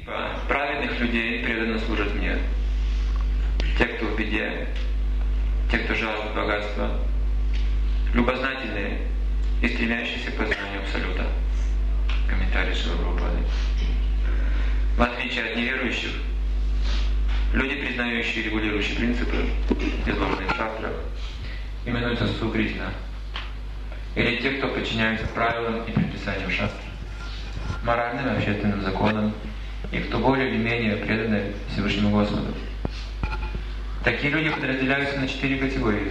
типа праведных людей преданно служат мне. Те, кто в беде, те, кто жаждет богатства, любознательные и стремящиеся к познанию Абсолюта. Комментарий Шрила Прабхупады. В отличие от неверующих, люди, признающие и регулирующие принципы, изложенные в шастрах, именуются сукритна, или те, кто подчиняются правилам и предписаниям шастра, моральным и общественным законам, и кто более или менее преданы Всевышнему Господу. Такие люди подразделяются на 4 категории.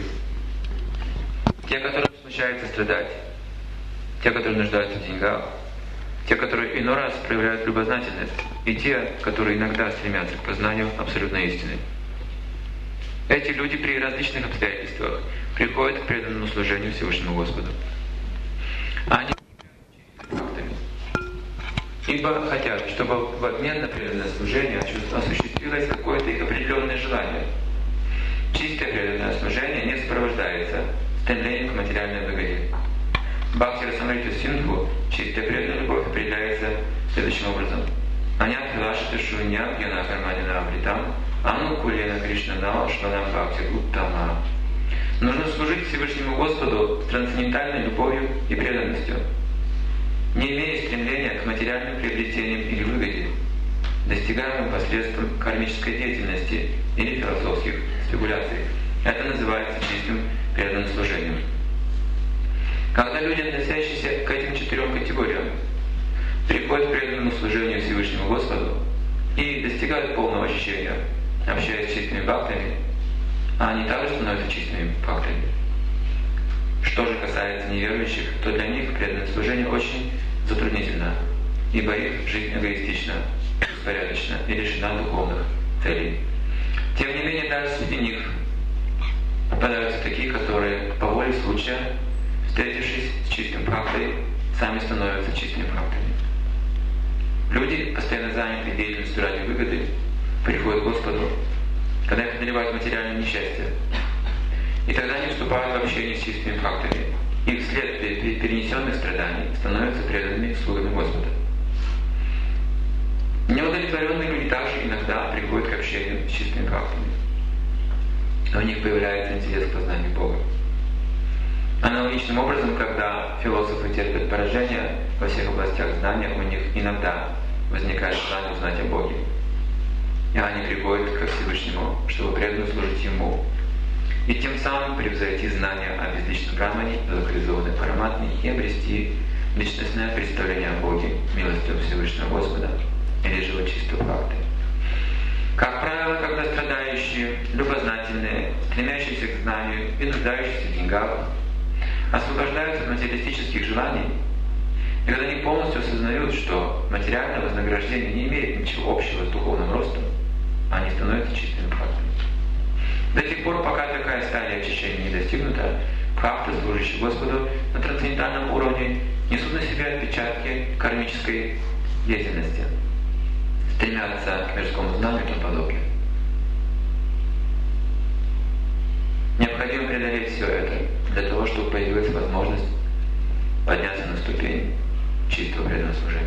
Те, которым случается страдать, те, которые нуждаются в деньгах, те, которые иной раз проявляют любознательность, и те, которые иногда стремятся к познанию абсолютной истины. Эти люди при различных обстоятельствах приходят к преданному служению Всевышнему Господу. Они фактами, ибо хотят, чтобы в обмен на преданное служение осуществилось какое-то их определенное желание. Чистое преданное служение не сопровождается стремлением к материальной выгоде. Бхакти Расамрита Синдху чистая преданная любовь определяется следующим образом. Анят Хилашита Шунья Гьяна Кармадина Абритам Ану Кулена Кришна Нау Шванам Бхакти Уттама. Нужно служить Всевышнему Господу с трансцендентальной любовью и преданностью, не имея стремления к материальным приобретениям или выгоде, достигаемым посредством кармической деятельности или философских спекуляций. Это называется чистым преданным служением. Когда люди, относящиеся к этим 4 категориям, приходят к преданному служению Всевышнему Господу и достигают полного очищения, общаясь с чистыми бхактами, они также становятся чистыми бхактами. Что же касается неверующих, то для них преданное служение очень затруднительно, ибо их жизнь эгоистична, беспорядочна и лишена духовных целей. Тем не менее, даже среди них попадаются такие, которые по воле случая, встретившись с чистым бхактой, сами становятся чистыми бхактами. Люди, постоянно заняты деятельностью ради выгоды, приходят к Господу, когда их одолевает материальное несчастье. И тогда они вступают в общение с чистыми бхактами. И вследствие перенесенных страданий становятся преданными слугами Господа. Неудовлетворенные люди также иногда приходят к общению с чистыми бхактами. У них появляется интерес к познанию Бога. Аналогичным образом, когда философы терпят поражение во всех областях знания, у них иногда возникает желание узнать о Боге. И они приходят ко Всевышнему, чтобы преданно служить Ему. И тем самым превзойти знания о безличном Брамане, локализованной Параматме, и обрести личностное представление о Боге, милостью Всевышнего Господа, или же чистого факта. Как правило, когда страдающие, любознательные, стремящиеся к знанию и нуждающиеся в деньгах, освобождаются от материалистических желаний, и когда они полностью осознают, что материальное вознаграждение не имеет ничего общего с духовным ростом, они становятся чистыми бхактами. До тех пор, пока такая стадия очищения не достигнута, бхакты, служащие Господу на трансцендентальном уровне, несут на себе отпечатки кармической деятельности, стремятся к мирскому знанию и тому подобное. Необходимо преодолеть все это для того, чтобы появилась возможность подняться на ступень чистого преданного служения.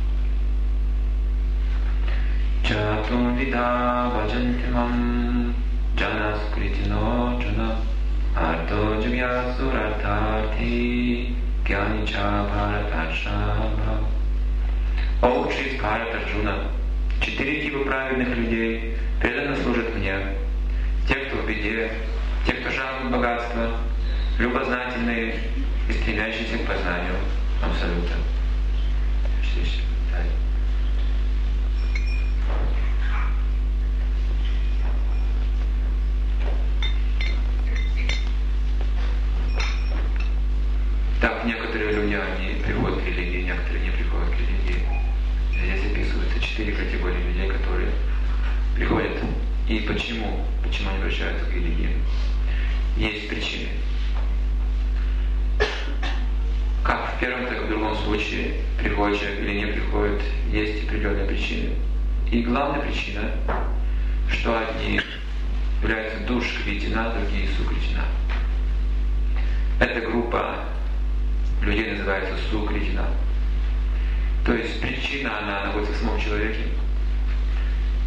Чатум вида ваджантимам джанас критино джуна арто джугья суратарти гьянича бхараташабха. О лучший из Бхарат Арджуна, 4 типа праведных людей преданно служат мне. Те, кто в беде, те, кто жаждут богатства, любознательные и стремящиеся к познанию Абсолюта. Так, некоторые люди, они приходят к религии, некоторые не приходят к религии. Здесь описываются 4 категории людей, которые приходят. И почему? Почему они обращаются к религии? Есть причины. Как в первом, так и в другом случае, приходит человек или не приходит, есть определенные причины. И главная причина, что одни являются душ-критина, другие сукритина. Эта группа людей называется сукритина. То есть причина, она находится в самом человеке,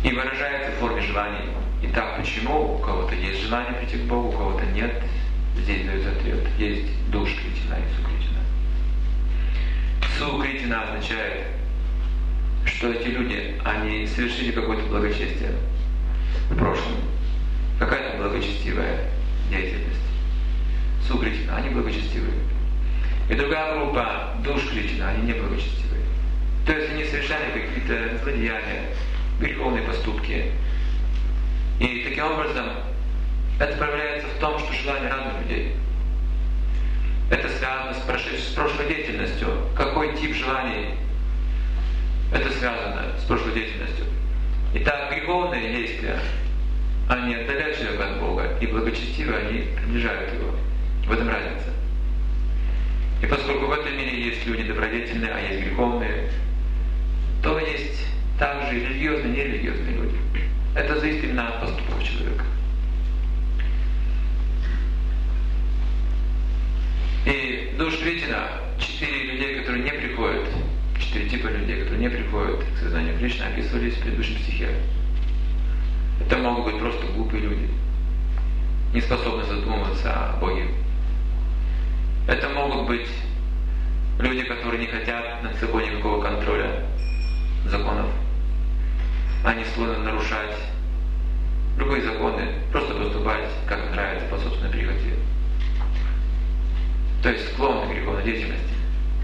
и выражается в форме желаний. Итак, почему у кого-то есть желание прийти к Богу, у кого-то нет? Здесь дается ответ. Есть душкритина и сукритина. Сукритина означает, что эти люди, они совершили какое-то благочестие в прошлом. Какая-то благочестивая деятельность. Сукритина, они благочестивые. И другая группа душкритина, они не благочестивые. То есть они совершали какие-то злодеяния, греховные поступки. И таким образом это проявляется в том, что желание разных людей. Это связано с прошлой деятельностью. Какой тип желаний? Это связано с прошлой деятельностью. Итак, греховные действия, они отдаляют человека от Бога, и благочестивые они приближают его. В этом разница. И поскольку в этом мире есть люди добродетельные, а есть греховные, то есть также и религиозные, и нерелигиозные люди. Это зависит именно от поступков человека. И душкритина, 4 людей, которые не приходят, 4 типа людей, которые не приходят к сознанию Кришны, описывались в предыдущем стихе. Это могут быть просто глупые люди, не способны задумываться о Боге. Это могут быть люди, которые не хотят над собой никакого контроля законов. Они склонны нарушать любые законы, просто поступать, как им нравится, по собственной прихоти. То есть склонны к греховной деятельности.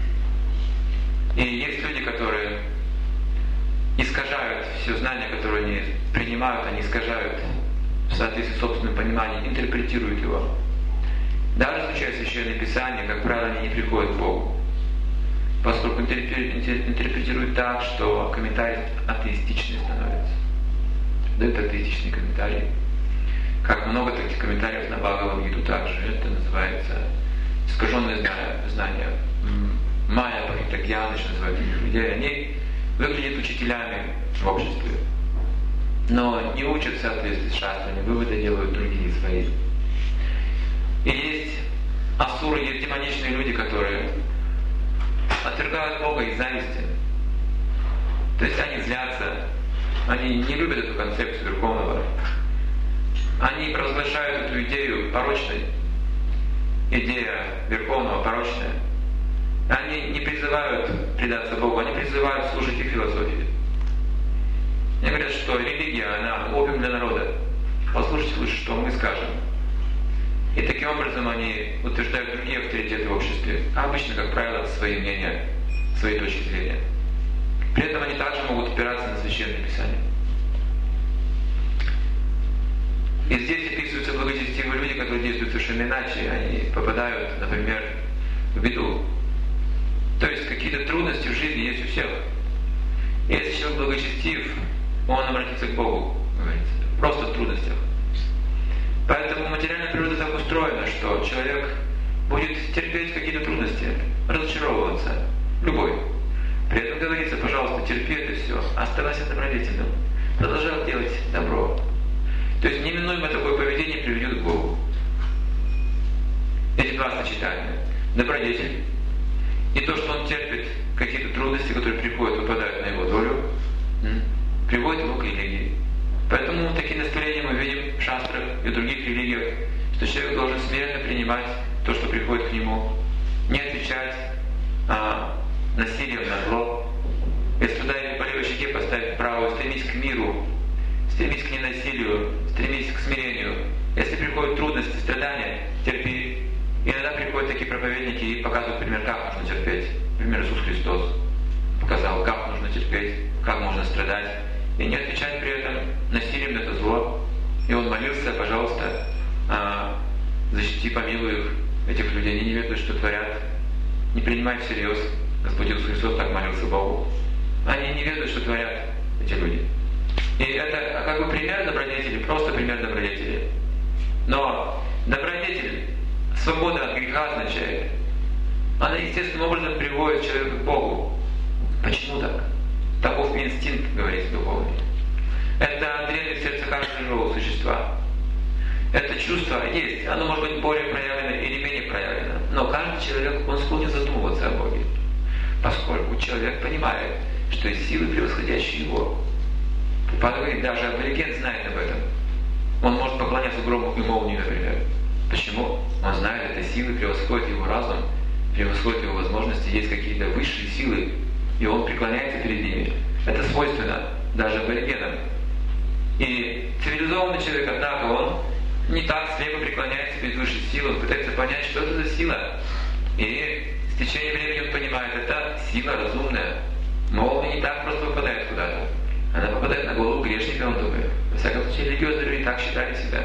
И есть люди, которые искажают все знания, которые они принимают, они искажают в соответствии с собственным пониманием, интерпретируют его. Даже изучая Священное Писание, как правило, они не приходят к Богу, поскольку интерпретируют так, что комментарий атеистичный становится. Дают атеистичные комментарии. Как много таких комментариев на Бхагавад-гиту также. Это называется искаженные знания. Майя Пахитагьяныч называют этих людей. Они выглядят учителями в обществе, но не учат в соответствии с шастрами, выводы делают другие свои. И есть асуры, есть демоничные люди, которые отвергают Бога из зависти. То есть они злятся, они не любят эту концепцию Верховного. Они провозглашают эту идею порочной. Идея Верховного порочная. Они не призывают предаться Богу, они призывают служить их философии. Они говорят, что религия, она опиум для народа. Послушайте лучше, что мы скажем. И таким образом они утверждают другие авторитеты в обществе, а обычно, как правило, свои мнения, свои точки зрения. При этом они также могут опираться на Священное Писание. И здесь описываются благочестивые люди, которые действуют совершенно иначе. Они попадают, например, в беду. То есть какие-то трудности в жизни есть у всех. Если человек благочестив, он обратится к Богу, говорится, просто в трудностях. Поэтому материальная природа так устроена, что человек будет терпеть какие-то трудности, разочаровываться, любой. При этом говорится, пожалуйста, терпи это все, оставайся добродетельным, продолжай делать добро. То есть неминуемо такое поведение приведет к Богу. Эти два сочетания. Добродетель и то, что он терпит какие-то трудности, которые приходят, выпадают на его долю, приводит его к религии. Поэтому такие наставления мы видим в шастрах и в других религиях, что человек должен смиренно принимать то, что приходит к нему, не отвечать насилием на зло. Если ударить по левой щеке, поставить правую, стремись к миру, стремись к ненасилию, стремись к смирению. Если приходят трудности, страдания, терпи. Иногда приходят такие проповедники и показывают пример, как нужно терпеть. Например, Иисус Христос показал, как нужно терпеть, как можно страдать. И не отвечать при этом насилием на это зло. И он молился, пожалуйста, защити, помилуй их, этих людей. Они не ведают, что творят. Не принимай всерьез. Господь Иисус Христос так молился Богу. Они не ведают, что творят эти люди. И это как бы пример добродетели, просто пример добродетели. Но добродетель, свобода от греха означает, она естественным образом приводит человека к Богу. Почему так? Таков инстинкт, говорится духовный. Это древнее сердце каждого живого существа. Это чувство есть, оно может быть более проявлено или менее проявлено. Но каждый человек, он склонен задумываться о Боге. Поскольку человек понимает, что есть силы, превосходящие его. Прабхупада говорит, даже абориген знает об этом. Он может поклоняться грому и молнии, например. Почему? Он знает, этой силы превосходит его разум, превосходит его возможности, есть какие-то высшие силы, и он преклоняется перед ними. Это свойственно даже аборигенам. И цивилизованный человек, однако, он не так слепо преклоняется перед высшей силой, он пытается понять, что это за сила. И с течением времени он понимает, это сила разумная. Молния не так просто попадает куда-то. Она попадает на голову грешника, он думает. Во всяком случае, религиозные люди так считали себя.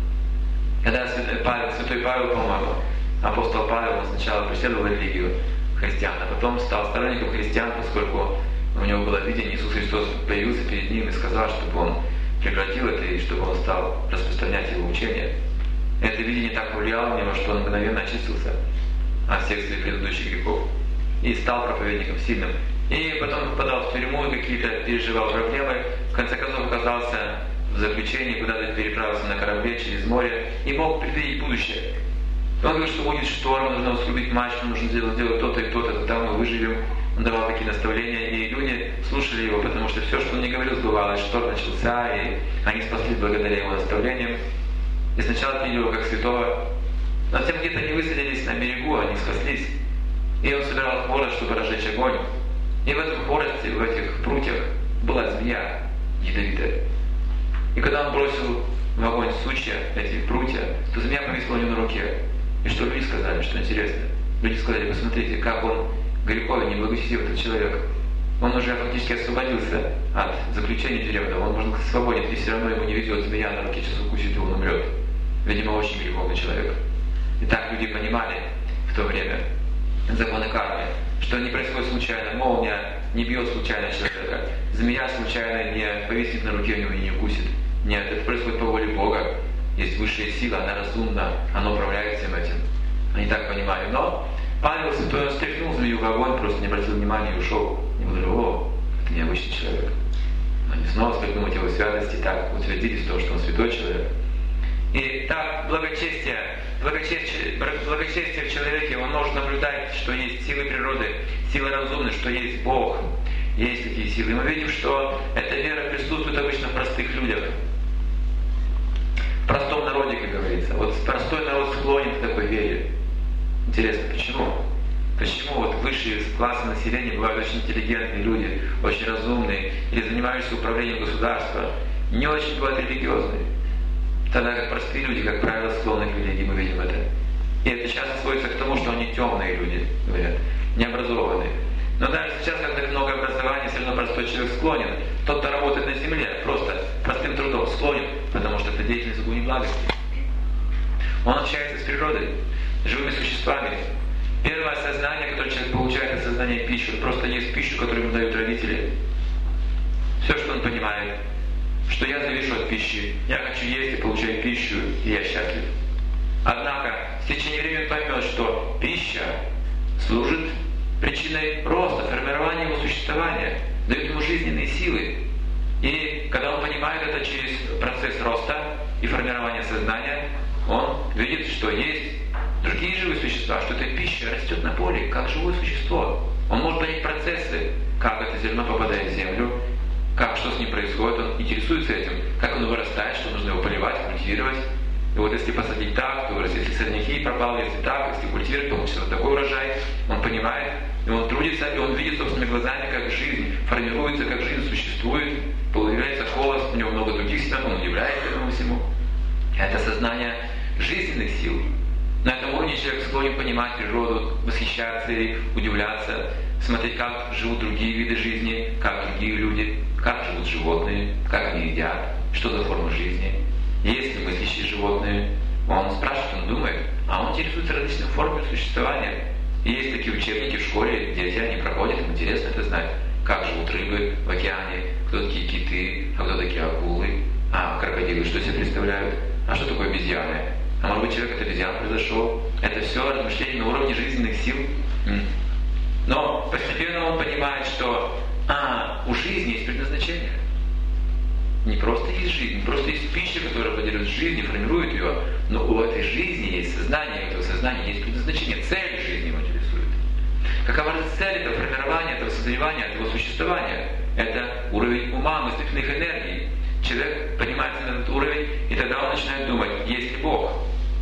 Когда святой Павел, по-моему, апостол Павел, он сначала преследовал религию христиан, а потом стал сторонником христиан, поскольку у него было видение, Иисус Христос появился перед ним и сказал, чтобы он прекратил это и чтобы он стал распространять его учение. Это видение так повлияло на него, что он мгновенно очистился от всех своих предыдущих грехов и стал проповедником сильным. И потом попадал в тюрьму и какие-то переживал проблемы. В конце концов оказался в заключении, куда-то переправился на корабле через море и мог предвидеть будущее. Он говорит, что будет шторм, нужно срубить мачту, нужно сделать то-то и то-то, тогда мы выживем. Он давал такие наставления, и люди слушали его, потому что все, что он не говорил, сбывалось. Шторм начался, и они спаслись благодаря его наставлениям. И сначала приняли его как святого, но затем где-то они высадились на берегу, они спаслись. И он собирал хворост, чтобы разжечь огонь. И в этом хворосте, в этих прутьях была змея ядовитая. И когда он бросил в огонь сучья, эти прутья, то змея повисла у него на руке. И что люди сказали, что интересно? Люди сказали, посмотрите, как он греховен, неблагочестив этот человек. Он уже фактически освободился от заключения тюремного, он может быть свободен, и все равно ему не везет, змея на руке сейчас укусит, и он умрет. Видимо, очень греховный человек. И так люди понимали в то время законы кармы, что не происходит случайно, молния не бьет случайно человека, змея случайно не повиснет на руке у него и не укусит. Нет, это происходит по воле Бога. Есть высшая сила, она разумна, она управляет всем этим. Они так понимали. Но Павел Святой стряхнул змею в огонь, просто не обратил внимания и ушел. И говорили, о, это необычный человек. Они снова стали думать о его святости, так утвердились в том, что он святой человек. И так благочестие в человеке, он может наблюдать, что есть силы природы, силы разумные, что есть Бог. Есть такие силы. И мы видим, что эта вера присутствует обычно в простых людях. В простом народе, как говорится. Вот простой народ склонен к такой вере. Интересно, почему? Почему вот высшие классы населения бывают очень интеллигентные люди, очень разумные, или занимающиеся управлением государства, не очень бывают религиозные. Тогда как простые люди, как правило, склонны к религии, мы видим это. И это часто сводится к тому, что они темные люди, говорят, необразованные. Но даже сейчас, когда много образования, все равно простой человек склонен. Тот, кто работает на земле, просто простым трудом склонен, потому что это деятельность в гуне благости. Он общается с природой, живыми существами. Первое осознание, которое человек получает, это сознание пищи. Он просто ест пищу, которую ему дают родители. Все, что он понимает, что я завишу от пищи, я хочу есть и получаю пищу, и я счастлив. Однако, с течением времени он поймет, что пища служит причиной роста, формирования его существования, дает ему жизненные силы. И когда он понимает это через процесс роста и формирования сознания, он видит, что есть другие живые существа, что эта пища растет на поле, как живое существо. Он может понять процессы, как это зерно попадает в землю, как, что с ним происходит, он интересуется этим, как оно вырастает, что нужно его поливать, культивировать. И вот если посадить так, то вырастет, если сорняки пропал, если так, если культивировать, получится вот такой урожай. Он понимает, и он трудится, и он видит собственными глазами, как жизнь формируется, как жизнь существует, появляется холод, у него много других сил, он удивляется этому всему. Это сознание жизненных сил. На этом уровне человек склонен понимать природу, восхищаться ей, удивляться, смотреть, как живут другие виды жизни, как другие люди, как живут животные, как они едят, что за форма жизни. Есть ли мыслящие животные? Он спрашивает, он думает, а он интересуется различными формами существования. И есть такие учебники в школе, дети они проходят, им интересно это знать, как живут рыбы в океане, кто такие киты, а кто такие акулы, а крокодилы что себе представляют, а что такое обезьяны. А может быть, человек от обезьян произошел. Это все размышления на уровне жизненных сил. Но постепенно он понимает, что у жизни есть предназначение. Не просто есть жизнь, не просто есть пища, которая поддерживает жизнь и формирует ее, но у этой жизни есть сознание, у этого сознания есть предназначение, цель жизни его интересует. Какова же цель этого формирования, этого созревания, этого существования? Это уровень ума, мыслительных энергий. человек поднимается на этот уровень, и тогда он начинает думать, есть ли Бог.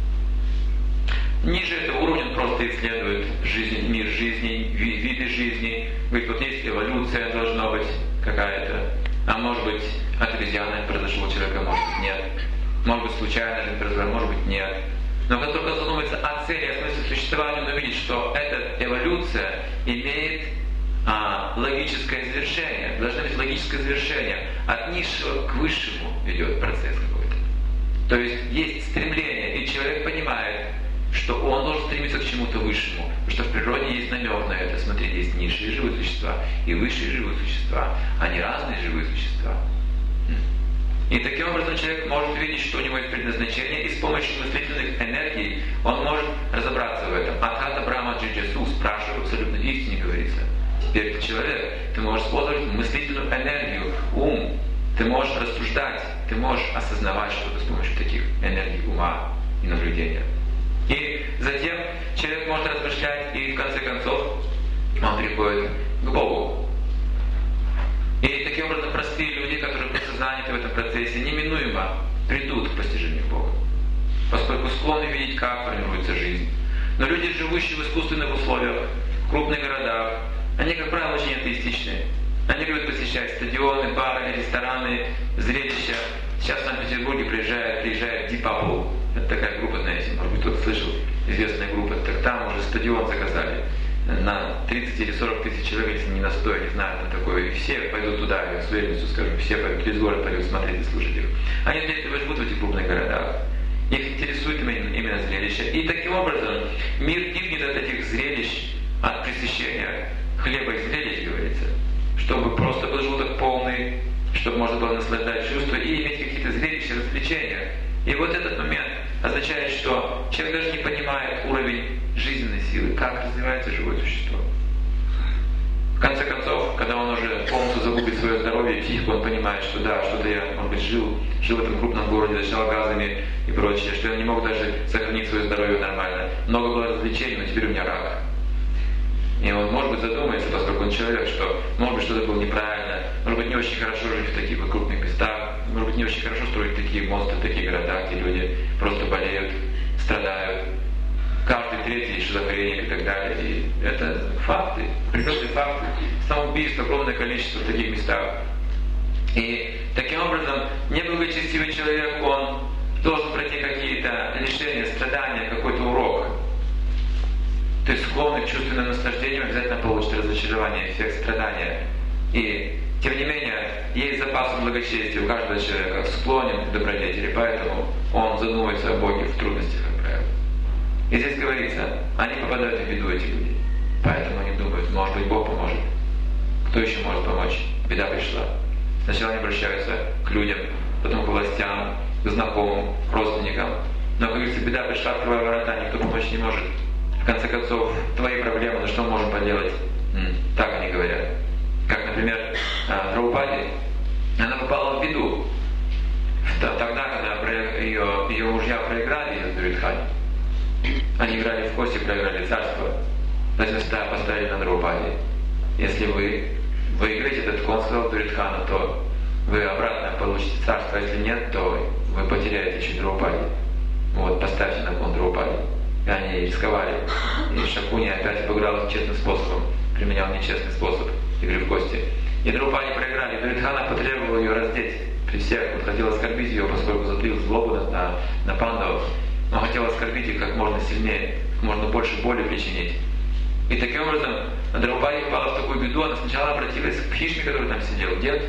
Ниже этого уровня он просто исследует жизнь, мир жизни, виды жизни. Говорит, вот есть эволюция, должна быть какая-то. А может быть, от обезьяны произошло у человека, может быть, нет. Может быть, случайно жизнь произошла, может быть, нет. Но как только задумается о цели, о смысле существования, он увидит, что эта эволюция имеет логическое завершение. Должно быть логическое завершение. От низшего к высшему ведет процесс какой-то. То есть стремление, и человек понимает, что он должен стремиться к чему-то высшему. Потому что в природе есть намек на это. Смотрите, есть низшие живые существа и высшие живые существа. Они разные живые существа. И таким образом человек может видеть, что у него есть предназначение, и с помощью мыслительных энергий он может разобраться в этом. Адхата Брахма Джиджасу спрашивает абсолютно истине, говорится. Теперь ты человек, ты можешь использовать мыслительную энергию, ум, ты можешь рассуждать, ты можешь осознавать что-то с помощью таких энергий ума и наблюдения. И затем человек может размышлять, и в конце концов он приходит к Богу. И таким образом простые люди, которые просто заняты в этом процессе, неминуемо придут к постижению Бога, поскольку склонны видеть, как формируется жизнь. Но люди, живущие в искусственных условиях, в крупных городах, они, как правило, очень атеистичны. Они любят посещать стадионы, бары, рестораны, зрелища. Сейчас в Санкт-Петербурге приезжает Deep Purple. Это такая группа, знаете, может быть, кто-то слышал, известная группа. Так там уже стадион заказали на 30 или 40 тысяч человек, если не на 100, я не знаю, там такое. И все пойдут туда, я с уверенностью скажу, все пойдут, весь город пойдут смотреть и слушать их. Они для этого живут в этих крупных городах. Их интересует именно зрелище. И таким образом мир гибнет от этих зрелищ, от пресыщения хлеба и зрелищ, говорится, чтобы просто был желудок полный, чтобы можно было наслаждать чувства и иметь какие-то зрелища, развлечения. И вот этот момент означает, что человек даже не понимает уровень жизненной силы, как развивается живое существо. В конце концов, когда он уже полностью загубит свое здоровье и психику, он понимает, что да, что-то я, может быть, жил в этом крупном городе, дышал газами и прочее, что я не мог даже сохранить свое здоровье нормально. Много было развлечений, но теперь у меня рак. И он, может быть, задумается, поскольку он человек, что, может быть, что-то было неправильно, может быть, не очень хорошо жить в таких вот крупных местах, может быть, не очень хорошо строить такие монстры, такие города, где люди просто болеют, страдают. Каждый третий шизофреник и так далее. И это факты, определенные факты. Самоубийств огромное количество в таких местах. И таким образом, неблагочестивый человек, он должен пройти какие-то лишения, страдания, какой-то урок. То есть склонный к чувственным наслаждениям обязательно получит разочарование, эффект страдания. И тем не менее, есть запас благочестия у каждого человека, склонен к добродетели, поэтому он задумывается о Боге в трудностях, как правило. И здесь говорится, они попадают в беду, эти люди. Поэтому они думают, может быть, Бог поможет. Кто еще может помочь? Беда пришла. Сначала они обращаются к людям, потом к властям, к знакомым, к родственникам. Но, как говорится, беда пришла, открывая ворота, никто помочь не может. В конце концов, твои проблемы, ну что мы можем поделать? Так они говорят. Как, например, Драупади, она попала в беду. Тогда, когда ее мужья проиграли из Дуридхани, они играли в кости, проиграли царство, значит, поставили на Драупади. Если вы выиграете этот кон, сказал Дуридхана, то вы обратно получите царство, а если нет, то вы потеряете еще Драупади. Вот, поставьте на кон Драупади. И они рисковали. И Шакуни опять обыграл их честным способом, применял нечестный способ игры в кости. И Драупади проиграли. Дуридхана потребовал ее раздеть при всех. Он хотел оскорбить ее, поскольку затлил злобу на пандавов. Он хотел оскорбить их как можно сильнее, как можно больше боли причинить. И таким образом Драупади попала в такую беду. Она сначала обратилась к Бхишме, который там сидел. Дед,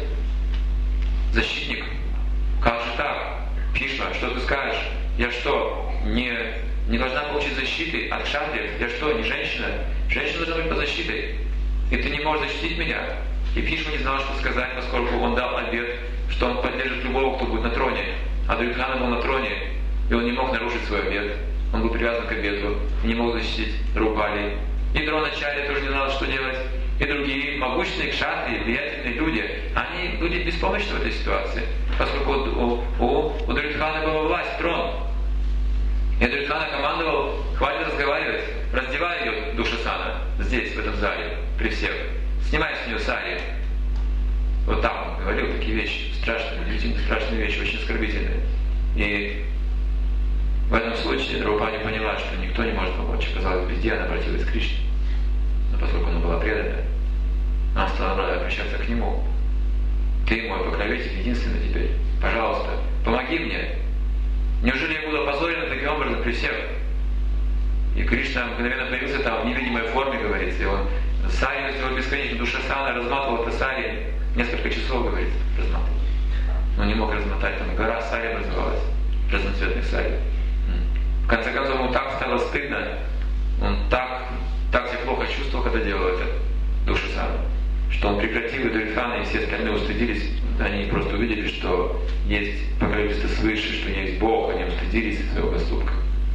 защитник, как же так? Бхишма, что ты скажешь? Я что, не должна получить защиты от кшатриев? Я что, не женщина? Женщина должна быть под защитой. И ты не можешь защитить меня? И Бхишма не знал, что сказать, поскольку он дал обет, что он поддержит любого, кто будет на троне. А Дуридхана был на троне, и он не мог нарушить свой обет. Он был привязан к обету, и не мог защитить Драупади. И Дроначарья тоже не знал, что делать. И другие могущественные кшатрии, влиятельные люди, они были беспомощны в этой ситуации, поскольку у Дуридхана была власть, трон. И Дуридхана командовал, хватит разговаривать, раздевай ее, Душасана, здесь, в этом зале, при всех. Снимай с нее сари. Вот так он говорил такие вещи, страшные, удивительно страшные вещи, очень оскорбительные. И в этом случае Драупади поняла, что никто не может помочь. Казалось, везде она обратилась к Кришне. Но поскольку она была преданная, она стала обращаться к нему. Ты мой покровитель, единственный теперь. Пожалуйста, помоги мне. Неужели я буду опозорена таким образом при всех? И Кришна мгновенно появился там в невидимой форме, говорится. И он сари, его бесконечно душа сана разматывал это сари. Несколько часов, говорится, разматывал. Но не мог размотать, там гора сари образовалась. Разноцветных сари. В конце концов, ему так стало стыдно. Он так себя плохо чувствовал, когда делал это, душа сана, что он прекратил, и Дурьодхана, и все остальные устыдились. Они просто увидели, что есть покровительство свыше, что есть Бог, они устыдились своего поступка.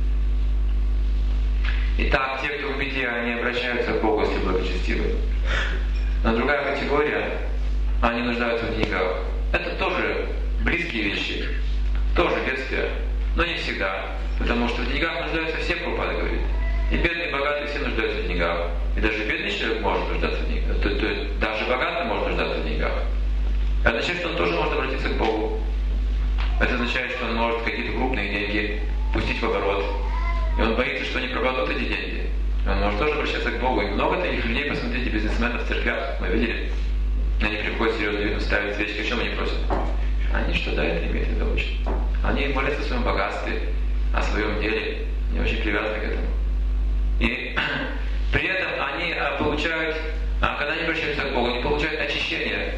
Итак, те, кто в беде, они обращаются к Богу, если благочестивы. Но другая категория, они нуждаются в деньгах. Это тоже близкие вещи, тоже бедствия, но не всегда. Потому что в деньгах нуждаются все, Прабхупада говорит. И бедные, и богатые все нуждаются в деньгах. И даже бедный человек может нуждаться в деньгах. То есть даже богатый может нуждаться в деньгах. Это означает, что он тоже может обратиться к Богу. Это означает, что он может какие-то крупные деньги пустить в оборот. И он боится, что они пропадут эти деньги. И он может тоже обращаться к Богу. И много таких людей, посмотрите, бизнесменов в церквях, мы видели. Они приходят серьезно, видно, ставят свечки. О чем они просят? Они что, да, это имеет в виду очень. Они молятся о своем богатстве, о своем деле. Они очень привязаны к этому. И при этом они получают, когда они обращаются к Богу, они получают очищение.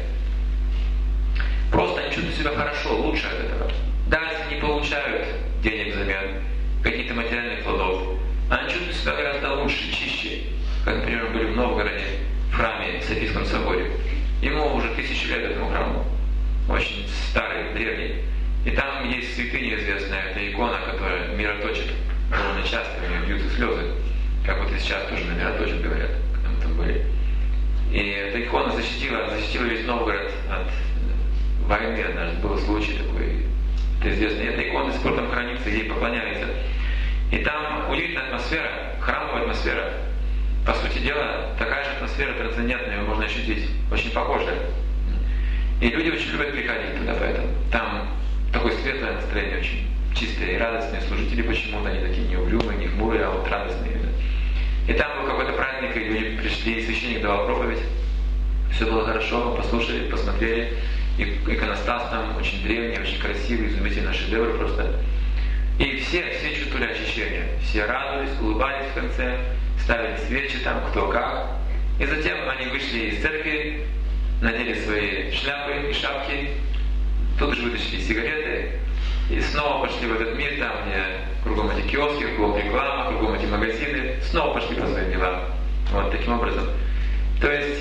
Просто они чувствуют себя хорошо, лучше от этого. Даже если не получают денег взамен, каких-то материальных плодов, они чувствуют себя гораздо лучше, чище. Как, например, мы были в Новгороде, в храме в Софийском соборе. Ему уже 1000 лет этому храму. Очень старый, древний. И там есть святыня известная, это икона, которая мироточит. Довольно часто у нее бьются слезы. Как вот и сейчас тоже на мироточит, говорят, когда мы там были. И эта икона защитила весь Новгород от войны. Однажды был случай такой, это известно. И эта икона до сих пор там хранится, ей поклоняется. И там удивительная атмосфера, храмовая атмосфера. По сути дела, такая же атмосфера трансцендентная, ее можно ощутить, очень похожая. И люди очень любят приходить туда, поэтому там такое светлое настроение, очень чистые и радостные служители почему-то, они такие не угрюмые, не хмурые, а вот радостные. И там был какой-то праздник, и люди пришли, и священник давал проповедь. Все было хорошо, мы послушали, посмотрели. И иконостас там очень древний, очень красивый, изумительный шедевр просто. И все чувствовали очищение. Все радовались, улыбались в конце, ставили свечи там, кто как. И затем они вышли из церкви, надели свои шляпы и шапки, тут же вытащили сигареты, и снова пошли в этот мир, там, где кругом эти киоски, кругом реклама, кругом эти магазины, снова пошли по своим делам. Вот таким образом. То есть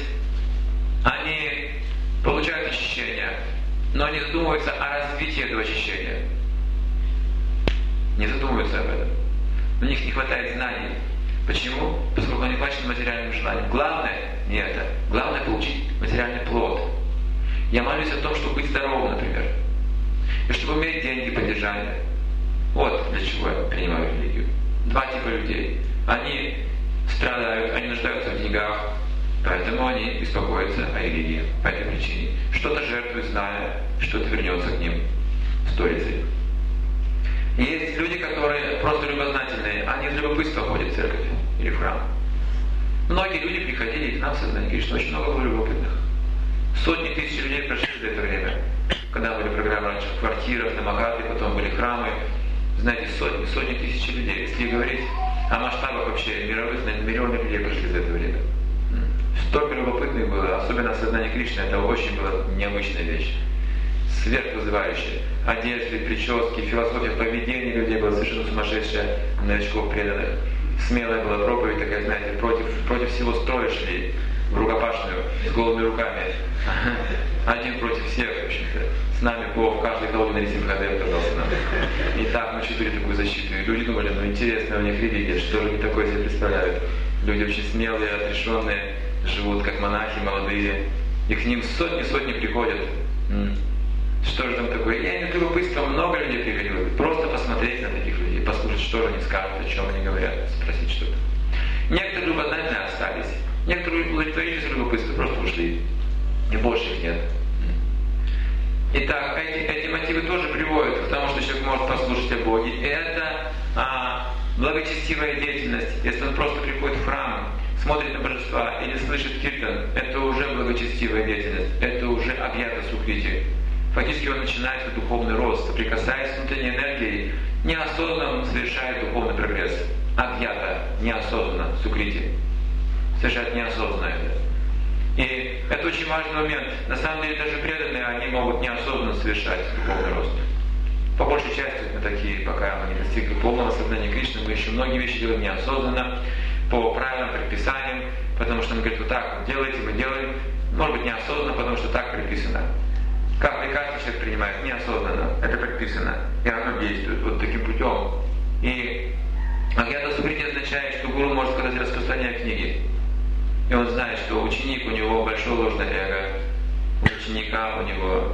они получают очищение, но они задумываются о развитии этого очищения. Не задумываются об этом. У них не хватает знаний. Почему? Поскольку они плачут материальным желанием. Главное не это. Главное получить материальный плод. Я молюсь о том, чтобы быть здоровым, например. И чтобы иметь деньги, поддержание. Вот для чего я принимаю религию. Два типа людей. Они страдают, они нуждаются в деньгах, поэтому они беспокоятся о религии по этой причине. Что-то жертвуют, зная, что-то вернется к ним сторицей. Есть люди, которые просто любознательные, они из любопытства ходят в церковь или в храм. Многие люди приходили к нам в сознание Кришны, очень много было любопытных. Сотни тысяч людей прошли за это время. Когда были программы раньше в квартирах, на Махатре, потом были храмы. Знаете, сотни тысяч людей. Если говорить о масштабах вообще мировых, миллионы людей прошли за это время. Столько любопытных было, особенно в сознании Кришны, это очень была необычная вещь. Сверхвызывающая. Одежды, прически, философия поведения людей была совершенно сумасшедшая, новичков преданных. Смелая была проповедь такая, знаете, против всего строя шли в рукопашную, с голыми руками. Один против всех, в общем-то. С нами Бог, каждый колодец на Рисимхадев оказался нам. И так мы чувствовали такую защиту. И люди думали, ну интересно у них религия, что же они такое себе представляют. Люди очень смелые, отрешенные, живут как монахи, молодые. И к ним сотни приходят. Что же там такое? Я не любопытство, много людей приходило. Просто посмотреть на таких людей, послушать, что же они скажут, о чем они говорят, спросить что-то. Некоторые любознательно остались. Некоторые удовлетворились любопытством, просто ушли. И больше их нет. Итак, эти мотивы тоже приводят к тому, что человек может послушать о Боге. И это благочестивая деятельность. Если он просто приходит в храм, смотрит на божества или слышит киртан, это уже благочестивая деятельность. Это уже агьята сукрити. Фактически он начинает духовный рост, соприкасаясь с внутренней энергией, неосознанно он совершает духовный прогресс. Агьята, неосознанно, сукрити. Совершает неосознанно это. И это очень важный момент. На самом деле даже преданные, они могут неосознанно совершать духовный рост. По большей части мы такие, пока мы не достигли полного сознания Кришны, мы еще многие вещи делаем неосознанно, по правилам, предписаниям, потому что он говорит, вот так вот делайте, мы делаем, может быть неосознанно, потому что так предписано. Как лекарство человек принимает, неосознанно, это предписано, и оно действует вот таким путем. И агьята сукрити означает, что гуру может сказать распространять книги. И он знает, что ученик, у него большое ложное эго, у ученика у него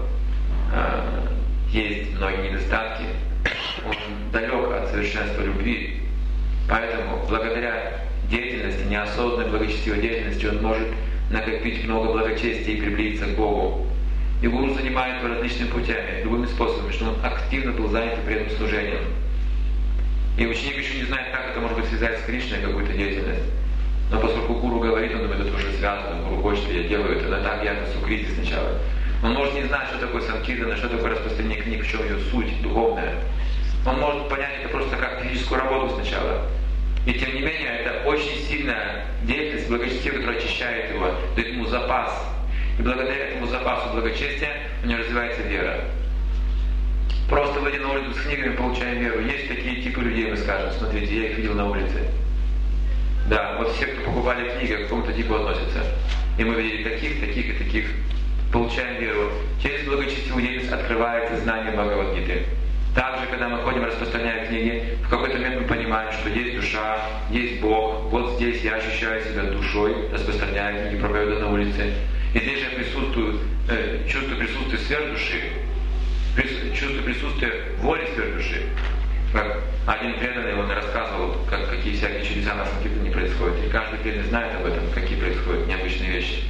есть многие недостатки, он далек от совершенства любви. Поэтому благодаря деятельности, неосознанной благочестивой деятельности, он может накопить много благочестия и приблизиться к Богу. И гуру занимает его различными путями, любыми способами, чтобы он активно был занят и предан служением. И ученик еще не знает, как это может быть связать с Кришной какую-то деятельность. Но поскольку гуру говорит, он думает, это уже связано, гуру хочет, я делаю это, но так я сукрити сначала. Он может не знать, что такое санкиртана, что такое распространение книг, в чем ее суть духовная. Он может понять это просто как физическую работу сначала. И тем не менее, это очень сильная деятельность благочестия, которая очищает его, дает ему запас. И благодаря этому запасу благочестия у него развивается вера. Просто выйдя на улицу с книгами, получаем веру. Есть такие типы людей, мы скажем, смотрите, я их видел на улице. Да, вот все, кто покупали книги, к какому-то типу относятся. И мы видели таких, таких и таких. Получаем веру. Через благочестивую деятельность открывается знание Бхагавад-гиты. Также, когда мы ходим, распространяя книги, в какой-то момент мы понимаем, что есть душа, есть Бог. Вот здесь я ощущаю себя душой, распространяя книги, проповедую на улице. И здесь же я чувствую присутствие сверхдуши, чувствую присутствие воли сверхдуши. Как один преданный, он рассказывал, какие всякие чудеса на санкиртане происходят. И каждый преданный знает об этом, какие происходят необычные вещи.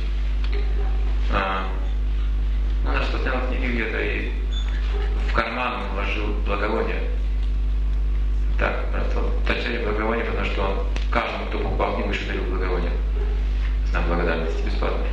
Он распространял книги где-то и в карман вложил благовоние. Так, втащили благовоние, потому что он каждому, кто покупал книгу, еще дарил благовоние. Знак благодарности, бесплатно.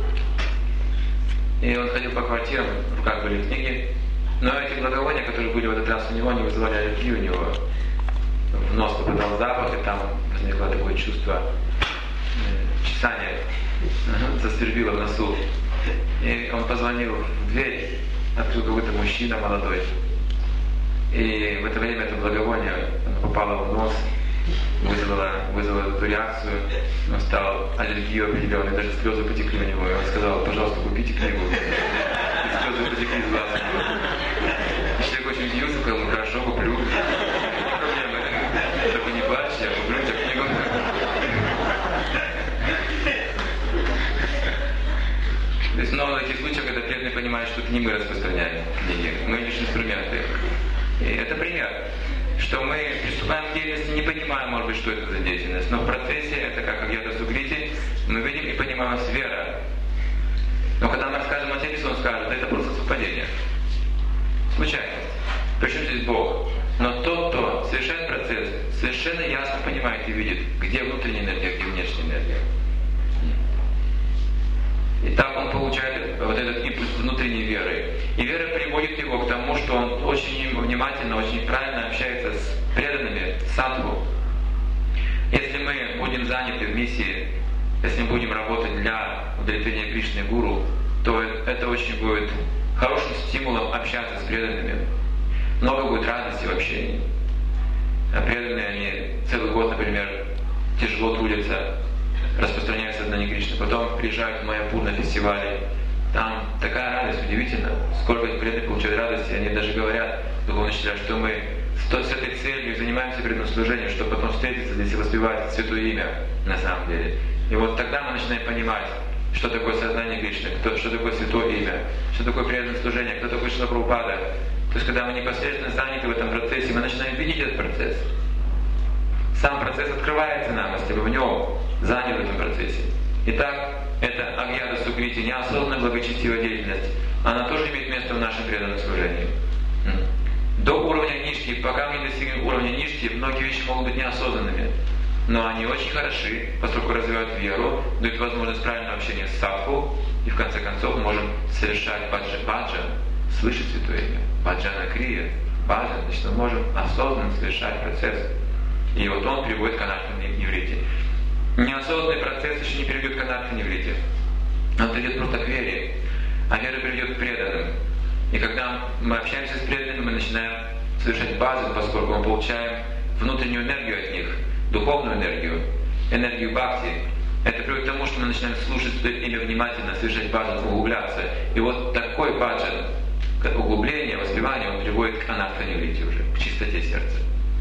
И он ходил по квартирам, в руках были книги. Но эти благовония, которые были в этот раз у него, они вызывали аллергию у него. В нос попадал запах, и там возникло такое чувство чесания, засвербило в носу. И он позвонил в дверь, открыл какой-то мужчина молодой. И в это время это благовоние попало в нос, вызвало эту реакцию. Он стал аллергию определенной, даже слезы потекли у него. И он сказал, пожалуйста, купите книгу. И слезы потекли из глаз. И человек очень удивился, сказал, ну хорошо, куплю. Не проблема. Только не плачь, я куплю тебе книгу. То есть много таких случаев, когда преданные понимают, что это не мы распространяем книги, мы лишь инструменты. И это пример, что мы приступаем к деятельности, не понимаем, может быть, что это за деятельность, но в процессе, это как агьята сукрити, мы видим и понимаем, у нас вера. Но когда мы расскажем о теле, он скажет, это просто совпадение, случайность. Причем здесь Бог? Но тот, кто совершает процесс, совершенно ясно понимает и видит, где внутренняя энергия, где внешняя энергия. И так он получает вот этот импульс внутренней веры. И вера приводит его к тому, что он очень внимательно, очень правильно общается с преданными, садху. Если мы будем заняты в миссии, если мы будем работать для удовлетворения Кришны и Гуру, то это очень будет хорошим стимулом общаться с преданными. Много будет радости в общении. Преданные, они целый год, например, тяжело трудятся, распространяют сознание Кришны. Потом приезжают в Майяпур на фестивале. Там такая радость, удивительно. Сколько преданных получают радости. Они даже говорят, духовные учителя, что мы с этой целью занимаемся преданным служением, чтобы потом встретиться здесь и воспевать святое имя на самом деле. И вот тогда мы начинаем понимать, что такое сознание Кришны, что такое святое имя, что такое преданное служение, кто такой Шрила Прабхупада. То есть, когда мы непосредственно заняты в этом процессе, мы начинаем видеть этот процесс. Сам процесс открывается нам, если мы в нем заняты в этом процессе. Итак, это агьята сукрити, неосознанная благочестивая деятельность. она тоже имеет место в нашем преданном служении. До уровня нишки, пока мы не достигнем уровня нишки, многие вещи могут быть неосознанными. Но они очень хороши, поскольку развивают веру, дают возможность правильного общения с садху, и в конце концов можем совершать баджан, слышать Святое Имя. Баджана крия. Баджан, значит, мы можем осознанно совершать процесс. И вот он приводит к анарха-неврите. Неосознанный процесс еще не приведет к анарха-неврите. Он приведет просто к вере. А вера приведет к преданным. И когда мы общаемся с преданными, мы начинаем совершать баджан, поскольку мы получаем внутреннюю энергию от них, духовную энергию, энергию бхакти. Это приводит к тому, что мы начинаем слушать Святое Имя внимательно, совершать баджан, углубляться. И вот такой баджан, углубление, воспевание, он приводит к анарха-неврите уже, к чистоте сердца.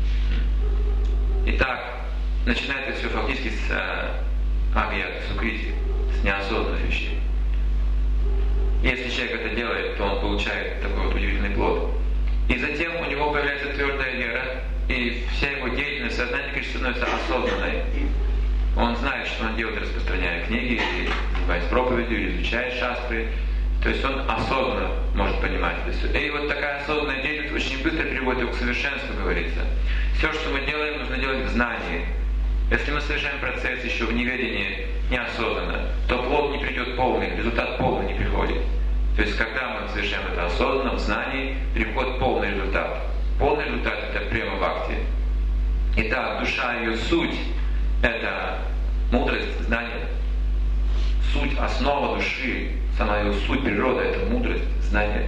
Итак, начинается все фактически с авьята, сукрити, с неосознанных вещей. Если человек это делает, то он получает такой вот удивительный плод. И затем у него появляется твердая вера, и вся его деятельность, сознание, конечно, становится осознанной. Он знает, что он делает, распространяя книги, или занимаясь проповедью, или изучая шастры. То есть он осознанно может понимать это все. И вот такая осознанная деятельность очень быстро приводит его к совершенству, говорится. Все, что мы делаем, нужно делать в знании. Если мы совершаем процесс еще в неведении, неосознанно, то плод не придет полный, результат полный не приходит. То есть когда мы совершаем это осознанно, в знании, приходит полный результат. Полный результат — это према бхакти. Итак, душа, ее суть — это мудрость, знание. Суть, основа души, сама ее суть, природа — это мудрость, знание.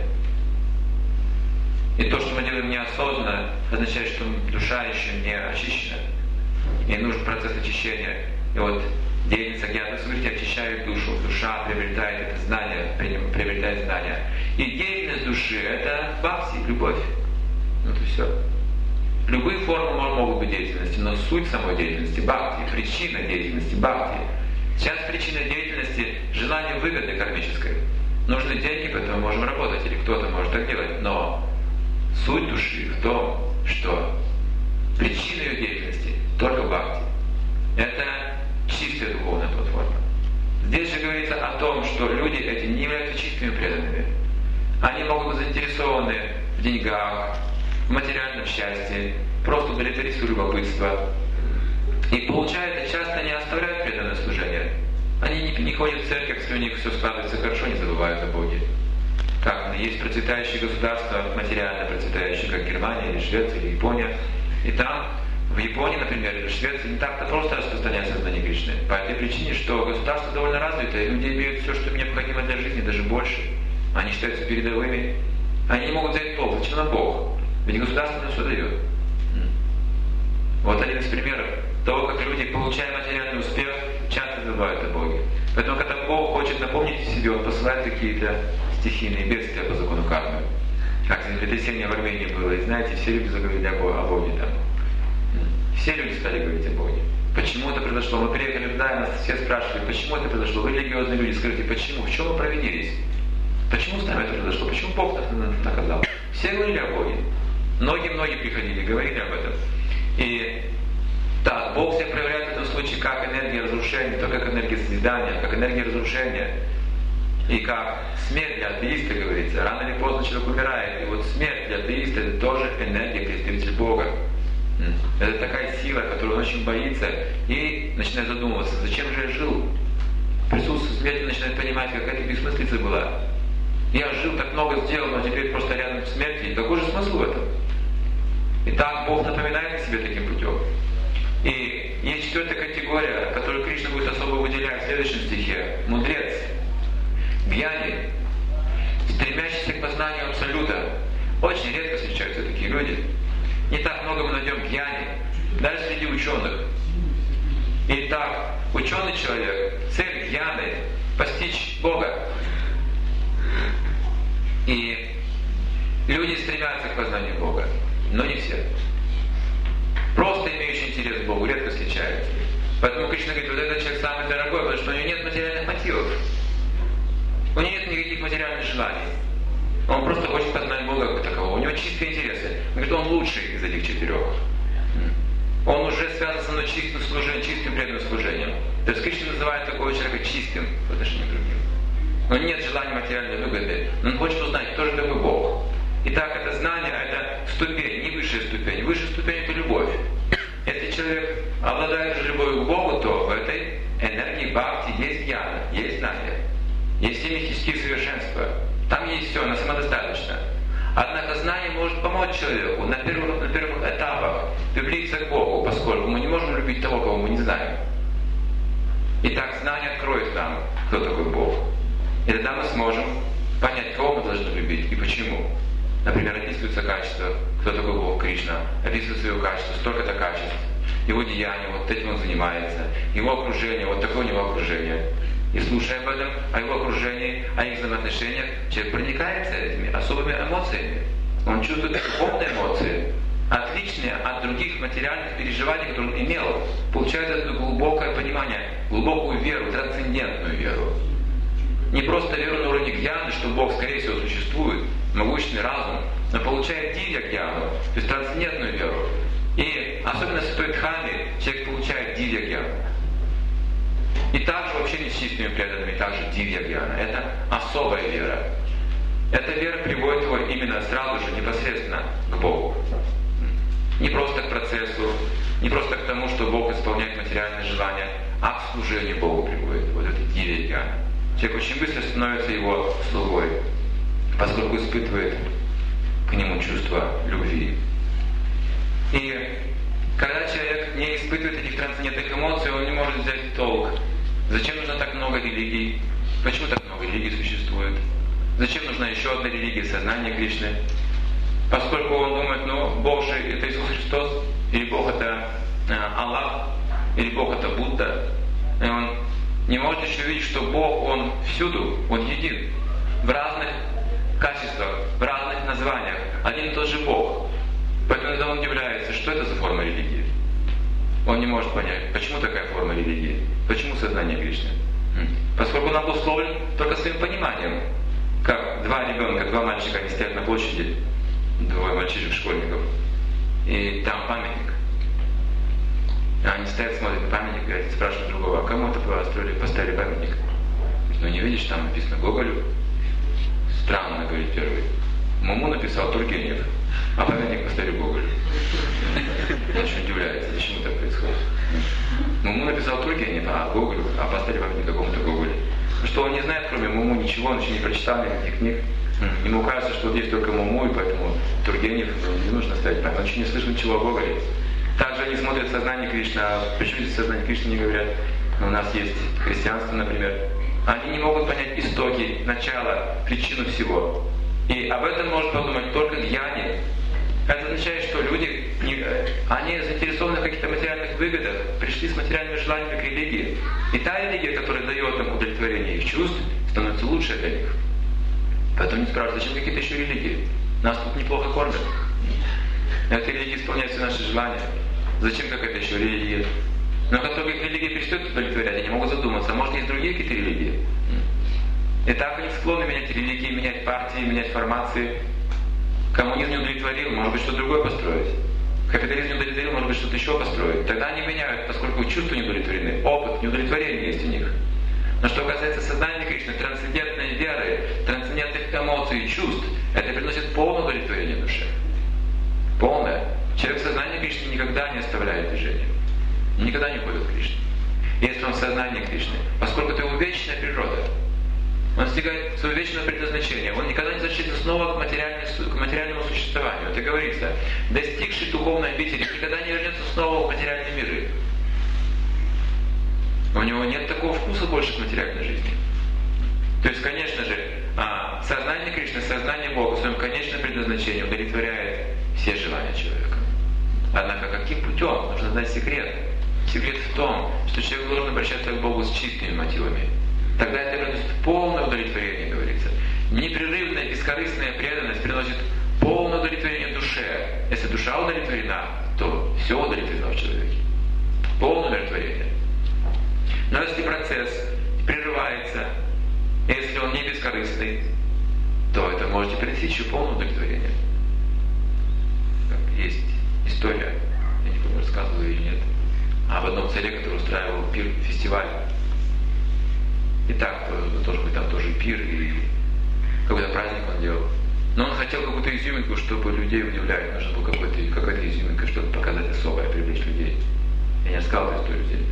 И то, что мы делаем неосознанно, означает, что душа еще не очищена. И нужен процесс очищения. И вот деятельность агьяна сукрити очищает душу. Душа приобретает это знание, приобретает знания. И деятельность души — это бхакти, любовь. Вот и все. Любые формы могут быть деятельности, но суть самой деятельности — бхакти, причина деятельности — бхакти. Сейчас причина деятельности — желание выгоды кармической. Нужны деньги, поэтому можем работать, или кто-то может так делать. Но суть души в том, что причина ее деятельности — только бхакти. Это чистая духовная платформа. Здесь же говорится о том, что люди эти не являются чистыми преданными. Они могут быть заинтересованы в деньгах, в материальном счастье, просто удовлетворить любопытство. И получая это, часто не оставляют преданное служение. Они не ходят в церковь, если у них все складывается хорошо, не забывают о Боге. Как есть процветающие государства, материально процветающие, как Германия, или Швеция, или Япония. И там, в Японии, например, или в Швеции, не так-то просто распространяется сознание Кришны. По этой причине, что государство довольно развито, и люди имеют все, что им необходимо для жизни, даже больше. Они считаются передовыми. Они не могут взять толк. Зачем нам Бог? Ведь государство нам все дает. Вот один из примеров того, как люди, получая материальный успех, часто забывают о Боге. Поэтому, когда Бог хочет напомнить о себе, Он посылает какие-то стихийные бедствия по закону кармы. Как землетрясение в Армении было, и знаете, все люди заговорили о Боге там. Все люди стали говорить о Боге. Почему это произошло? Мы приехали туда, и нас все спрашивали, почему это произошло? Вы религиозные люди, скажите, почему? В чем мы провинились? Почему с нами это произошло? Почему Бог нас наказал? Все говорили о Боге. Многие приходили, говорили об этом. И так, Бог себя проявляет в этом случае как энергия разрушения, то как энергия созидания, как энергия разрушения. И как смерть для атеиста, говорится, рано или поздно человек умирает. И вот смерть для атеиста — это тоже энергия, представитель Бога. Это такая сила, которую он очень боится и начинает задумываться, зачем же я жил? Присутствие смерти начинает понимать, какая это бессмыслица была. Я жил, так много сделал, но теперь просто рядом с смертью. И какой же смысл в этом? И так Бог напоминает о себе таким путем. И есть четвертая категория, которую Кришна будет особо выделять в следующем стихе. Мудрец, гьяни, стремящийся к познанию Абсолюта. Очень редко встречаются такие люди. Не так много мы найдем гьяни, даже среди ученых. Итак, ученый человек, цель гьяны — постичь Бога. И люди стремятся к познанию Бога, но не все. Просто имеющий интерес к Богу редко встречаются. Поэтому Кришна говорит, вот этот человек самый дорогой, потому что у него нет материальных мотивов. У него нет никаких материальных желаний. Он просто хочет познать Бога как такового. У него чистые интересы. Он говорит, он лучший из этих четырех. Он уже связан со мной чистым служением, чистым преданным служением. То есть Кришна называет такого человека чистым в отношении к другим. У него нет желания материальной выгоды, но он хочет узнать, кто же такой Бог. Итак, это знание, это ступень, не высшая ступень. Высшая ступень — это любовь. Если человек обладает уже любовью к Богу, то в этой энергии бхакти есть гьяна, есть знание, есть все мистические совершенства. Там есть все, оно самодостаточно. Однако знание может помочь человеку на первых этапах приблизиться к Богу, поскольку мы не можем любить того, кого мы не знаем. Итак, знание откроет нам, кто такой Бог. И тогда мы сможем понять, кого мы должны любить и почему. Например, описываются качества, кто такой Бог, Кришна, описывается его качество, столько-то качеств, его деяния, вот этим он занимается, его окружение, вот такое у него окружение. И слушая об этом, о его окружении, о их взаимоотношениях, человек проникается этими особыми эмоциями. Он чувствует духовные эмоции, отличные от других материальных переживаний, которые он имел. Получает это глубокое понимание, глубокую веру, трансцендентную веру. Не просто веру на уровне гьяны, что Бог, скорее всего, существует, могущественный разум, но получает дивья гьяну, то есть трансцендентную веру. И особенно в Святой Дхамме человек получает дивья гьяну. И также в общении с чистыми преданными, также дивья гьяна. Это особая вера. Эта вера приводит его именно сразу же, непосредственно к Богу. Не просто к процессу, не просто к тому, что Бог исполняет материальные желания, а к служению Богу приводит. Вот это дивья гьяна. Человек очень быстро становится его слугой, поскольку испытывает к нему чувство любви. И когда человек не испытывает этих трансцендентных эмоций, он не может взять в толк. Зачем нужно так много религий? Почему так много религий существует? Зачем нужна еще одна религия, сознание Кришны? Поскольку он думает, Бог же это Иисус Христос, или Бог это Аллах, или Бог это Будда. И он не может еще видеть, что Бог, Он всюду, Он един. В разных качествах, в разных названиях. Один и тот же Бог. Поэтому когда он удивляется, что это за форма религии. Он не может понять, почему такая форма религии, почему сознание Кришны. Поскольку он обусловлен только своим пониманием. Как два ребенка, два мальчика, они стоят на площади, двое мальчишек-школьников, и там памятник. Они стоят, смотрят на памятник, и один спрашивает другого, а кому это поставили памятник? Не видишь, там написано Гоголю. Странно, говорит первый. Муму написал Тургенев, а памятник поставили Гоголю. Он очень удивляется, почему так происходит. Муму написал Тургенев, а Гоголю, а поставили памятник какому-то Гоголю. Что он не знает, кроме Муму, ничего, он еще не прочитал никаких книг. Ему кажется, что вот есть только Муму, и поэтому Тургенев не нужно ставить памятник. Он еще не слышал ничего о Гоголе. Также они смотрят сознание Кришны, а почему здесь сознание Кришны не говорят? У нас есть христианство, например. Они не могут понять истоки, начало, причину всего. И об этом может подумать только гьяни. Это означает, что люди, они заинтересованы в каких-то материальных выгодах, пришли с материальными желаниями к религии. И та религия, которая дает им удовлетворение их чувств, становится лучше для них. Поэтому они спрашивают, зачем какие-то еще религии? Нас тут неплохо кормят. Эта религия исполняет все наши желания. Зачем какая-то еще религия? Но как только их религия перестает удовлетворять, они могут задуматься, а может есть другие какие-то религии? И так они склонны менять религии, менять партии, менять формации. Коммунизм не удовлетворил, может быть, что-то другое построить. Капитализм не удовлетворил, может быть, что-то еще построить. Тогда они меняют, поскольку чувства не удовлетворены, опыт, неудовлетворение есть у них. Но что касается сознания Кришны, трансцендентной веры, трансцендентных эмоций и чувств, это приносит полное удовлетворение душе. Полное. Человек в сознании Кришны никогда не оставляет движение. Никогда не уходит к Кришне. Если он в сознании Кришны, поскольку это его вечная природа, он достигает своего вечного предназначения. Он никогда не возвращается снова к материальному существованию. Это говорится, достигший духовной обители никогда не вернется снова в материальные миры. У него нет такого вкуса больше к материальной жизни. То есть, конечно же, сознание Кришны, сознание Бога в своем конечном предназначении удовлетворяет все желания человека. Однако каким путем? Нужно знать секрет. Секрет в том, что человек должен обращаться к Богу с чистыми мотивами. Тогда это приносит полное удовлетворение, говорится. Непрерывная, бескорыстная преданность приносит полное удовлетворение душе. Если душа удовлетворена, то все удовлетворено в человеке. Полное удовлетворение. Но если процесс прерывается, если он не бескорыстный, то это можете принести еще полное удовлетворение. Есть история, я не помню, рассказывал или нет, об одном царе, который устраивал пир, фестиваль. И так, должен быть там тоже пир, и какой-то праздник он делал. Но он хотел какую-то изюминку, чтобы людей удивлять. Нужна была какая-то изюминка, чтобы показать особое, привлечь людей. Я не рассказал эту историю здесь.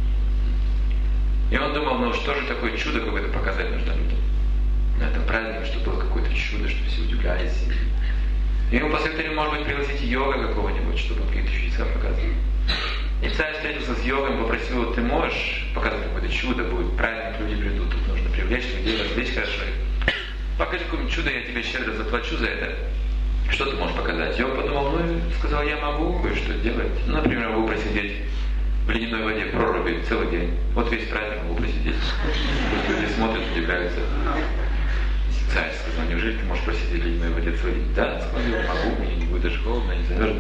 И он думал, ну что же такое чудо какое-то показать нужно людям. На этом празднике, чтобы было какое-то чудо, чтобы все удивлялись. И ему посоветовали, может быть, пригласить йога какого-нибудь, чтобы он какие-то чудеса показывал. И царь встретился с йогом, попросил, ты можешь показать какое-то чудо, будет праздник, люди придут, тут нужно привлечь людей, развлечь хорошо. Покажи какое-нибудь чудо, я тебе щедро заплачу за это. Что ты можешь показать? Йог подумал, ну и сказал, я могу кое-что делать. Ну, например, могу просидеть в ледяной воде, в проруби целый день. Вот весь праздник могу просидеть. Люди смотрят, удивляются. Царь сказал, неужели ты можешь просидеть в ледяной воде целый день? Да, сказал, я могу, мне не будет даже холодно, не замерзнет.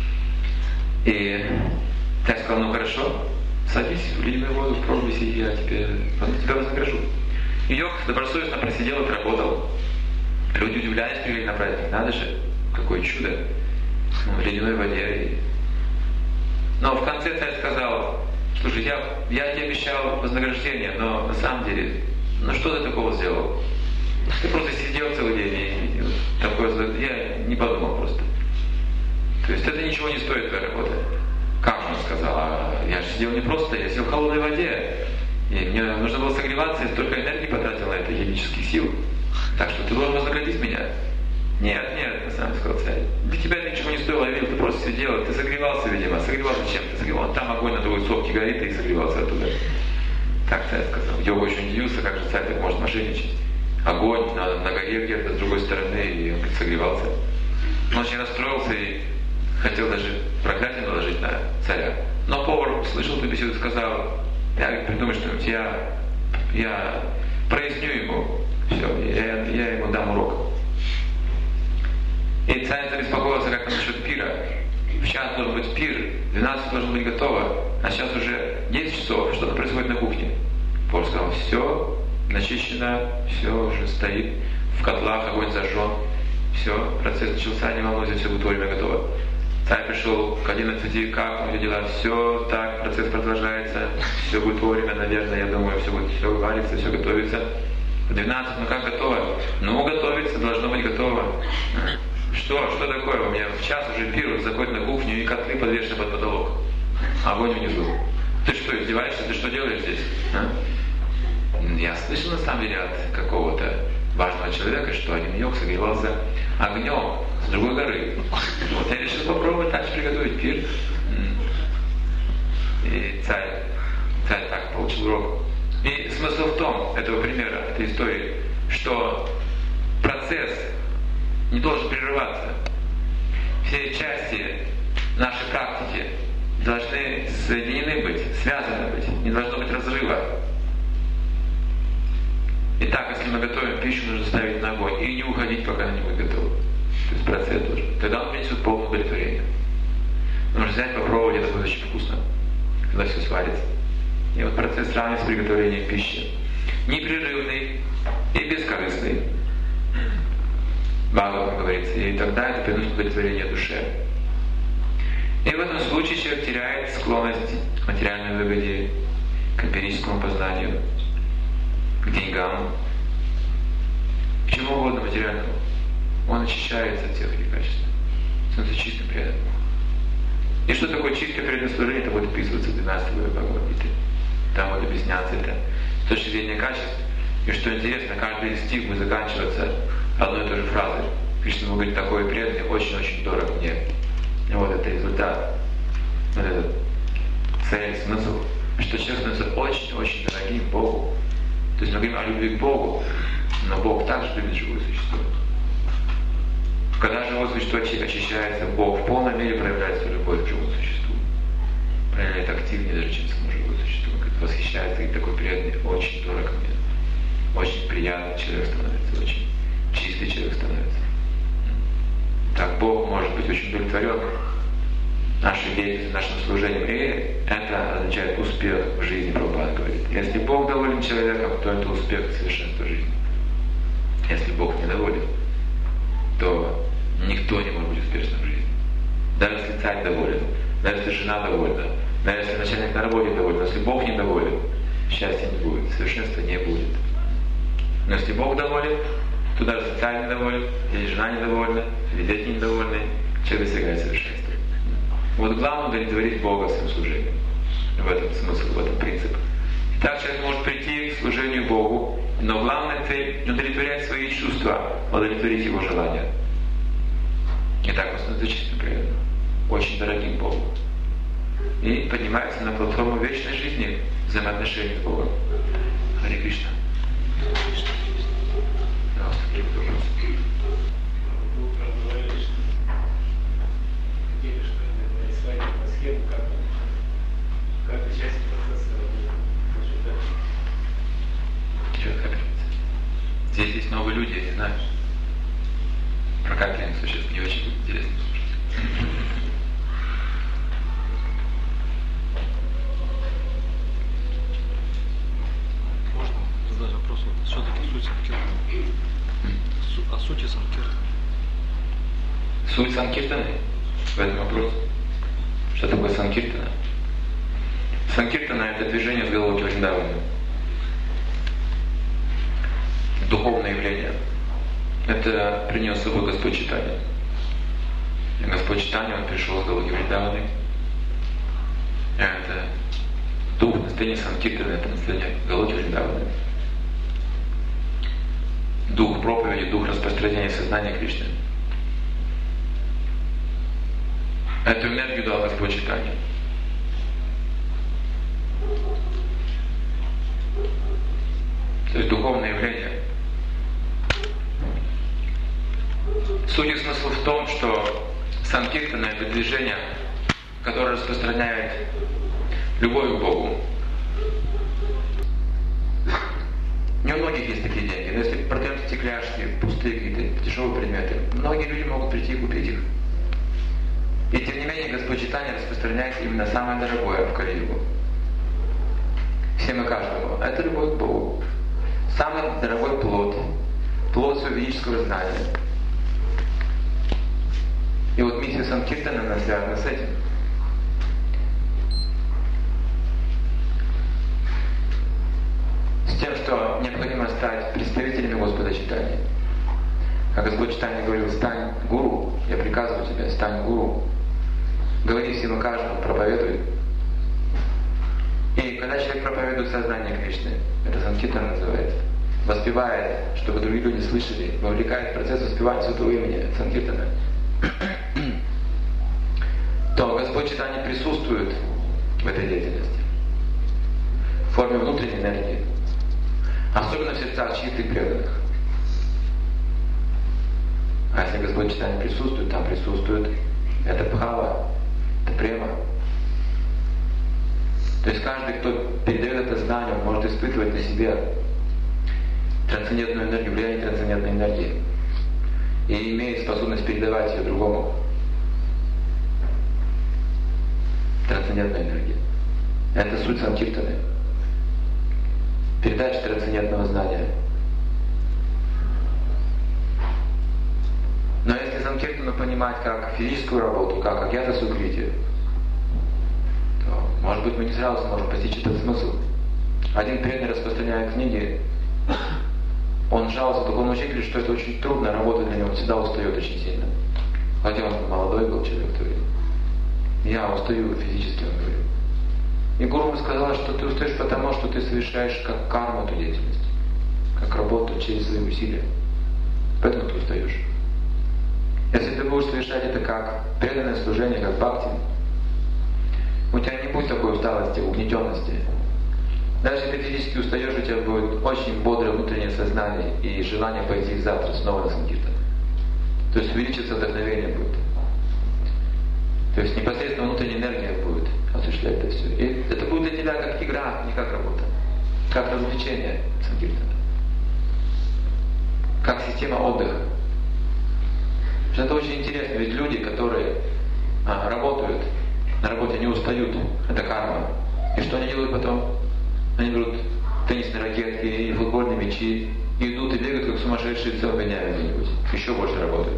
И царь сказал, ну хорошо, садись в ледяную воду, в проруби сиди, я тебя вознагражу. И йог добросовестно просидел и отработал. Люди удивлялись, привели на праздник. Надо же, какое чудо. В ледяной воде. Но в конце царь сказал, слушай, я тебе обещал вознаграждение, но на самом деле, ну что ты такого сделал? Ты просто сидел целый день и такое, я не подумал просто. То есть это ничего не стоит, твоя работа. Как же он сказал? Я же сидел не просто, я сидел в холодной воде. И мне нужно было согреваться, я столько энергии потратил на это, химических сил. Так что ты должен вознаградить меня. Нет, на самом деле, сказал царь. Для тебя это ничего не стоило, я видел, ты просто сидел, ты согревался, видимо. Согревался чем? Ты согревал. Там огонь на другой сопке горит, и согревался оттуда. Так царь сказал. Йога очень удивился, как же царь так может мошенничать. Огонь на горе где-то с другой стороны, и он согревался. Он очень расстроился и хотел даже проклятие наложить на царя. Но повар услышал эту беседу и сказал, я придумаю что-нибудь, я проясню ему все, я ему дам урок. И царь забеспокоился, как насчет пира. В час должен быть пир, в 12 должно быть готово, а сейчас уже 10 часов, что-то происходит на кухне. Повар сказал, все начищено, все уже стоит, в котлах огонь зажжен, все, процесс начался, не волнуйся, все будет вовремя готово. Царь пришел к 11, как у него дела, все так, процесс продолжается, все будет вовремя, наверное, я думаю, все варится, все готовится. В 12, ну как готово? Ну, готовится, должно быть готово. Что такое? У меня в час уже пир, заходит на кухню и котлы подвешены под потолок. Огонь внизу. Ты что, издеваешься? Ты что делаешь здесь? Я слышал на самом деле от какого-то важного человека, что один йог согревался огнем с другой горы. Вот я решил попробовать так приготовить пир. И царь так получил урок. И смысл в том, этого примера, этой истории, что процесс не должен прерываться. Все части нашей практики должны соединены быть, связаны быть, не должно быть разрыва. Итак, если мы готовим пищу, нужно ставить на огонь и не уходить, пока она не будет готова. То есть процесс должен. Тогда он принесет полное удовлетворение. Нужно взять, попробовать, это будет очень вкусно, когда все сварится. И вот процесс сравнивается с приготовлением пищи. Непрерывный и бескорыстный. Бхагаватам говорится. И тогда это приносит удовлетворение душе. И в этом случае человек теряет склонность к материальной выгоде, к эмпирическому познанию, к деньгам, к чему угодно материальному. Он очищается от всех этих качеств. Становится чистым преданным. И что такое чистое преданное служение, это будет описываться в 12 главе Бхагавад-гиты. Там будет объясняться это с точки зрения качеств. И что интересно, каждый стих будет заканчиваться одной и той же фразой. Кришна говорит, такой преданный очень-очень дорог мне. И вот это результат. Вот этот цель, смысл. Что человек становится очень-очень дорогим Богу. То есть мы говорим о любви к Богу, но Бог также любит живое существо. Когда живое существо очищается, Бог в полной мере проявляет свою любовь к живому существу. Проявляет активнее даже, чем само живое существо. Восхищается, и такой преданный, очень дорог мне. Очень приятный человек становится, очень чистый человек становится. Так Бог может быть очень удовлетворен нашей деятельностью, нашим служением. И это означает успех в жизни, Прабхупада говорит. Если Бог доволен человеком, то это успех совершенства жизни. Если Бог недоволен, то никто не может быть успешным в жизни. Даже если царь доволен, даже если жена довольна, даже если начальник на работе доволен, если Бог недоволен, счастья не будет, совершенства не будет. Но если Бог доволен, то даже социально недоволен, или жена недовольна, или дети недовольны, человек достигает совершенства. Вот главное удовлетворить Бога своим служением. В этом смысл, в этом принцип. И так человек может прийти к служению Богу, но главная цель не удовлетворять свои чувства, а удовлетворить Его желания. И так он становится чистым преданным, очень дорогим Богу. И поднимается на платформу вечной жизни взаимоотношений с Богом. Харе Кришна. Здесь есть новые люди, я не знаю. Про капельных существ не очень интересно слушать. Можно задать вопрос, вот, что такое суть санкиртаны? О сути санкиртаны. Суть санкиртаны в этом вопросе. Что такое санкиртана? Санкиртана — это движение с Галоки Вриндавана. Духовное явление. Это принес с собой Господь Чайтанья. И Господь Чайтанья, он пришел с Галоки Вриндаваны. Это дух, настроение санкиртана, это настроение Галоки Вриндаваны. Дух проповеди, дух распространения сознания Кришны. Эту энергию дал Господь Чайтанья. То есть духовное явление. Суть и смысл в том, что санкиртана — это движение, которое распространяет любовь к Богу. Не у многих есть такие деньги, но если продаем стекляшки, пустые какие-то дешевые предметы, многие люди могут прийти и купить их. И тем не менее Господь Чайтанья распространяет именно самое дорогое в Кали-югу. Всем и каждому. Это любовь к Богу. Самый дорогой плод своего ведического знания. И вот миссия Санкиртана, она связана с этим. С тем, что необходимо стать представителями Господа Чайтаньи. Как Господь Чайтанья говорил: стань гуру, я приказываю тебе, стань гуру. Говори всем и каждому, проповедуй. И когда человек проповедует сознание Кришны, это Санкиртана называется, воспевает, чтобы другие люди слышали, вовлекает в процесс воспевания святого имени, Санкиртана, то Господь Чайтанья присутствует в этой деятельности в форме внутренней энергии, особенно в сердцах чистых преданных. А если Господь Чайтанья присутствует, там присутствует это бхава, это према. То есть каждый, кто передает это знание, он может испытывать на себе трансцендентную энергию, влияние трансцендентной энергии. И имеет способность передавать ее другому. Трансцендентная энергия. Это суть санкиртаны. Передача трансцендентного знания. Но если санкиртану понимать как физическую работу, как агьята сукрити, то, может быть, мы не сразу сможем постичь этот смысл. Один преданный, распространяя книги, он жаловался духовному учителю, что это очень трудно, работать для него, он всегда устает очень сильно. Хотя он молодой был человек, то есть. Я устаю физически, он говорил. И гуру ему сказала, что ты устаешь потому, что ты совершаешь как карму эту деятельность, как работу через свои усилия. Поэтому ты устаешь. Если ты будешь совершать это как преданное служение, как бхакти, у тебя не будет такой усталости, угнетенности. Даже если ты физически устаешь, у тебя будет очень бодрое внутреннее сознание и желание пойти завтра снова на санкиртан. То есть увеличится вдохновение будет. То есть непосредственно внутренняя энергия будет осуществлять это все. И это будет для тебя как игра, не как работа. Как развлечение санкиртана. Как система отдыха. Это очень интересно, ведь люди, которые работают, на работе не устают, это карма. И что они делают потом? Они берут теннисные ракетки и футбольные мячи, и идут и бегают, как сумасшедшие целыми днями где-нибудь. Еще больше работают.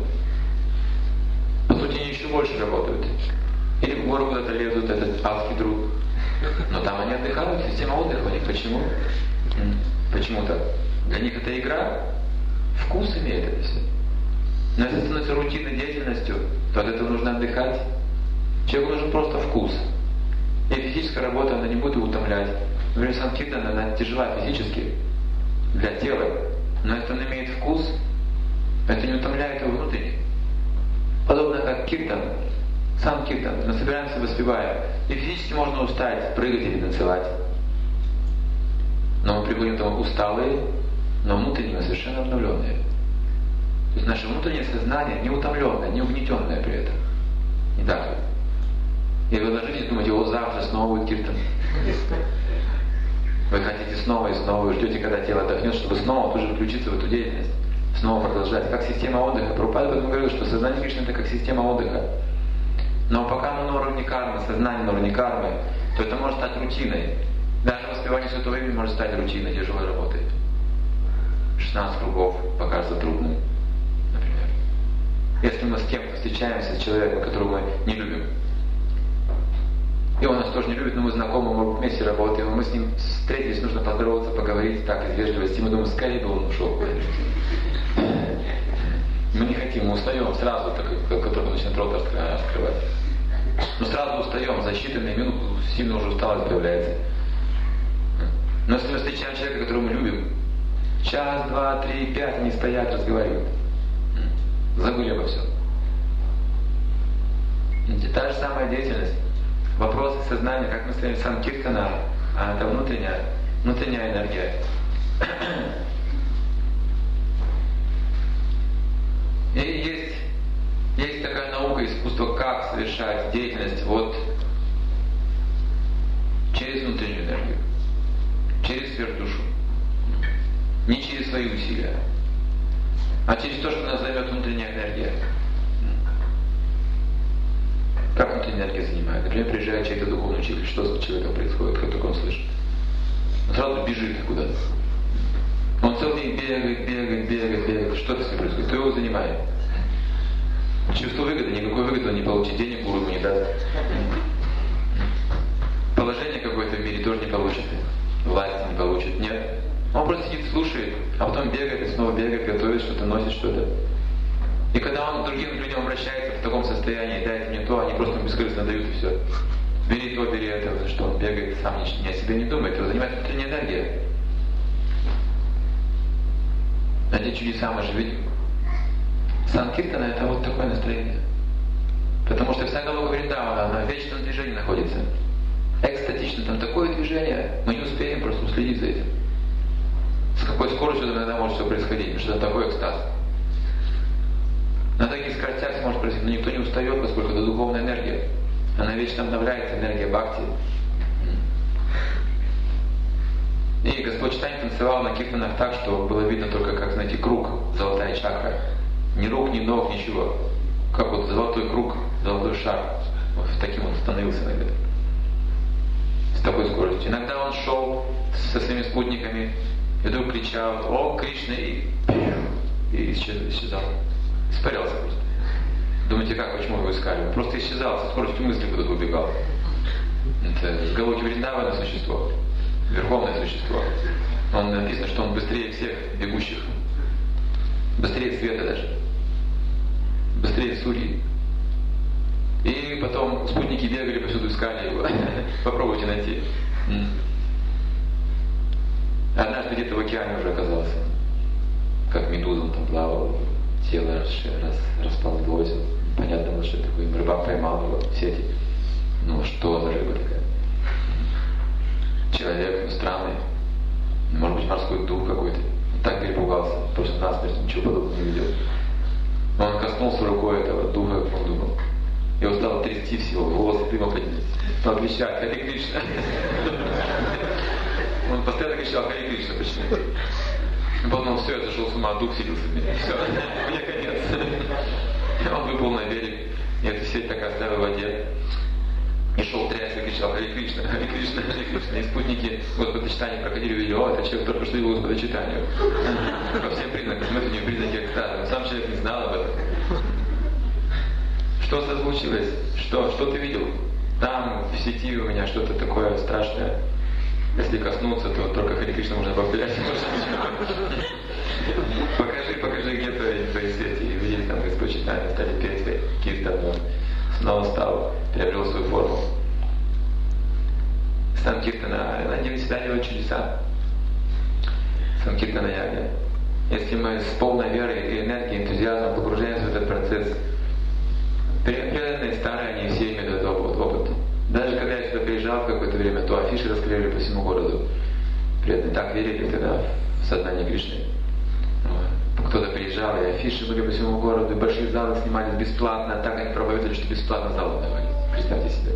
По сути, они еще больше работают. Или в гору куда-то лезут, этот адский труд. Но там они отдыхают, система отдыха у них. Почему? Почему так? Для них это игра, вкус имеет это все. Но если становится рутинной деятельностью, то от этого нужно отдыхать. Человеку нужен просто вкус. И физическая работа, она не будет утомлять. Например, санкиртана, она тяжела физически для тела, но если он имеет вкус, это не утомляет его внутренне. Подобно как киртан, сам киртан, мы собираемся, воспеваем. И физически можно устать, прыгать или танцевать. Но мы приходим там усталые, но внутренне мы совершенно обновленные. То есть наше внутреннее сознание не утомленное, не угнетенное при этом. Не так ли? И вы ложитесь, думаете, о, завтра снова будет киртан. Вы хотите снова и снова, вы ждете, когда тело отдохнет, чтобы снова тут же включиться в эту деятельность. Снова продолжать. Как система отдыха. Прабхупада поэтому говорил, что сознание Кришны это как система отдыха. Но пока мы на уровне кармы, сознание на уровне кармы, то это может стать рутиной. Даже воспевание святого имени может стать рутиной, тяжелой работой. 16 кругов покажется трудным, например. Если мы с кем-то встречаемся, с человеком, которого мы не любим, и он нас тоже не любит, но мы знакомы, мы вместе работаем, мы с ним встретились, нужно поздороваться, поговорить так, из вежливости, мы думаем, скорее бы он ушел. Мы не хотим, мы устаем сразу, как только начинает рот раскрывать. Но сразу устаем, за считанные минуты сильно уже усталость появляется. Но если мы встречаем человека, которого мы любим, час, два, три, пять, они стоят, разговаривают. Забыли обо всем. Это та же самая деятельность. Вопросы сознания, как мы стоим санкиртана, а это внутренняя энергия. И есть такая наука, искусство, как совершать деятельность вот через внутреннюю энергию, через сверхдушу. Не через свои усилия, а через то, что нас зовет внутренняя энергия. Как внутренняя энергия занимает? Например, приезжает чей-то духовный учитель, что с человеком происходит, как только он слышит. Он сразу бежит куда-то. Он целый день бегает. Что-то с ним происходит, кто его занимает? Чувство выгоды, никакой выгоды он не получит, денег гуру ему не даст. Положение какое-то в мире тоже не получит, власти не получит, нет. Он просто сидит, слушает, а потом бегает и снова бегает, готовит что-то, носит что-то. И когда он к другим людям обращается в таком состоянии, дайте мне то, они просто бескорыстно дают и все. Бери то, бери это, потому что он бегает, сам ни о себе не думает, его занимает внутренняя энергия. Эти чудеса мы же видим. Санкиртана это вот такое настроение. Потому что вся Галока Вриндавана, она в вечном движении находится. Экстатично, там такое движение, мы не успеем просто уследить за этим. С какой скоростью иногда может все происходить, потому что это такой экстаз. На таких скоростях все может происходить, но никто не устает, поскольку это духовная энергия. Она вечно обновляется, энергия бхакти. И Господь Чайтанья танцевал на киртанах так, что было видно только, как, знаете, круг, золотая чакра. Ни рук, ни ног, ничего. Как вот золотой круг, золотой шар. Вот таким он становился иногда. С такой скоростью. Иногда он шел со своими спутниками и вдруг кричал: «О, Кришна!» и исчезал. Испарялся просто. Думаете, как, почему его искали? Он просто исчезал, со скоростью мысли куда-то убегал. Это с Галоки Вриндавана существо. Верховное существо. Он написано, что он быстрее всех бегущих. Быстрее света даже. Быстрее Сурьи. И потом спутники бегали, повсюду искали его. Попробуйте найти. Однажды где-то в океане уже оказался. Как медуза он там плавал. Тело расползлось. Понятно было, что такое. Рыбак поймал его в сети. Ну что за рыба такая? Человек странный. Может быть, морской дух какой-то. Он так перепугался. Просто насмерть ничего подобного не видел. Он коснулся рукой этого духа, как он думал. Его стало трясти всего, волосы дымом поднялись. Стал кричать: «Харе Кришна!» Он постоянно кричал: «Харе Кришна!» почему-то. И потом все, я зашел с ума, дух сидел с ними. Все, мне конец. Он выплыл на берег, и эту сеть так оставил в воде. И шел трясся, кричал: «Харе Кришна! Харе Кришна! Харе Кришна!» И спутники Господа Чайтаньи проходили, увидели: «О, это человек только что видел Господа Чайтанью». По всем признакам, смотрите, у него признаки экстаза. Сам человек не знал об этом. Что случилось? Что ты видел? Там в сети у меня что-то такое страшное. Если коснуться, то только Харе Кришна можно повторять. Покажи, где твои сети. И видели, там Господь читали, стали петь киртан, он снова стал, приобрел свою форму. Санкиртана, они всегда делают чудеса. Санкиртана яги. Если мы с полной верой и энергией, энтузиазмом погружаемся в этот процесс, преданные старые, они все имеют этот опыт. Даже когда я сюда приезжал в какое-то время, то афиши расклеили по всему городу. Преданные так верили тогда в сознание Кришны. Кто-то приезжал, и афиши были по всему городу, и большие залы снимались бесплатно, так они проповедовали, что бесплатно залы давали. Представьте себе.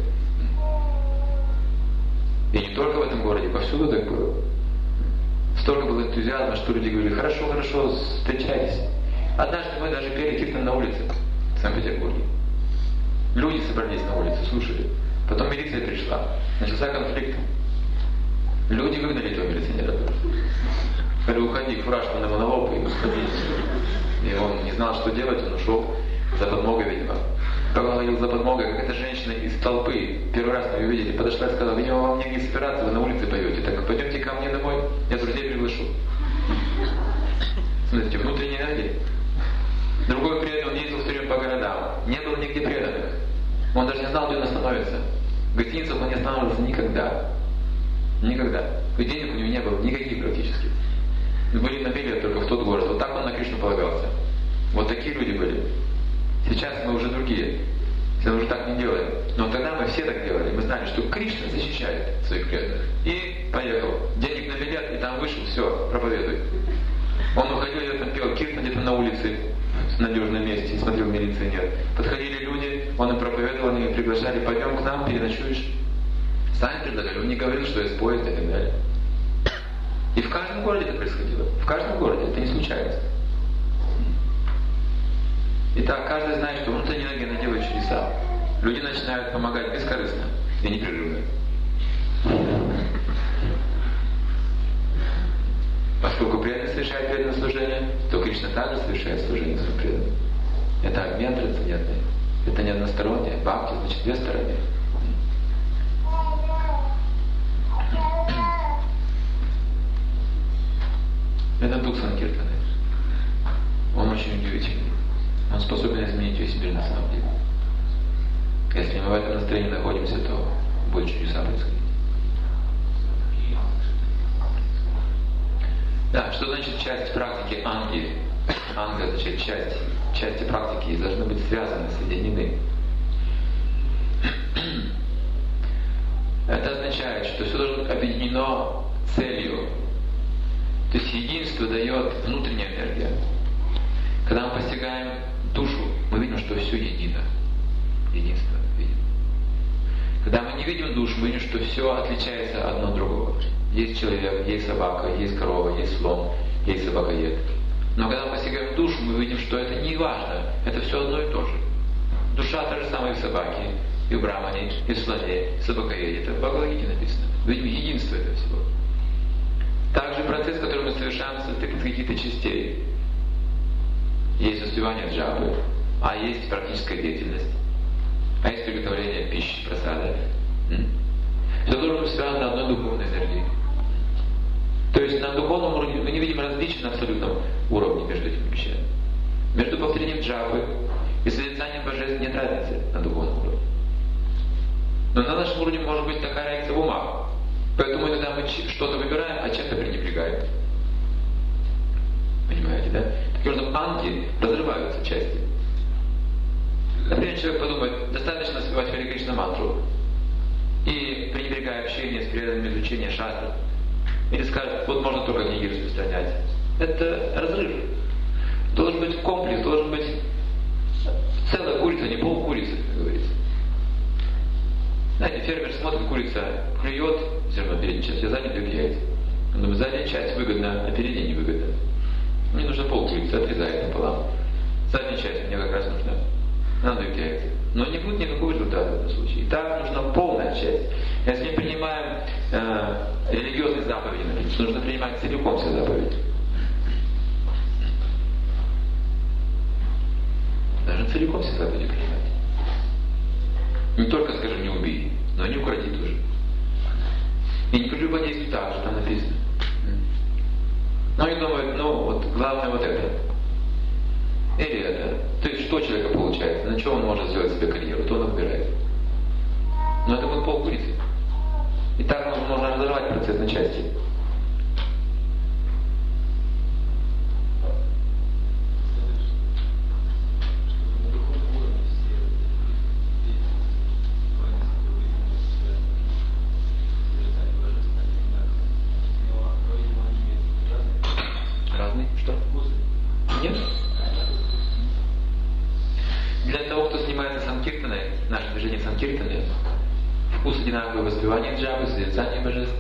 И не только в этом городе, повсюду так было. Столько было энтузиазма, что люди говорили: хорошо, встречайтесь. Однажды мы даже пели киртан на улице в Санкт-Петербурге. Люди собрались на улице, слушали. Потом милиция пришла. Начался конфликт. Люди выгнали этого милиционера. Говорили: уходи, фуражку на лоб и уходи. И он не знал, что делать, он ушел за подмогой, видимо. Когда он ходил за подмогой, как эта женщина из толпы, первый раз мы ее видели, подошла и сказала: видимо, вам негде собираться, вы на улице поете, так пойдемте ко мне домой, я друзей приглашу. Смотрите, внутренняя энергия. Другой преданный, он ездил все время по городам, не было нигде преданных. Он даже не знал, где он остановится. В гостиницах он не останавливался никогда. Никогда. И денег у него не было никаких практически. Были на билет только в тот город. Вот так он на Кришну полагался. Вот такие люди были. Сейчас мы уже другие. Мы уже так не делаем. Но тогда мы все так делали. Мы знали, что Кришна защищает своих преданных. И поехал. Денег на билет, и там вышел, все, проповедуй. Он уходил, я там пел киртан где-то на улице, в надежном месте, и смотрел, милиции нет. Подходили люди, он им проповедовал, они приглашали: пойдем к нам, переночуешь. Сами предлагали, он не говорил, что из поезда и так далее. И в каждом городе это происходило. В каждом городе, это не случайность. Итак, каждый знает, что внутренняя энергия, она делает чудеса. Люди начинают помогать бескорыстно и непрерывно. Поскольку преданный совершает преданное служение, то Кришна также совершает служение своим преданным. Это обмен трансцендентный. Это не одностороннее. Бхакти значит две стороны. Это дух Санкиртаны. Он очень удивительный. Он способен изменить весь мир на самом деле. Если мы в этом настроении находимся, то будет чудеса происходить. Да, что значит часть практики анги? Анга означает часть. Части практики должны быть связаны, соединены. Это означает, что все должно быть объединено целью. То есть единство дает внутренняя энергия. Когда мы постигаем душу, мы видим, что все едино. Единство видим. Когда мы не видим душу, мы видим, что все отличается одно от другого. Есть человек, есть собака, есть корова, есть слон, есть собакоед. Но когда мы постигаем душу, мы видим, что это не важно. Это все одно и то же. Душа та же самая и в собаке, и в брамане, и в слоне, и в собакоеде. Это в Бхагавад-гите написано. Мы видим единство этого всего. Также процесс, который мы совершаем, состоит из каких-то частей. Есть успевание джапы, а есть практическая деятельность, а есть приготовление пищи, прасада. Все должно быть связано на одной духовной энергии. То есть на духовном уровне мы не видим различий на абсолютном уровне между этими вещами. Между повторением джапы и созерцанием божеств нет разницы на духовном уровне. Но на нашем уровне может быть такая реакция в умах. Поэтому иногда мы что-то выбираем, а чем-то пренебрегаем. Понимаете, да? Таким образом, анги разрываются части. Например, человек подумает: достаточно спевать Харе Кришна мантру, и пренебрегая общение с преданными, изучение шастры, или скажет: вот можно только книги распространять. Это разрыв. Должен быть комплекс, должен быть целая курица, не полкурицы, как говорится. Знаете, фермер смотрит, курица клюет зерно, переднюю часть, а заднюю дает яйца. Он думает: задняя часть выгодна, а передняя не выгодна. Мне нужно полкурицы, отрезает пополам. Задняя часть мне как раз нужна. Она дает яйца. Но не будет никакого результата в этом случае. Так нужна полная часть. Если мы принимаем религиозные заповеди, например, что нужно принимать целиком все заповеди. Даже целиком все заповеди принимать. Не только, скажем, не убей, но и не укради тоже. И не прелюбодействуй так же, там написано. Но они думают, вот главное вот это. Или это. То есть что человека получается? На чем он может сделать себе карьеру? То он выбирает. Но это будет полкурицы. И так можно разорвать процесс на части. Разные? Что? Нет? Для того, кто занимается санкиртаной, наше движение санкиртаны, вкус одинаковый: воспевание джапы, созерцание божеств.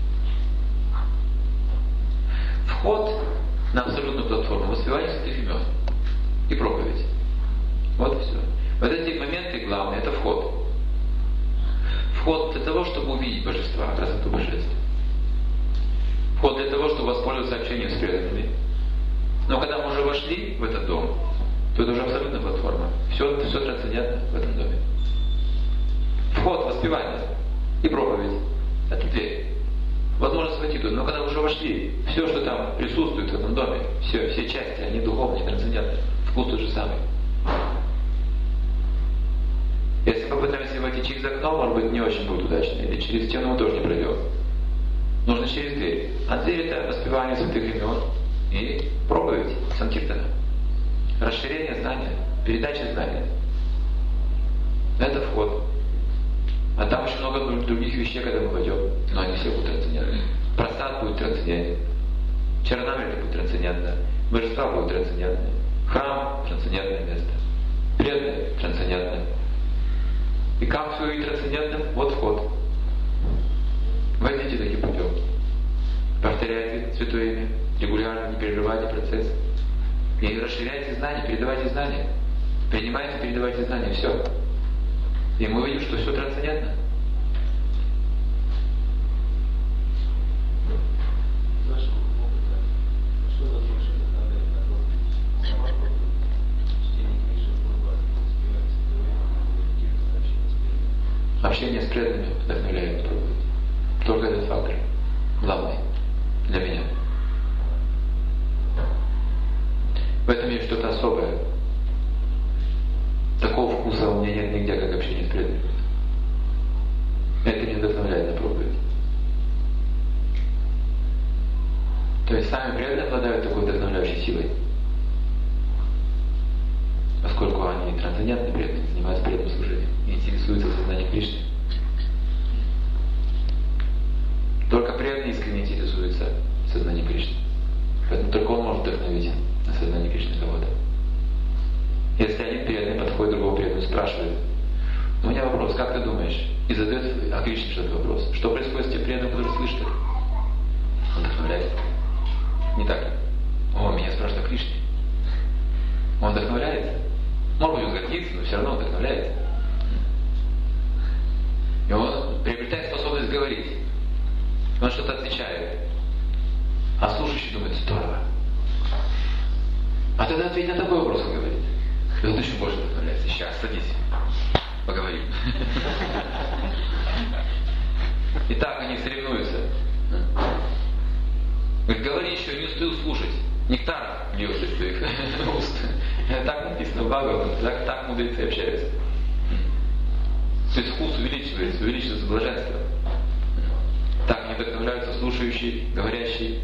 Вход на абсолютную платформу, воспевание святых имен и проповедь. Вот и все. Вот эти моменты главные, это вход. Вход для того, чтобы увидеть божества, красоту божеств. Вход для того, чтобы воспользоваться общением с преданными. Но когда мы уже вошли в этот дом, то это уже абсолютная платформа. Все трансцендентно в этом доме. Вход, воспевание и проповедь. Это дверь. Возможность войти туда. Но когда вы уже вошли, все, что там присутствует в этом доме, все части, они духовные, трансцендентные. Вкус тот же самый. Если попытаемся войти через окно, может быть, не очень будет удачно. Или через стену мы тоже не пройдем. Нужно через дверь. А дверь — это воспевание святых имен и проповедь санкиртана. Расширение знания, передача знания. Это вход. А там еще много других вещей, когда мы пойдем. Но они все будут трансцендентны. Прасад будет трансцендентен. Чаранамрita будет трансцендентно. Божества будут трансцендентны. Храм — трансцендентное место. Преданные — трансцендентное. И как все и трансцендентно? Вот вход. Войдите таким путем. Повторяйте святое имя. Регулярно, не перерывайте процесс. И расширяйте знания, передавайте знания. Принимайте, передавайте знания. Все. И мы увидим, что все трансцендентно. Общение с преданными вдохновляет пробовать. Только этот фактор главный для меня. В этом есть что-то особое. Такого вкуса у меня нет нигде, как общение с преданными. Это меня вдохновляет на проповедь. То есть сами преданные обладают такой вдохновляющей силой. Поскольку они трансцендентные преданные, занимаются преданным служением и интересуются сознанием Кришны. Только преданные искренне интересуются сознанием Кришны. Поэтому только он может вдохновить на сознание Кришны кого-то. Если один преданный подходит к другому преданному, спрашивает: у меня вопрос, как ты думаешь? И задает о Кришне что-то вопрос. Что происходит с тем преданным, который слышит это? Он вдохновляет. Не так ли? О, меня спрашивают о Кришне. Он вдохновляется. Может быть, он гордится, но все равно вдохновляется. И он приобретает способность говорить. Он что-то отвечает. А слушающий думает: здорово. А тогда ответь на такой вопрос, он говорит. И он еще больше вдохновляется. Сейчас, садись. Поговорим. И так они соревнуются. Говорит: говори еще, не успел слушать. Нектар льется из твоих уст. Так написано в Бхагаватам, так мудрецы общаются. То есть вкус увеличивается блаженство. Так не вдохновляются слушающие, говорящие.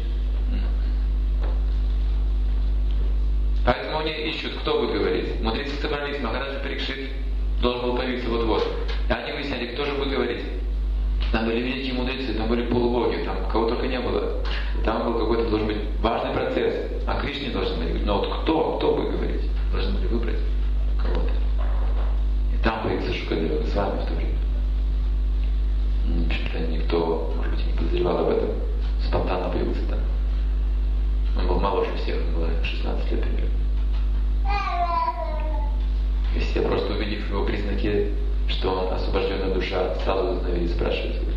Поэтому они ищут, кто будет говорить. Мудрецы собрались, Махараджа Парикшит должен был появиться вот-вот. И они выясняли, кто же будет говорить. Там были великие мудрецы, там были полубоги, там кого только не было. Там был какой-то, должен быть, важный процесс. А Кришне должны были. Но вот кто будет говорить? Должны были выбрать кого-то. И там появился Шукадева с вами в то время. В общем-то, никто, может быть, не подозревал об этом. Спонтанно появился там. Он был моложе всех, ему было 16 лет примерно. И все, просто увидев его признаки, что он освобожденная душа, сразу остановились, спрашивать его.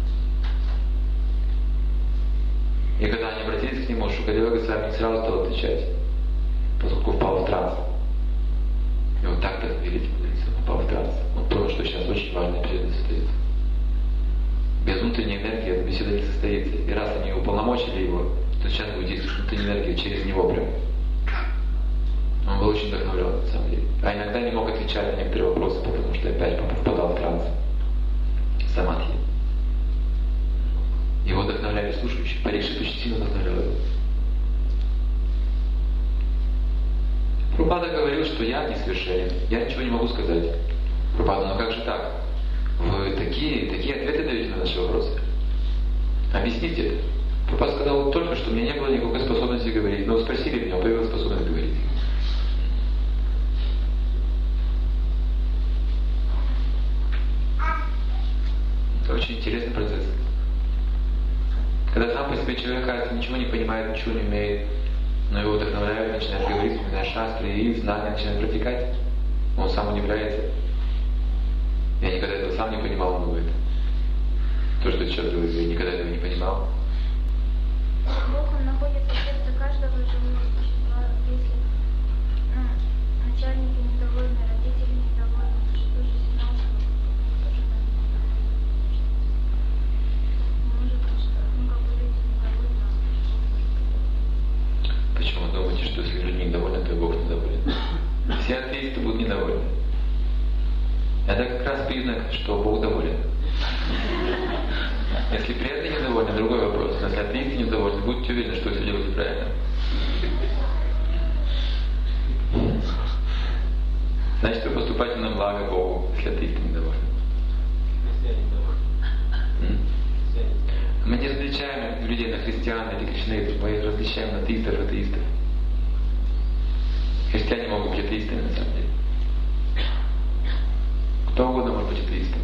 И когда они обратились к нему, Шукадева Госвами не сразу стал отвечать, поскольку упал в транс. И вот так-то великий мудрец, он упал в транс. Он понял, что что сейчас очень важная беседа состоится. Без внутренней энергии эта беседа не состоится. И раз они уполномочили его, то сейчас будет действовать внутренняя энергия через него прям. Он был очень вдохновлен, на самом деле. А иногда не мог отвечать на некоторые вопросы, потому что опять впадал в транс. Самадхи. Его вдохновляли слушающие. Парикшит очень сильно вдохновлял его. Прабхупада говорил, что я несовершенен, я ничего не могу сказать. Прабхупада, ну как же так? Вы такие ответы даете на наши вопросы. Объясните это. Прабхупада сказал только, что у меня не было никакой способности говорить, но вы спросили меня, появилась способность говорить. Это очень интересный процесс. Когда сам по себе человек, кажется, ничего не понимает, ничего не умеет, но его вдохновляют, начинает говорить, вспоминает шастры, и знания начинают протекать. Он сам удивляется. Я никогда этого сам не понимал, он говорит. То, что сейчас говорит, я никогда этого не понимал. Бог, он находится в сердце каждого живого существа. Если начальники недовольны, родители недовольны, это же тоже сигнал, что тоже надо. Может, что, как бы люди недовольны. Почему вы думаете, что если люди недовольны, то и Бог недоволен? Все атеисты будут недовольны. Это как раз признак, что Бог доволен. Если преданные недовольны, другой вопрос. Но если атеисты недовольны, будьте уверены, что вы все делаете правильно. Значит, вы поступаете на благо Богу, если атеисты недовольны. Мы не различаем людей на христиан или кришнаитов, мы их различаем на атеистов и атеистов. Христиане могут быть атеистами на самом деле. Кто угодно может быть атеистом.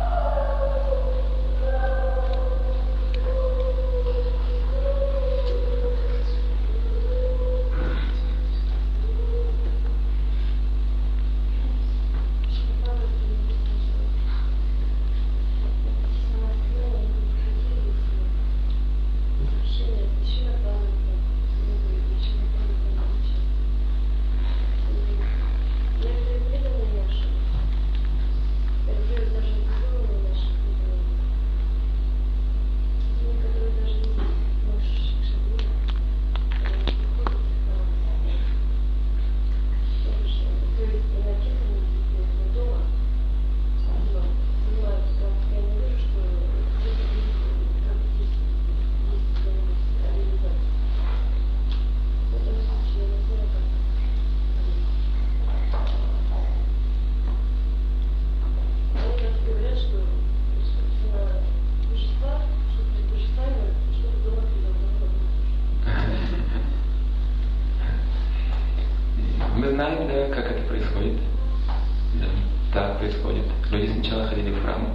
Мы знаем, да, как это происходит. Да, так происходит. Люди сначала ходили в храм.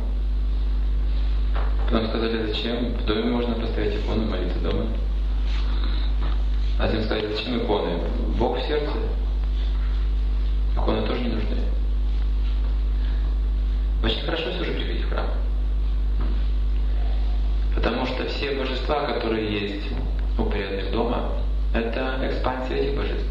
Потом сказали, зачем? В доме можно поставить икону, молиться дома. А затем сказали, зачем иконы? Бог в сердце. Иконы тоже не нужны. Очень хорошо все же приходить в храм. Потому что все божества, которые есть у преданных дома, это экспансия этих божеств.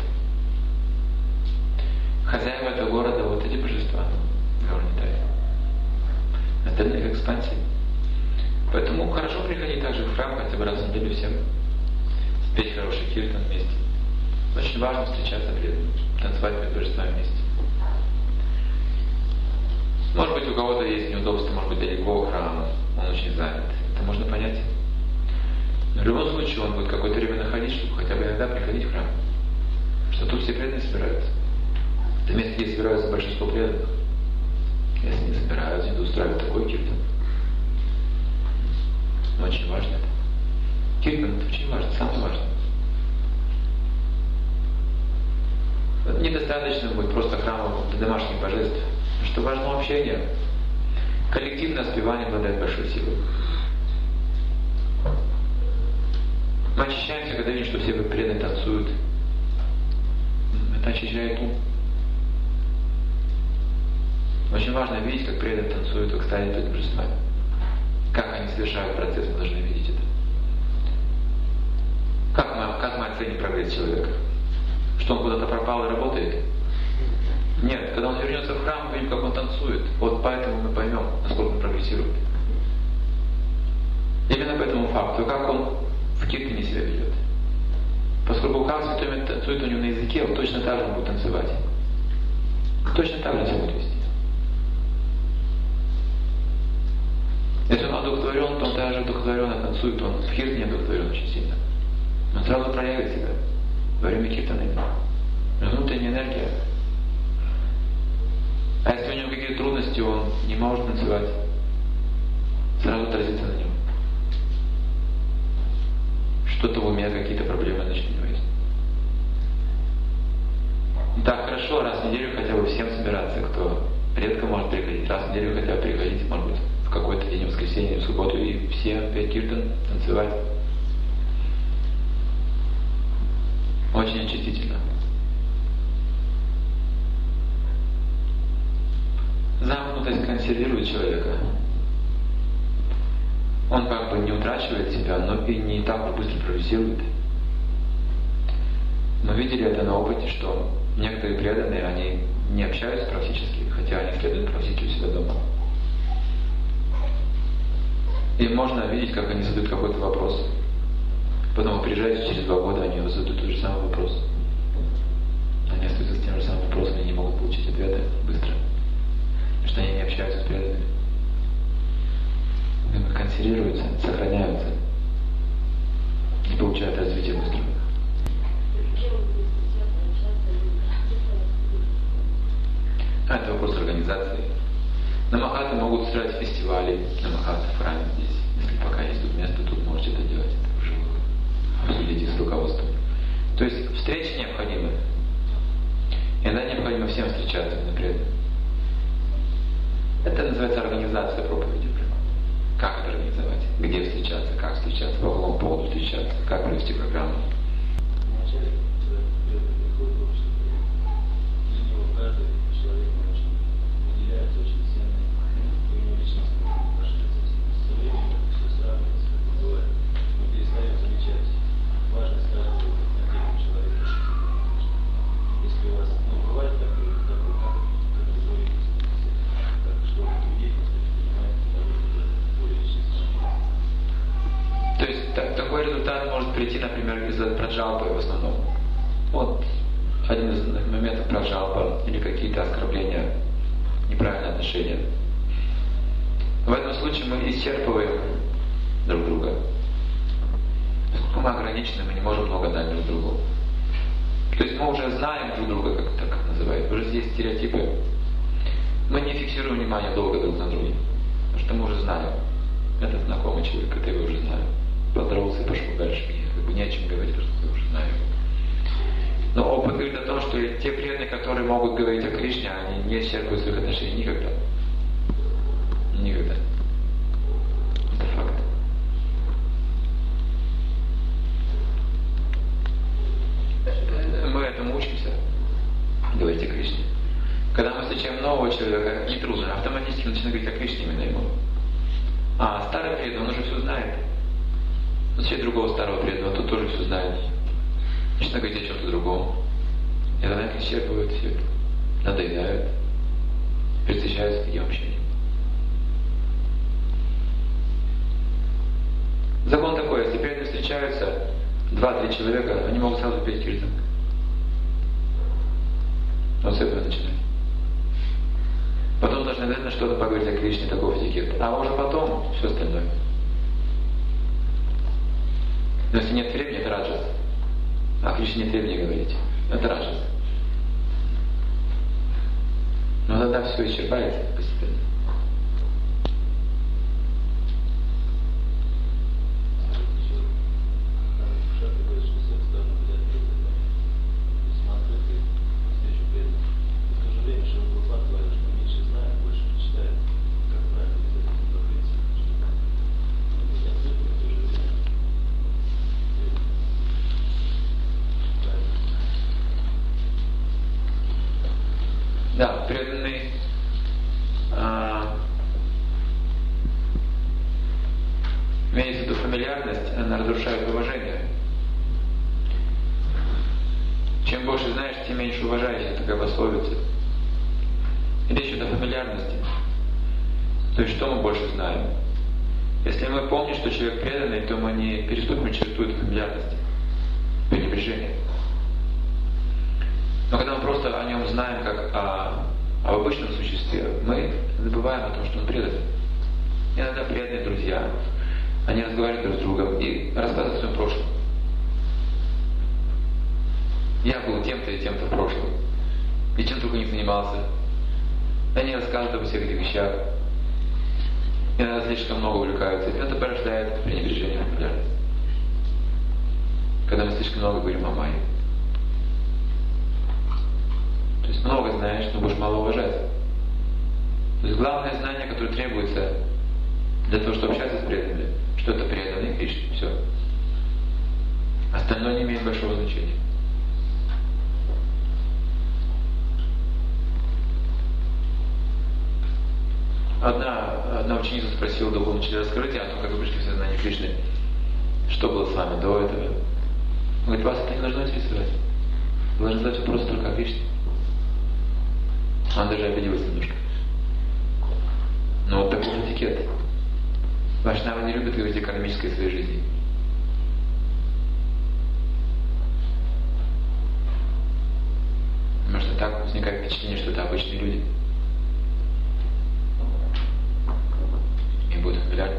Хозяева этого города вот эти божества, Гаурнитай. Остальные экспансии. Поэтому хорошо приходить также в храм, хотя бы раз в неделю всем. Спеть хороший киртан вместе. Очень важно встречаться преданным, танцевать перед божествами вместе. Может быть, у кого-то есть неудобства, может быть, далеко храм, он очень занят. Это можно понять. Но в любом случае он будет какое-то время находить, чтобы хотя бы иногда приходить в храм. Что тут все преданные собираются. Это место, где собираются большинство преданных. Если не собираются, то устраивают такой киртан. Очень важно это. Киртан это очень важно, самое важное. Это недостаточно будет просто храмом для домашних божеств. Что важно общение. Коллективное спевание обладает большой силой. Мы очищаемся, когда видим, что все преданные танцуют. Это очищает ум. Очень важно видеть, как преданные танцуют в экстазе перед божествами. Как они совершают процесс, мы должны видеть это. Как мы оценим прогресс человека? Что он куда-то пропал и работает? Нет, когда он вернется в храм, мы видим, как он танцует. Вот поэтому мы поймем, насколько он прогрессирует. Именно по этому факту, как он в киртане себя ведет. Поскольку храм святой танцует у него на языке, он точно так же будет танцевать. Точно так же себя будет вести. Если он одухотворен, то он также одухотворенно танцует, он в киртане одухотворен очень сильно. Он сразу проявит себя во время киртаны. Внутренняя энергия. А если у него какие-то трудности, он не может танцевать, сразу отразится на нем. Что-то в уме, какие-то проблемы, значит, у него есть. Так, хорошо, раз в неделю хотя бы всем собираться, кто редко может приходить, раз в неделю хотя бы приходить, может быть, в какой-то день, в воскресенье, в субботу, и все опять киртан танцевать. Очень очистительно. Замкнутость консервирует человека. Он как бы не утрачивает себя, но и не так уж быстро прогрессирует. Мы видели это на опыте, что некоторые преданные, они не общаются практически, хотя они следуют практически у себя дома. И можно видеть, как они задают какой-то вопрос. Потом вы приезжаете через 2 года, они задают тот же самый вопрос. Они остаются с тем же самым вопросом и не могут получить ответы быстро. Потому что они не общаются с преданными. Консервируются, сохраняются, не получают развития быстрого. Это вопрос организации. На Махаты могут устраивать фестивали, на Махаты в храме здесь. Если пока есть тут место, тут можете это делать. Это уже обсудите с руководством. То есть встречи необходимы. Иногда необходимо всем встречаться, например. Это называется организация проповеди. Как это организовать? Где встречаться? Как встречаться? По какому поводу встречаться? Как провести программу? Вначале, когда приходит в общество, для него каждый человек выделяется очень ценный, и у него личностное отношение. Со временем все сравнивается, как бывает. Мы перестаем замечать важность каждого отдельного человека. Если у вас, бывает такое, как вы говорите, что людей То есть такой результат может прийти, например, из-за праджалпы в основном. Вот один из моментов праджалпа или какие-то оскорбления, неправильные отношения. В этом случае мы исчерпываем друг друга. Поскольку мы ограничены, мы не можем много дать друг другу. То есть мы уже знаем друг друга, как так называют. Уже здесь стереотипы. Мы не фиксируем внимание долго друг на друге. Потому что мы уже знаем. Это знакомый человек, это я уже знаю. Поздоровался и пошел дальше. Мне как бы не о чем говорить, потому что я уже знаю. Но опыт говорит о том, что те преданные, которые могут говорить о Кришне, они не исчерпывают своих отношений никогда. Никогда. Это факт. Мы этому учимся, говорить о Кришне. Когда мы встречаем нового человека, нетрудно, автоматически начинаем говорить о Кришне именно ему. А старый преданный, он уже все знает. Встречает другого старого преданного, тот тоже все знает. Начинает говорить о чем-то другом. И тогда они исчерпывают все это. Надоедают. Встречаются с таким общением. Закон такой, если преданные встречаются 2-3 человека, они могут сразу петь киртан. Вот с этого начинать. Потом должны обязательно что-то поговорить о Кришне, такого этикета. А уже потом все остальное. Но если нет времени, это раджас. А о Кришне нет времени говорить. Это раджас. Но тогда все исчерпается постепенно. Да, преданный имеет эту фамильярность, она разрушает уважение. Чем больше знаешь, тем меньше уважаешь, это такая пословица. фамильярности. То есть что мы больше знаем? Если мы помним, что человек преданный, то мы не переступим черту этой фамильярности, пренебрежения. Но когда мы просто о нем знаем как об обычном существе, мы забываем о том, что он преданный. Иногда преданные друзья, они разговаривают друг с другом и рассказывают о своем прошлом. Я был тем-то и тем-то в прошлом. И чем только не занимался. Они рассказывают обо всех этих вещах. Иногда слишком много увлекаются. И это порождает пренебрежение и популярность. Когда мы слишком много говорим о Майе. То есть много знаешь, но будешь мало уважать. То есть главное знание, которое требуется для того, чтобы общаться с преданными, что это преданный Кришне. Все. Остальное не имеет большого значения. Одна ученица спросила духовного учителя: расскажите о том, как вы пришли в сознание Кришны. Что было с вами до этого? Он говорит: вас это не должно интересовать. Вы должны задать вопрос только о Кришне. Она даже обиделась немножко. Но вот такой этикет. Вайшнавы не любят говорить о кармической своей жизни. Потому что так возникает впечатление, что это обычные люди. И будут фамильярны.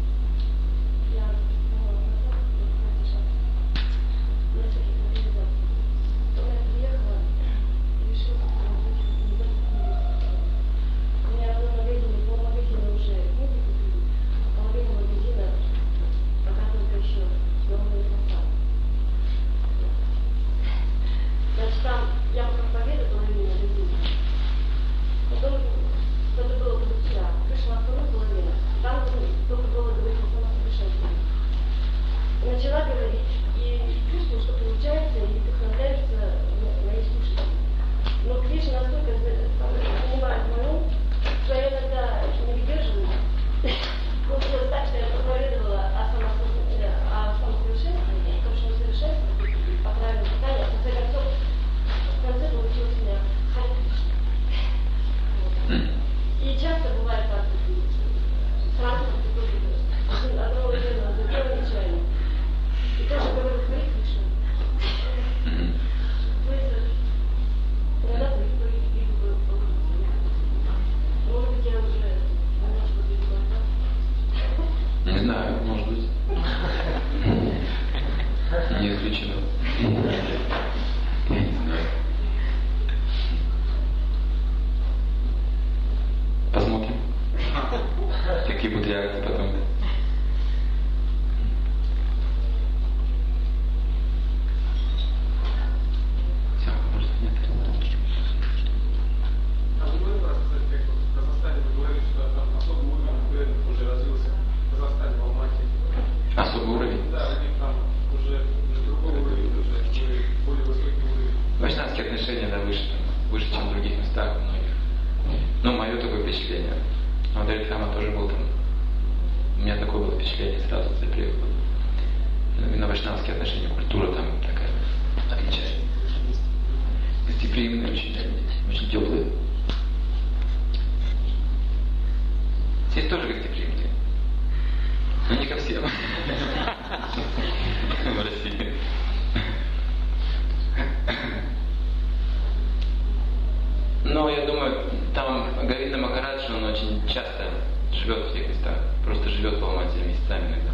Но я думаю, там Говинда Махарадж, он очень часто живет в тех местах, просто живет в Алмате месяцами иногда.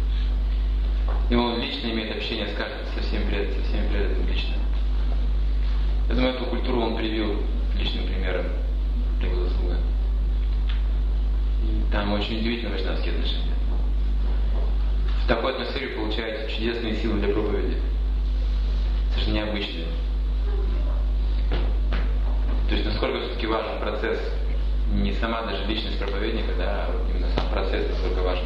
И он лично имеет общение с каждым, со всеми преданными лично. Я думаю, эту культуру он привил личным примером для его заслуга. Там очень удивительные вайшнавские отношения. В такой атмосфере получаются чудесные силы для проповеди. Совершенно необычные. То есть насколько все-таки важен процесс, не сама даже личность проповедника, да, а именно сам процесс насколько важен.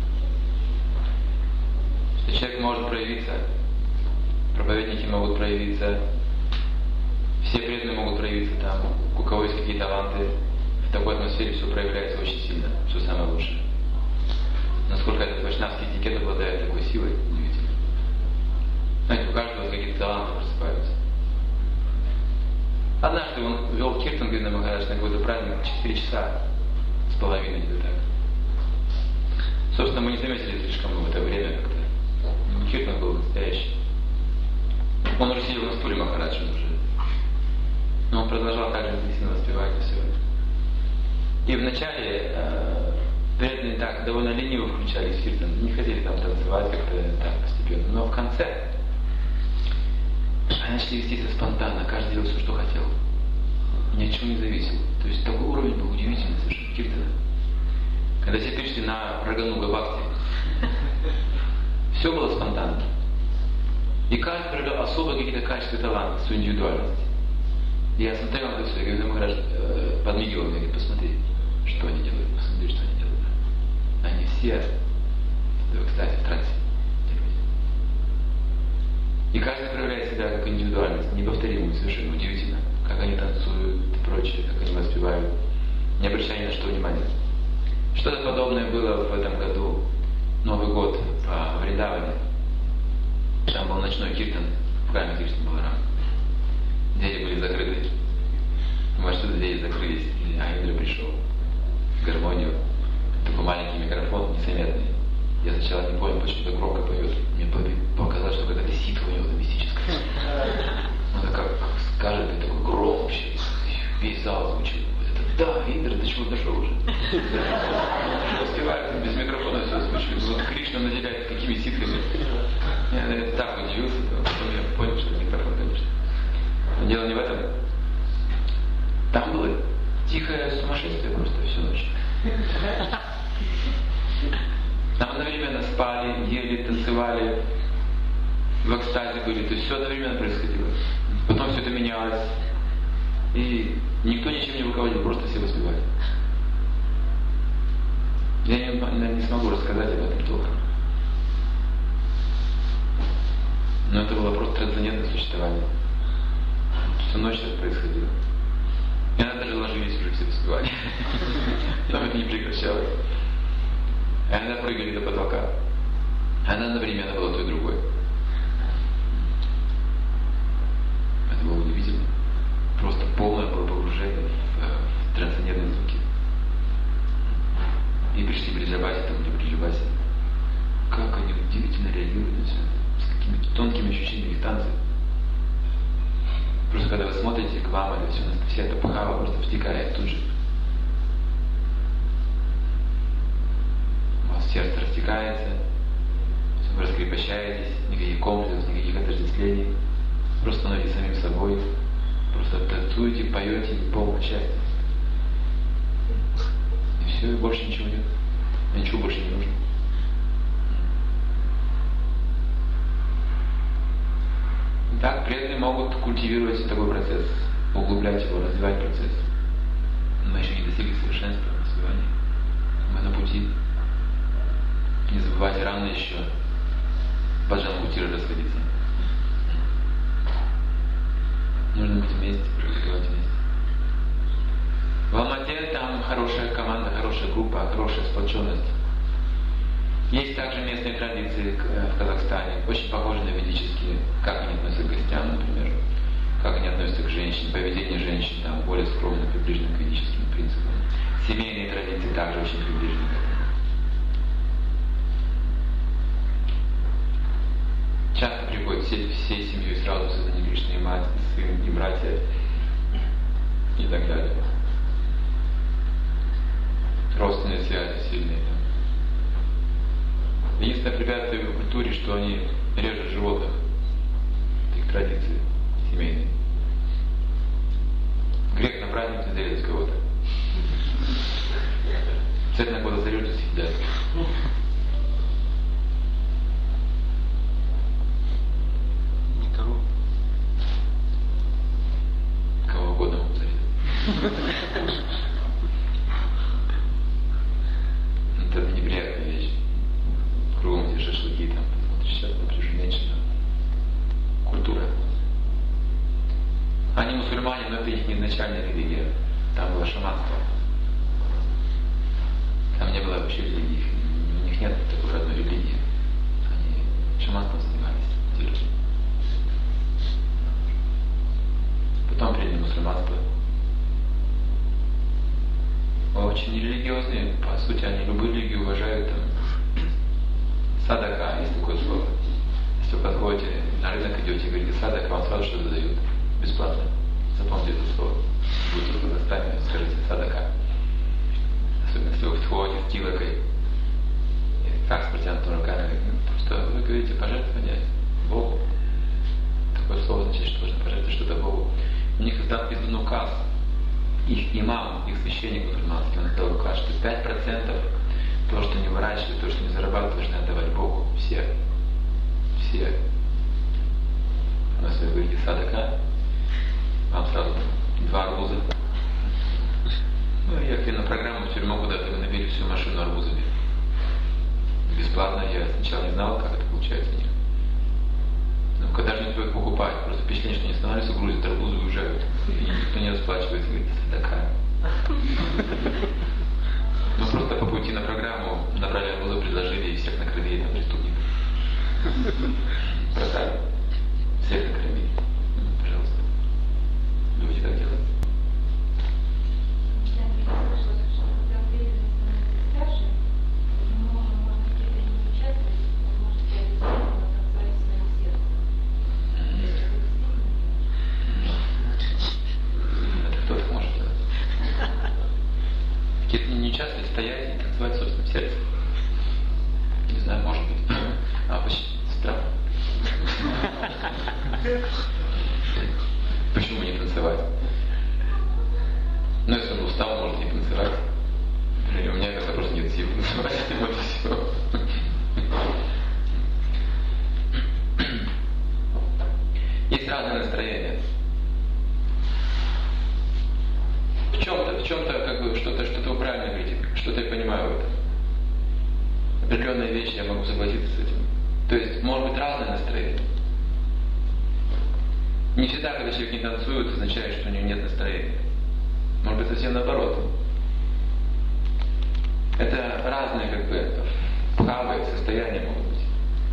Что человек может проявиться, проповедники могут проявиться, все преданные могут проявиться там, у кого есть какие таланты. В такой атмосфере все проявляется очень сильно, все самое лучшее. Насколько этот вайшнавский этикет обладает такой силой, удивительно. Знаете, у каждого какие-то таланты просыпаются. Однажды он вел киртан, говорит, на Махарадж, на какой-то праздник 4 часа с половиной, где-то так. Собственно, мы не заметили слишком в это время как-то. Киртан был настоящий. Он уже сидел на стуле Махараджа уже. Но он продолжал также интенсивно воспевать и все. И вначале преданные так довольно лениво включались в киртан, не хотели там танцевать как-то так постепенно. Но в конце они начали вести себя спонтанно, каждый делал все, что хотел. Ни от чего не зависел. То есть такой уровень был удивительный совершенно киртана. Когда все пришли на Рагануга Бхакти, все было спонтанно. И каждый проявлял особо какие-то качества таланта, свою индивидуальность. И я смотрел на это все, и когда Махарадж подмигивал мне, говорит, посмотри, что они делают, посмотри, что они делают. Они все в экстазе, в трансе. И каждый проявляет себя как индивидуальность, неповторимую, совершенно удивительно, как они танцуют и прочее, как они воспевают, не обращая ни на что внимания. Что-то подобное было в этом году, Новый год по Вриндаване. Там был ночной киртан в храме Кришны Баларама. Двери были закрыты. Может, что-то двери закрылись, а Индра пришел в гармонию. Такой маленький микрофон, незаметный. Я сначала не понял, почему так громко поет. Мне показалось, что какая-то ситва у него мистическая. Он так как скажет, и такой гром вообще. Весь зал звучит. Да, Индра, ты чего дошел уже? Успевает, без микрофона все звучит. Вот Кришна наделяет какими ситхами. Я так удивился, потом я понял, что микрофон, конечно. Но дело не в этом. Там было тихое сумасшествие просто всю ночь. Там одновременно спали, ели, танцевали, в экстазе были, то есть все одновременно происходило. Потом все это менялось. И никто ничем не руководил, просто все воспевали. Я не смогу рассказать об этом толком. Но это было просто трансцендентное существование. Всю ночь это происходило. И иногда даже ложились уже все воспевали. Но это не прекращалось. А иногда прыгали до потолка. А иногда одновременно было то и другое. Это было удивительно. Просто полное было погружение в трансцендентные звуки. И пришли Бриджабаси, там где Бриджабаси. Как они удивительно реагируют на все это. С какими-то тонкими ощущениями их танца. Просто когда вы смотрите к вам, это все, вся эта пахава просто втекает тут же. У вас сердце растекается, вы раскрепощаетесь, никаких комплексов, никаких отождествлений. Просто становитесь самим собой. Просто танцуете, поете, полное счастье. И все, и больше ничего нет. Ничего больше не нужно. Так преданные могут культивировать такой процесс, углублять его, развивать процесс. Мы еще не достигли совершенства в воспевании. Мы на пути. Не забывайте, рано еще баджан-кутиры расходиться. Нужно быть вместе, практиковать вместе. В Алмате там хорошая команда, хорошая группа, хорошая сплоченность. Есть также местные традиции в Казахстане, очень похожи на ведические, как они относятся к гостям, например, как они относятся к женщине, поведение женщин там более скромно приближено к ведическим принципам. Семейные традиции также очень приближены к этому. Часто приходят всей семьей сразу с Сатани Кришны, и мать, и сын, и братья, и так далее. Родственные связи сильные. Единственное препятствие в культуре, что они режут животных. Это их традиции семейные. Грех на праздник не зарезать кого-то. Обязательно кого-то зарежут и съедят. Никого. Кого угодно могут зарезать. Это неприятная вещь. Кругом эти шашлыки, там, посмотришь, сейчас там уже меньше, да. Культура. Они мусульмане, но это их не изначальная религия. Там было шаманство. Там не было вообще религии. У них нет такой родной религии. Они шаманством занимались. Потом приняли мусульманство. очень нерелигиозные, по сути, они любую религию уважают. Там, садака, есть такое слово. Если вы подходите на рынок, идете и говорите садака, вам сразу что-то дают бесплатно. Запомните это слово. Будете в Казахстане, скажите садака. Особенно если вы входите с килокой. Как с протянутыми руками, просто вы говорите пожертвование Богу. Такое слово означает, что нужно пожертвовать что-то Богу. У них издан указ, их имам, их священник мусульманский, он издал указ, что 5% то, что не выращивают, то, что не зарабатывают, должны отдавать Богу. Все. Но если вы говорите садака, вам сразу 2 арбуза. Ну, ехали на программу в тюрьму куда-то, вы набили всю машину арбузами. Бесплатно, я сначала не знал, как это получается у них. Но когда же никто их покупает, просто впечатление, что они останавливаются, грузят арбузы и уезжают. И никто не расплачивается, говорит, садака. Ну просто по пути на программу набрали арбузы, предложили и всех накрыли, там преступников. Продали. Всех накрыли. Пожалуйста. Любите так делать? Часто стоять и танцевать в собственном сердце. Не знаю, может быть. Почти странно. Почему не танцевать? Ну, если он устал, может не танцевать. Или у меня иногда просто нет сил танцевать. Вот и все. Есть разные настроения. В чем-то как бы что-то вы правильно говорите, что-то я понимаю в этом. Определенные вещи я могу согласиться с этим. То есть, может быть, разное настроение. Не всегда, когда человек не танцует, означает, что у него нет настроения. Может быть, совсем наоборот. Это разные как бы бхавы, состояния могут быть.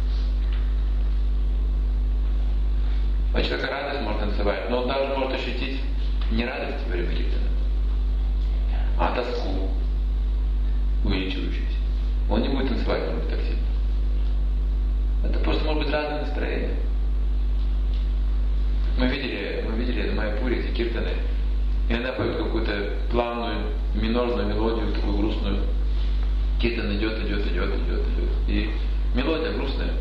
У человека радость может танцевать, но он также может ощутить не радость во время киртана, а тоску увеличивающуюся. Он не будет танцевать, может быть, так сильно. Это просто может быть разное настроение. Мы видели на Майяпуре эти киртаны. Иногда поют какую-то плавную, минорную мелодию, такую грустную. Киртан идет. И мелодия грустная.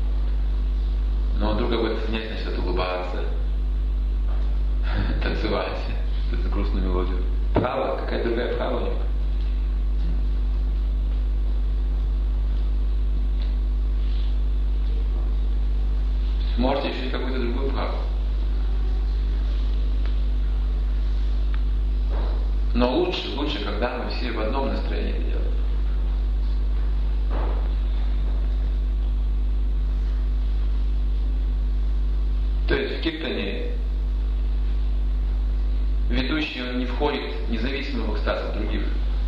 Но вдруг какой-то князь начнет улыбаться, танцевать эту грустную мелодию. Права, какая-то другая права у него. Можете ощутить какую-то другую праву. Но лучше, когда мы все в одном настроении это делаем. То есть в киртане ведущий, он не входит независимо в экстаз от других.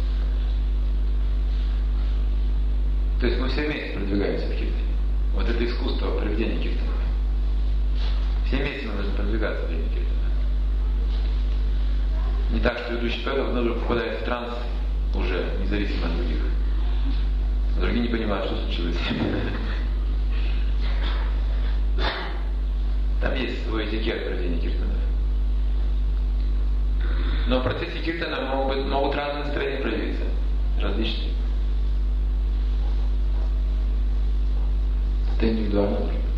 То есть мы все вместе продвигаемся в киртане. Вот это искусство проведения киртана. Все вместе мы должны продвигаться в время киртана. Не так, что ведущий поэт вдруг попадает в транс уже независимо от других. Другие не понимают, что случилось. Там есть свой этикет проведения киртана. Но в процессе киртана могут разные настроения проявиться. Различные. Это индивидуально может быть.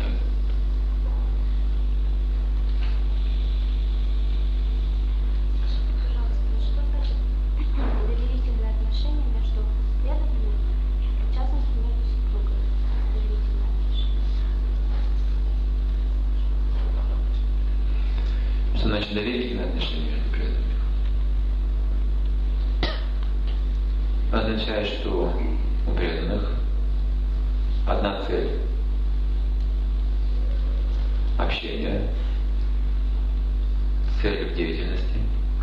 Значит, доверительные отношения между преданными означает, что у преданных одна цель – общение, цель в деятельности.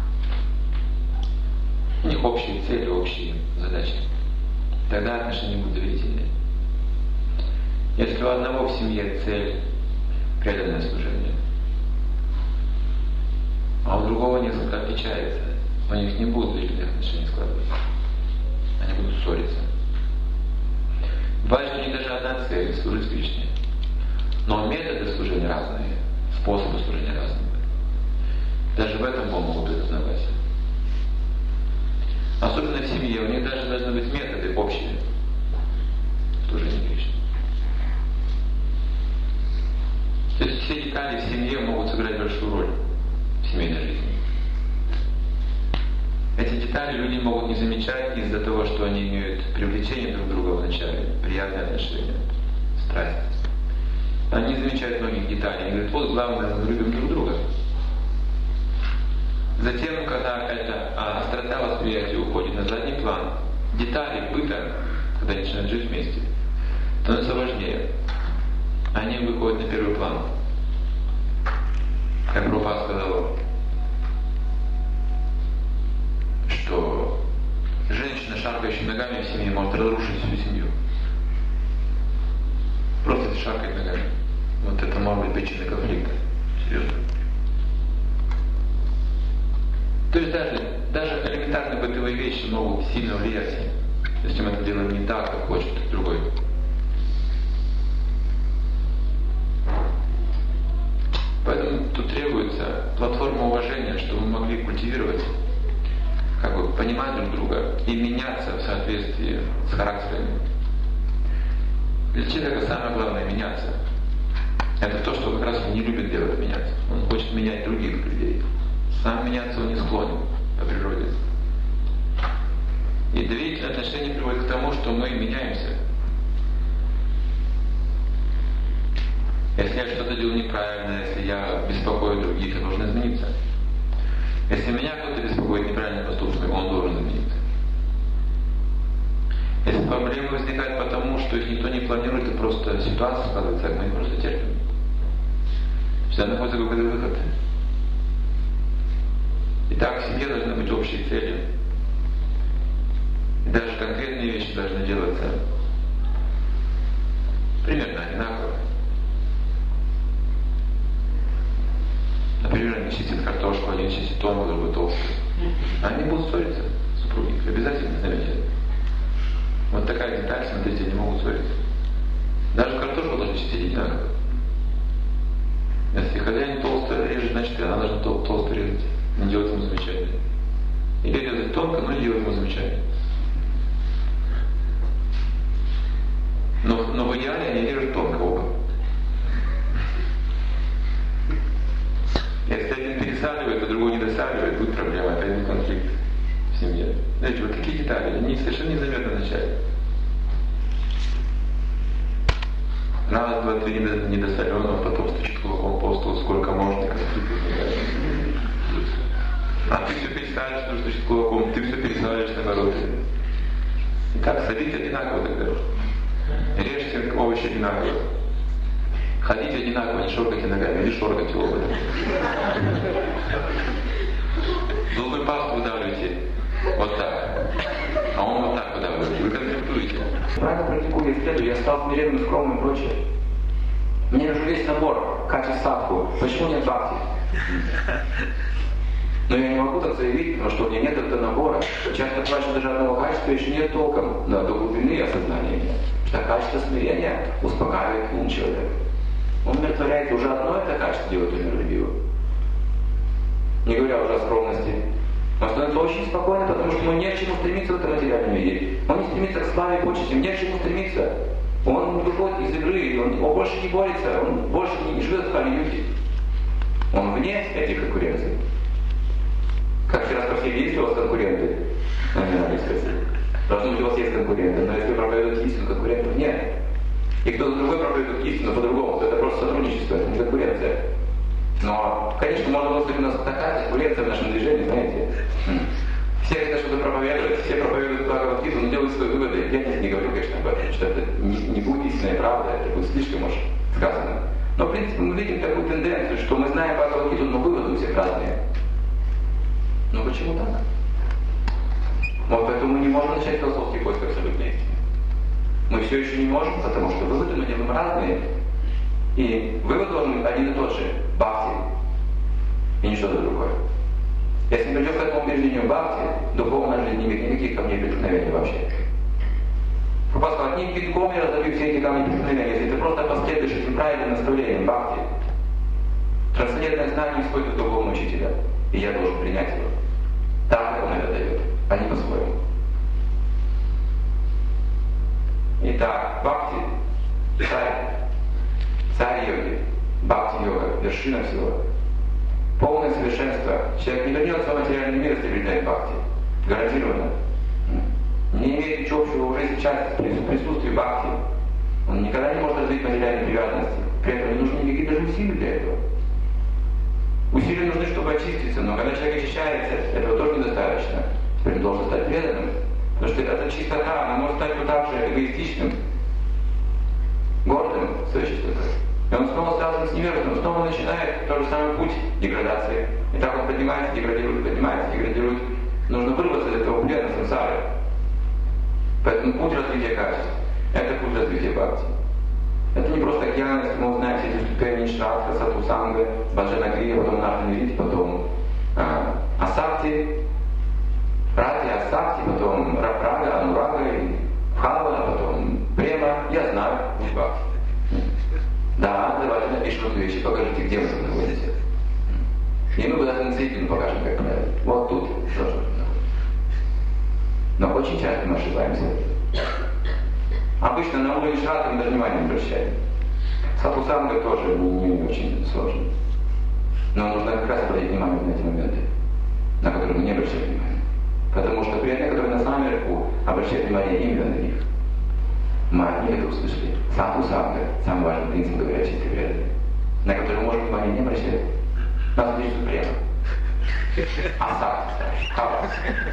У них общие цели, общие задачи. Тогда отношения будут доверительные. Если у одного в семье цель – преданное служение, а у другого несколько отличается, у них не будут доверительные отношения складываться. они будут ссориться. Бывает, что у них даже одна цель — служить Кришне. Но методы служения разные, способы служения разные. Даже в этом могут признавать. Особенно в семье, у них даже должны быть методы общие служения Кришне. То есть все детали в семье могут сыграть большую роль в семейной жизни. Эти детали люди могут не замечать из-за того, что они имеют привлечение друг к другу вначале, приятные отношения, страсть. Они не замечают многих деталей. Они говорят, вот главное, мы любим друг друга. Затем, когда эта острота восприятия уходит на задний план, детали быта, когда они начинают жить вместе, становятся важнее. Они выходят на первый план. Как Прабхупада сказал, что женщина, шаркающая ногами в семье, может разрушить всю семью. Просто если шаркает ногами. Вот это может быть причиной конфликта. Серьезно. То есть даже элементарные бытовые вещи могут сильно влиять, если мы это делаем не так, как хочет другой. Поэтому тут требуется платформа уважения, чтобы мы могли культивировать, понимать друг друга и меняться в соответствии с характерами. Для человека самое главное меняться. Это то, что как раз он не любит делать, меняться. Он хочет менять других людей. Сам меняться он не склонен по природе. И доверительные отношения приводят к тому, что мы меняемся. Если я что-то делаю неправильно, если я беспокою других, я должен измениться. Если меня кто-то беспокоит неправильным поступками, он должен измениться. Если проблемы возникают потому, что их никто не планирует, и просто ситуация складывается, мы их просто терпим. Всегда находится какой-то выход. Итак, в семье должны быть общие цели. И даже конкретные вещи должны делаться примерно одинаково. Например, один чистит картошку, один чистит тонкую, другой толстую. Они будут ссориться, супруги, обязательно заметят. Вот такая деталь, смотрите, они могут ссориться. Даже картошку должны чистить одинаково. Если хозяин толсто режет, значит, она должна толсто резать. Не делать ему замечания. Или резать тонко, но не делать ему замечания. Но в идеале они режут тонко оба. Если один пересаливает, а другой не досаливает, будет проблема, опять будет конфликт в семье. Знаете, вот такие детали, они совершенно незаметны вначале. Раз, два, три недосоленого, потом стучит кулаком по столу, сколько можно, конфликт возникает. А ты все пересаливаешь, что стучит кулаком, ты все пересаливаешь наоборот. Итак, садитесь одинаково тогда. Режьте овощи одинаково. Ходите одинаково, не шоркайте ногами, или шоркайте оба. Зубную пасту выдавливайте вот так, а он вот так выдавливает. Вы конфликтуете. Правильно практикую, исследую, я стал смиренным, скромным и прочее. Мне нужен весь набор, качеств садху. Почему нет бхакти? Но я не могу так заявить, потому что у меня нет этого набора. Часто бывает, что даже одного качества еще нет толком, до глубины осознания. Что качество смирения успокаивает ум человека. Он умиротворяет, уже одно это качество делает умиротворивым. Не говоря уже о скромности. Он становится очень спокойным, потому что ему не к чему стремиться в этом материальном мире. Он не стремится к славе и почестям, не к чему стремиться. Он выходит из игры, он больше не борется, он больше не живет в Кали-юге. Он вне этих конкуренций. Как вчера спросили, есть ли у вас конкуренты? Должно быть, у вас есть конкуренты, но если вы проповедуете истину, конкурентов нет. И кто-то другой проповедует истину по-другому, то это просто сотрудничество, это не конкуренция. Но, конечно, можно было сказать, у нас такая конкуренция в нашем движении, знаете. Все хотят что-то проповедовать, все проповедуют Бхагавад-гиту, но делают свои выводы. Я не говорю, конечно, об этом, что это не будет истинная правда, это будет слишком уж сказано. Но, в принципе, мы видим такую тенденцию, что мы знаем Бхагавад-гиту, но выводы у всех разные. Но почему так? Вот поэтому мы не можем начать философский поиск абсолютной истины. Мы все еще не можем, потому что выводы мы делаем разные. И вывод должен быть один и тот же. Бхакти. И не что-то другое. Если мы придем к этому убеждению бхакти, духовная жизнь не имеет никаких никаких камней преткновения вообще. Прабхупада сказал, одним кипятком я разобью все эти камни преткновения, если ты просто последуешь этим правильным наставлением бхакти. Трансцендентное знание исходит от духовного учителя, и я должен принять его. Так, как он это дает, а не по-своему. Итак, бхакти, царь йоги, бхакти-йога, вершина всего. Полное совершенство. Человек не вернется в материальный мир, если обретает бхакти. Гарантированно. Не имеет ничего общего уже сейчас в присутствии бхакти. Он никогда не может развить материальной привязанности. При этом не нужны никакие даже усилия для этого. Усилия нужны, чтобы очиститься, но когда человек очищается, этого тоже недостаточно. Теперь он должен стать преданным. Потому что эта чистота, она может стать также эгоистичным, гордым своей чистотой. И он снова связан с невежеством, он снова начинает тот же самый путь деградации. И так он поднимается, деградирует. Нужно вырваться из этого плена сансары. Поэтому путь развития качеств – это путь развития бхакти. Это не просто океан, если мы узнаем все эти ступени Ништхатха, Сатусанга, Баджанагрия, потом Нартамирити, потом Асакти, Рати, Асакти, потом Рага, Анурага, и Бхава, а потом Према. Я знаю, путь бхакти. Да, давайте напишем эту вещь и покажите, где вы это находите. И мы куда-то нацепим, покажем, как правильно. Вот тут тоже. Но очень часто мы ошибаемся. Обычно на уровне шрата мы даже внимания не обращаем. Сатусанга тоже не очень сложно. Но нужно как раз обратить внимание на эти моменты, на которые мы не обращаем внимания. Потому что преданные, которые на самом верху, обращают внимание именно на них. Мы от них это услышали. Сатусанга – самый важный принцип, говоря чистый преданный, на который мы можем внимание не обращать. Нас лишь супрема. Асакти, хава.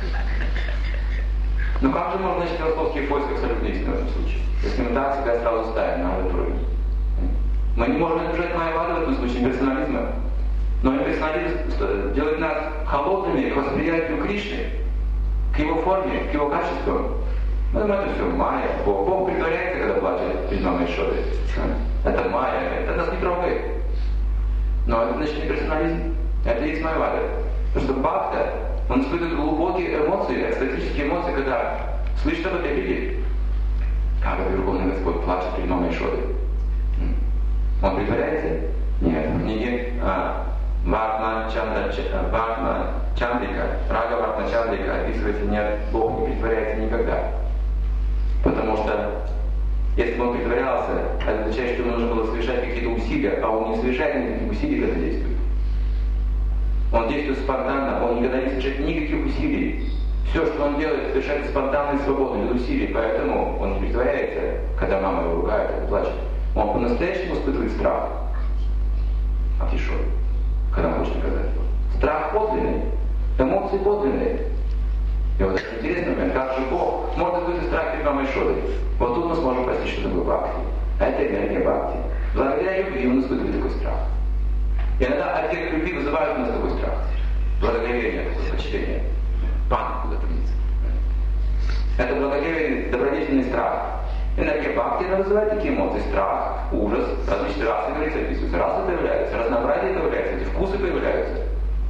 Но как же можно начать философские поиски абсолютно истины в этом случае? Если мы так всегда сразу ставим на этот уровень. Мы не можем избежать майявады в этом случае, имперсонализма. Но имперсонализм делает нас холодными к восприятию Кришны, к его форме, к его качеству. Мы думаем, это все майя. Бог притворяется, когда плачет перед мамой Шодой. Это майя, это нас не трогает. Но это значит имперсонализм. Это есть майявада. Потому что бхакта, он испытывает глубокие эмоции, экстатические эмоции, когда слышит об этой религии. Как это Верховный Господь плачет перед мамой Шодой. Он притворяется? Нет. В книге Вартма Чандрика, Рага Вартма Чандрика описывается, нет, Бог не притворяется никогда. Потому что если бы он притворялся, это означает, что ему нужно было совершать какие-то усилия, а он не совершает никаких усилий, когда действует. Он действует спонтанно, он никогда не совершает никаких усилий. Все, что он делает, совершается спонтанно и свободно, без усилий. Поэтому он не притворяется, когда мама его ругает и плачет. Он по-настоящему испытывает страх от Ишоры, когда он хочет наказать его. Страх подлинный, эмоции подлинные. И вот это интересный момент, как же Бог может испытывать страх перед мамой Ишорой. Вот тут мы сможем постичь, что такое бхакти. А это энергия бхакти. Благодаря любви он испытывает такой страх. И иногда объект любви вызывает у нас такой страх. Благоговение, такое почтение. Панику куда-то вниз. Это благоговение, добродетельный страх. Энергия бхакти вызывает такие эмоции. Страх, ужас, различные расы, говорится, описываются. Расы появляются, разнообразие появляется, эти вкусы появляются.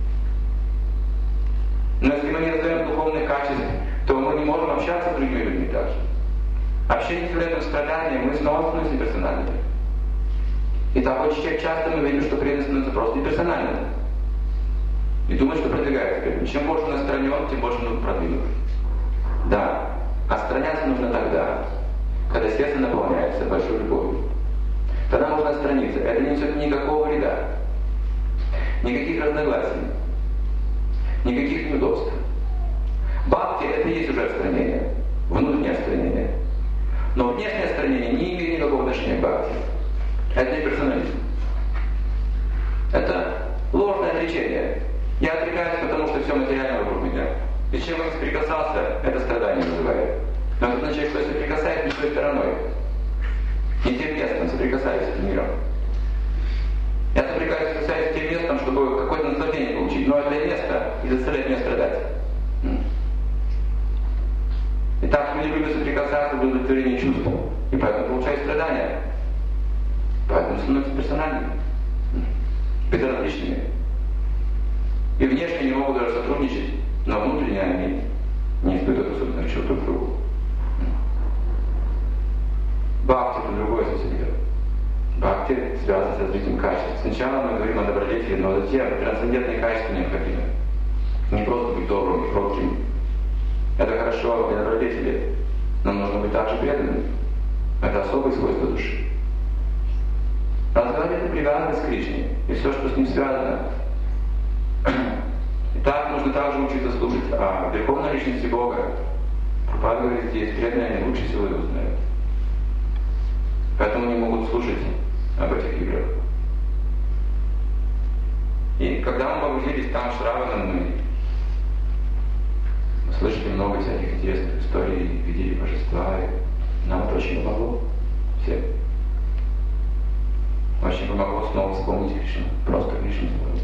Но если мы не раздаем духовных качеств, то мы не можем общаться с другими людьми также. Общение с этом страданием, мы снова становимся персональными. И так очень часто мы видим, что преданный становится просто неперсональным. И думает, что продвигается преданный. Чем больше он отстранен, тем больше нужно продвинуть. Да, отстраняться нужно тогда, когда сердце наполняется большой любовью. Тогда можно отстраниться. Это не несет никакого вреда. Никаких разногласий. Никаких неудобств. Бхакти – это и есть уже отстранение. Внутреннее отстранение. Но внешнее отстранение не имеет никакого отношения к бхакти. Это не персонализм. Это ложное отречение. Я отрекаюсь, потому что все материально вокруг меня. И чем я соприкасался, это страдание вызывает. Но это означает, что я соприкасаюсь не той стороной. Не тем местом, соприкасаюсь с этим миром. Я соприкасаюсь с тем местом, чтобы какое-то наслаждение получить. Но это место и заставляет меня страдать. Итак, люди любят соприкасаться в удовлетворении чувств. И поэтому получают страдания. Поэтому становятся персональными, безразличными. И внешне не могут даже сотрудничать, но внутренне они не испытывают особенных еще друг другу. Бхакти это другое совсем дело. Бхакти связано с развитием качеств. Сначала мы говорим о добродетели, но затем трансцендентные качества необходимы. Не просто быть добрым и кротким. Это хорошо для добродетели, но нужно быть также преданным. Это особое свойство души. Развивать это привязанность к Кришне и все, что с ним связано. И так нужно также учиться слушать о верховной личности Бога. Прабхупада говорит, здесь преданные они лучше всего его знают. Поэтому не могут слушать об этих играх. И когда мы погрузились там с Раваном, мы слышали много всяких интересных историй, видели божества, и нам это очень помогло. Всем. Очень помогло снова вспомнить Кришну. Просто Кришну вспомнить.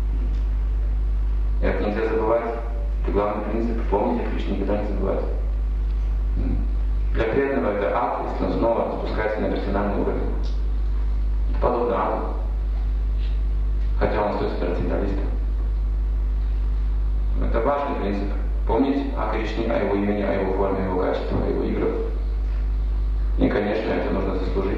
И это нельзя забывать. Это главный принцип. Помнить о Кришне, никогда не забывать. Для преданного это ад, если он снова спускается на персональный уровень. Это подобно аду. Хотя он остается трансценденталистом. Это важный принцип. Помнить о Кришне, о его имени, о его форме, о его качестве, о его играх. И, конечно, это нужно заслужить.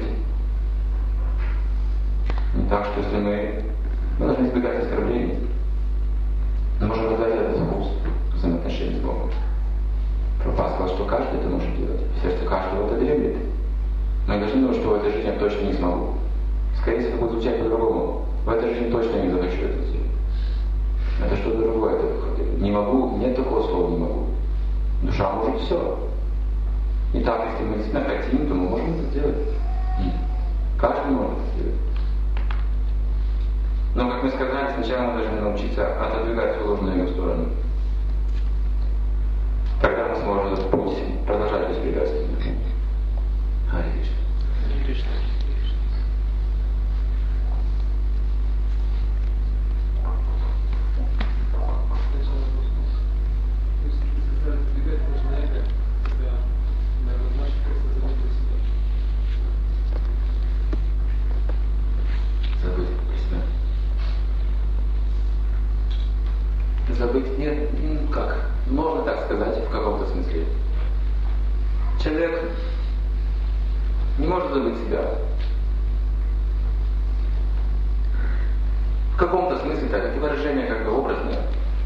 Не так, что если мы должны избегать оскорблений, мы можем назвать это вкус взаимоотношений с Богом. Прабхупада сказал, что каждый это может делать. В сердце каждого это дремлет. Мы должны думать, что в этой жизни я точно не смогу. Скорее всего, это будет звучать по-другому. В этой жизни точно не захочу это сделать. Это что-то другое. Это не могу, нет такого слова не могу. Душа может все. И так, если мы действительно хотим, то мы можем это сделать. Каждый может это сделать. Но, как мы сказали, сначала мы должны научиться отодвигать свою ложную его сторону. Тогда мы сможем этот путь продолжать беспрепятственно. Харе Кришна. Харе Кришна. Забыть нет, как? Можно так сказать в каком-то смысле. Человек не может забыть себя. В каком-то смысле так, эти выражения как бы образные.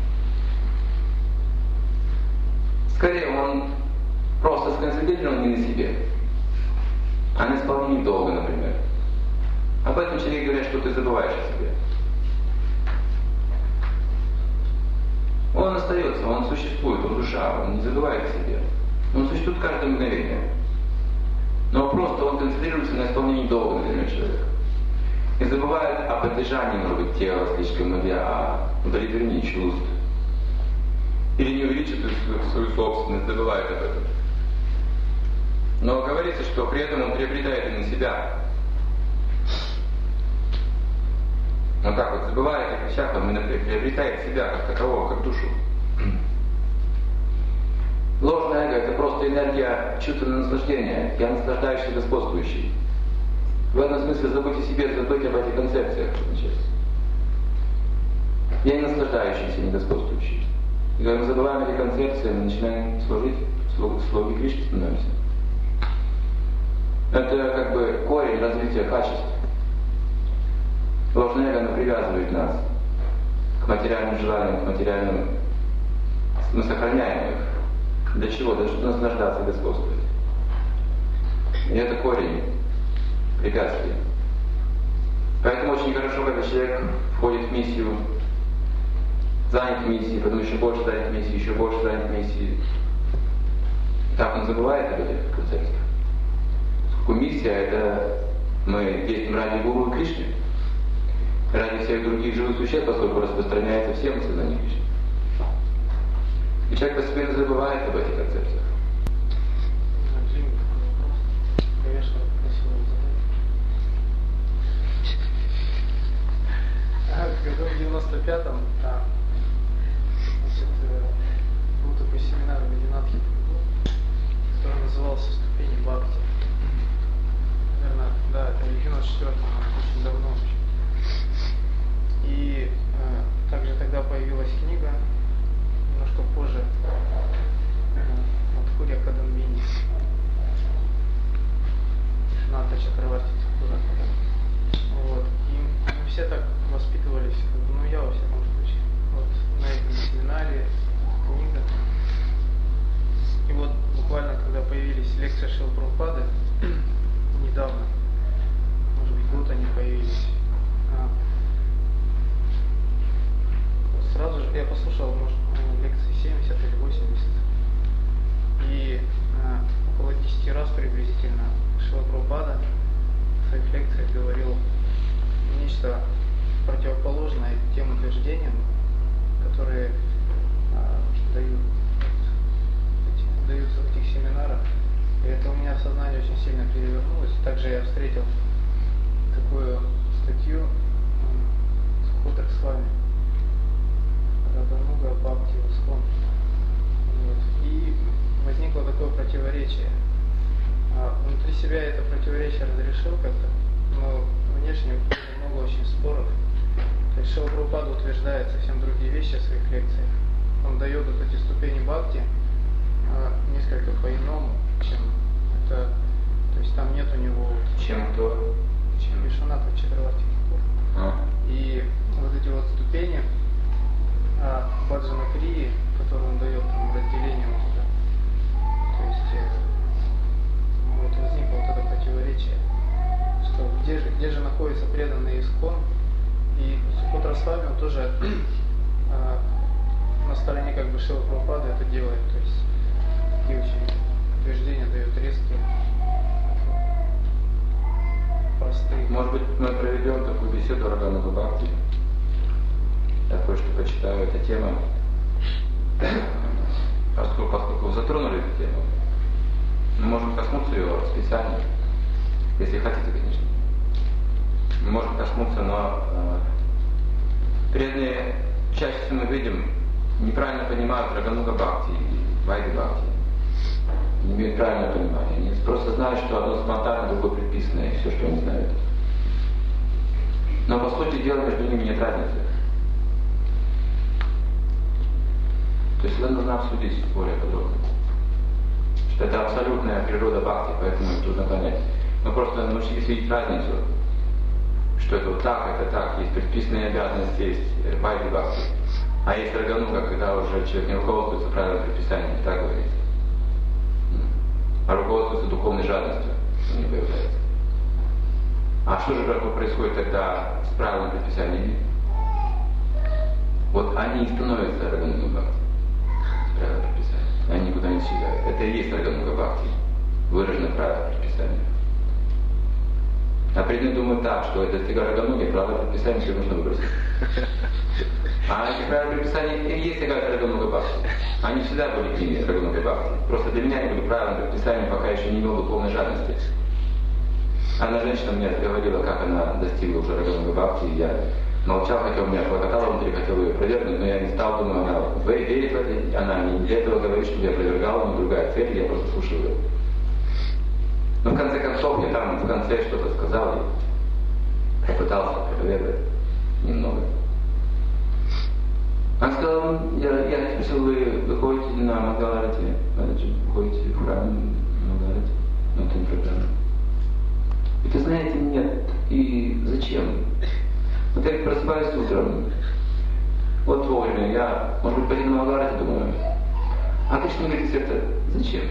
Скорее он просто сконцентрирован не на себе, а на исполнении долга, например. Об этом человек говорят, что ты забываешь о себе. Он остается, он существует, он душа, он не забывает о себе. Он существует каждое мгновение. Но просто он концентрируется на исполнении долга, например, человека. И забывает о поддержании, может быть, тела слишком, или о удовлетворении чувств. Или не увеличивает свою собственность, забывает об этом. Но говорится, что при этом он приобретает именно себя. Он так вот забывает о вещах, он именно приобретает себя как такового, как душу. Ложное эго – это просто энергия чувственного наслаждения. Я наслаждающийся господствующий. В этом смысле забыть о себе, забыть об этих концепциях. Я не наслаждающийся, не господствующий. И когда мы забываем эти концепции, мы начинаем служить, слуги Кришны становимся. Это как бы корень развития качеств. Ложное эго, оно привязывает нас к материальным желаниям, к материальным... Мы сохраняем их. Для чего? Для того, чтобы наслаждаться и господствовать. И это корень препятствия. Поэтому очень хорошо, когда человек входит в миссию, занят миссией, потом еще больше занят миссией, еще больше занят миссией. Так он забывает об этих концепциях. Поскольку миссия — это мы действуем ради Гуру и Кришны, ради всех других живых существ, поскольку распространяется всем в сознании Кришны. И человек постепенно забывает об этих концепциях. Конечно, красиво задать. Когда в 95-м был такой семинар в Мединатхе, который назывался «Ступени Бхакти». Наверное, да, это в 94-м, очень давно вообще. И также тогда появилась книга, немножко позже, Мадхурья лекция Шрилы Прабхупады недавно, может быть, год они появились. Сразу же я послушал, может, лекции 70 или 80, и около 10 раз приблизительно Шрила Прабхупада в своих лекциях говорил нечто противоположное тем утверждениям, которые даются в этих семинарах. И это у меня в сознании очень сильно перевернулось. Также я встретил такую статью в Хутракславе Рагануга Бхакти Искон. И возникло такое противоречие. Внутри себя это противоречие разрешил как-то, но внешне много очень споров. То есть Шрила Прабхупада утверждает совсем другие вещи в своих лекциях. Он дает вот эти ступени бхакти несколько по-иному, чем это. То есть там нет у него Чем кто? Чем? Вишванатха Чакраварти. И вот эти вот ступени Баджана Крии, которые он дает там разделение вот это. То есть вот возникло вот это противоречие, что где же находится преданный Искон. И в Сукхотраславе он тоже на стороне как бы Шрилы Прабхупады это делает, то есть такие очень утверждения дают резкие, простые. Может быть, мы проведем такую беседу Рагануга Бхакти. Я кое-что почитаю, эта тема. Поскольку вы затронули эту тему, мы можем коснуться ее специально, если хотите, конечно. Мы можем коснуться, но преданные чаще всего мы видим, неправильно понимают Рагануга Бхакти и Вайди Бхакти. Не имеют правильного понимания. Они просто знают, что одно спонтанно, другое предписанное, и все, что они знают. Но по сути дела между ними нет разницы. То есть это нужно обсудить более подробно. Что это абсолютная природа бхакти, поэтому трудно понять. Мы просто научились видеть разницу. Что это вот так, это так. Есть предписанные обязанности, есть вайди бхакти. А есть рагануга, когда уже человек не руководствуется правилами предписания, так говорится. А руководствуется духовной жадностью, что не появляется. А что же происходит тогда с правилами предписания? Вот они и становятся рагануга бхакти. С правилами предписания. Они никуда не исчезают. Это и есть рагануга бхакти, выражено в правилах предписания. А преданные думают так, что достигая рагануги, правила предписания все нужно выбросить. А эти правила предписания и есть какая-то рагануга бхакти. Они всегда были ими рагануга бхакти. Просто для меня они были правилами предписания, пока еще не имел духовной жадности. Одна женщина мне говорила, как она достигла уже рагануга бхакти, и я молчал, хотя у меня хлопотало внутри, хотел ее опровергнуть, но я не стал, думаю, она верит в это, она не для этого говорит, чтобы я опровергал, но другая цель, я просто слушал ее. Но в конце концов, я там в конце что-то сказал и попытался опровергнуть немного. Она сказала, я спросил, вы ходите на Мангаларати, ходите в храм Мангаларати, но это не программа. И ты знаете, нет, и зачем? Вот я просыпаюсь утром, вот вовремя, я, может быть, пойду на Мангаларати, думаю, а Кришна говорит, сердце, зачем?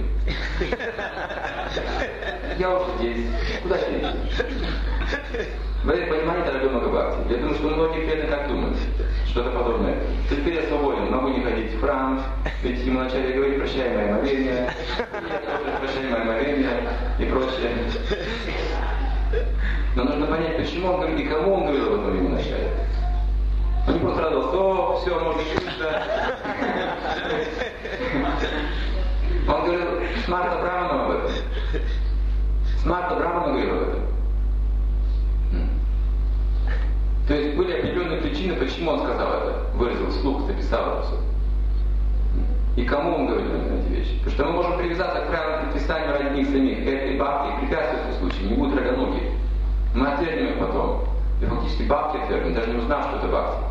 Я уже здесь, куда ты идешь? Вы понимаете, рагануга бхакти? Я думаю, что многие преданные так думают, что-то подобное. Теперь я свободен, могу не ходить в храм, ведь ему начали говорить, прощай мои омовения, прощай мои омовения и прочее. Но нужно понять, почему он говорит и кому он говорил об этом ему вначале. Он не просто радовался, о, все, можно учиться. Он говорил Смарта Браману об этом. Смарта Браману говорил об этом. То есть были определенные причины, почему он сказал это, выразил вслух, записал это все. И кому он говорил эти вещи? Потому что мы можем привязаться к правилам предписания ради них самих. Этой бхакти препятствует в этом случае, не будет рагануги. Мы отвергнем их потом. И фактически бхакти отвергнем, даже не узнав, что это бхакти.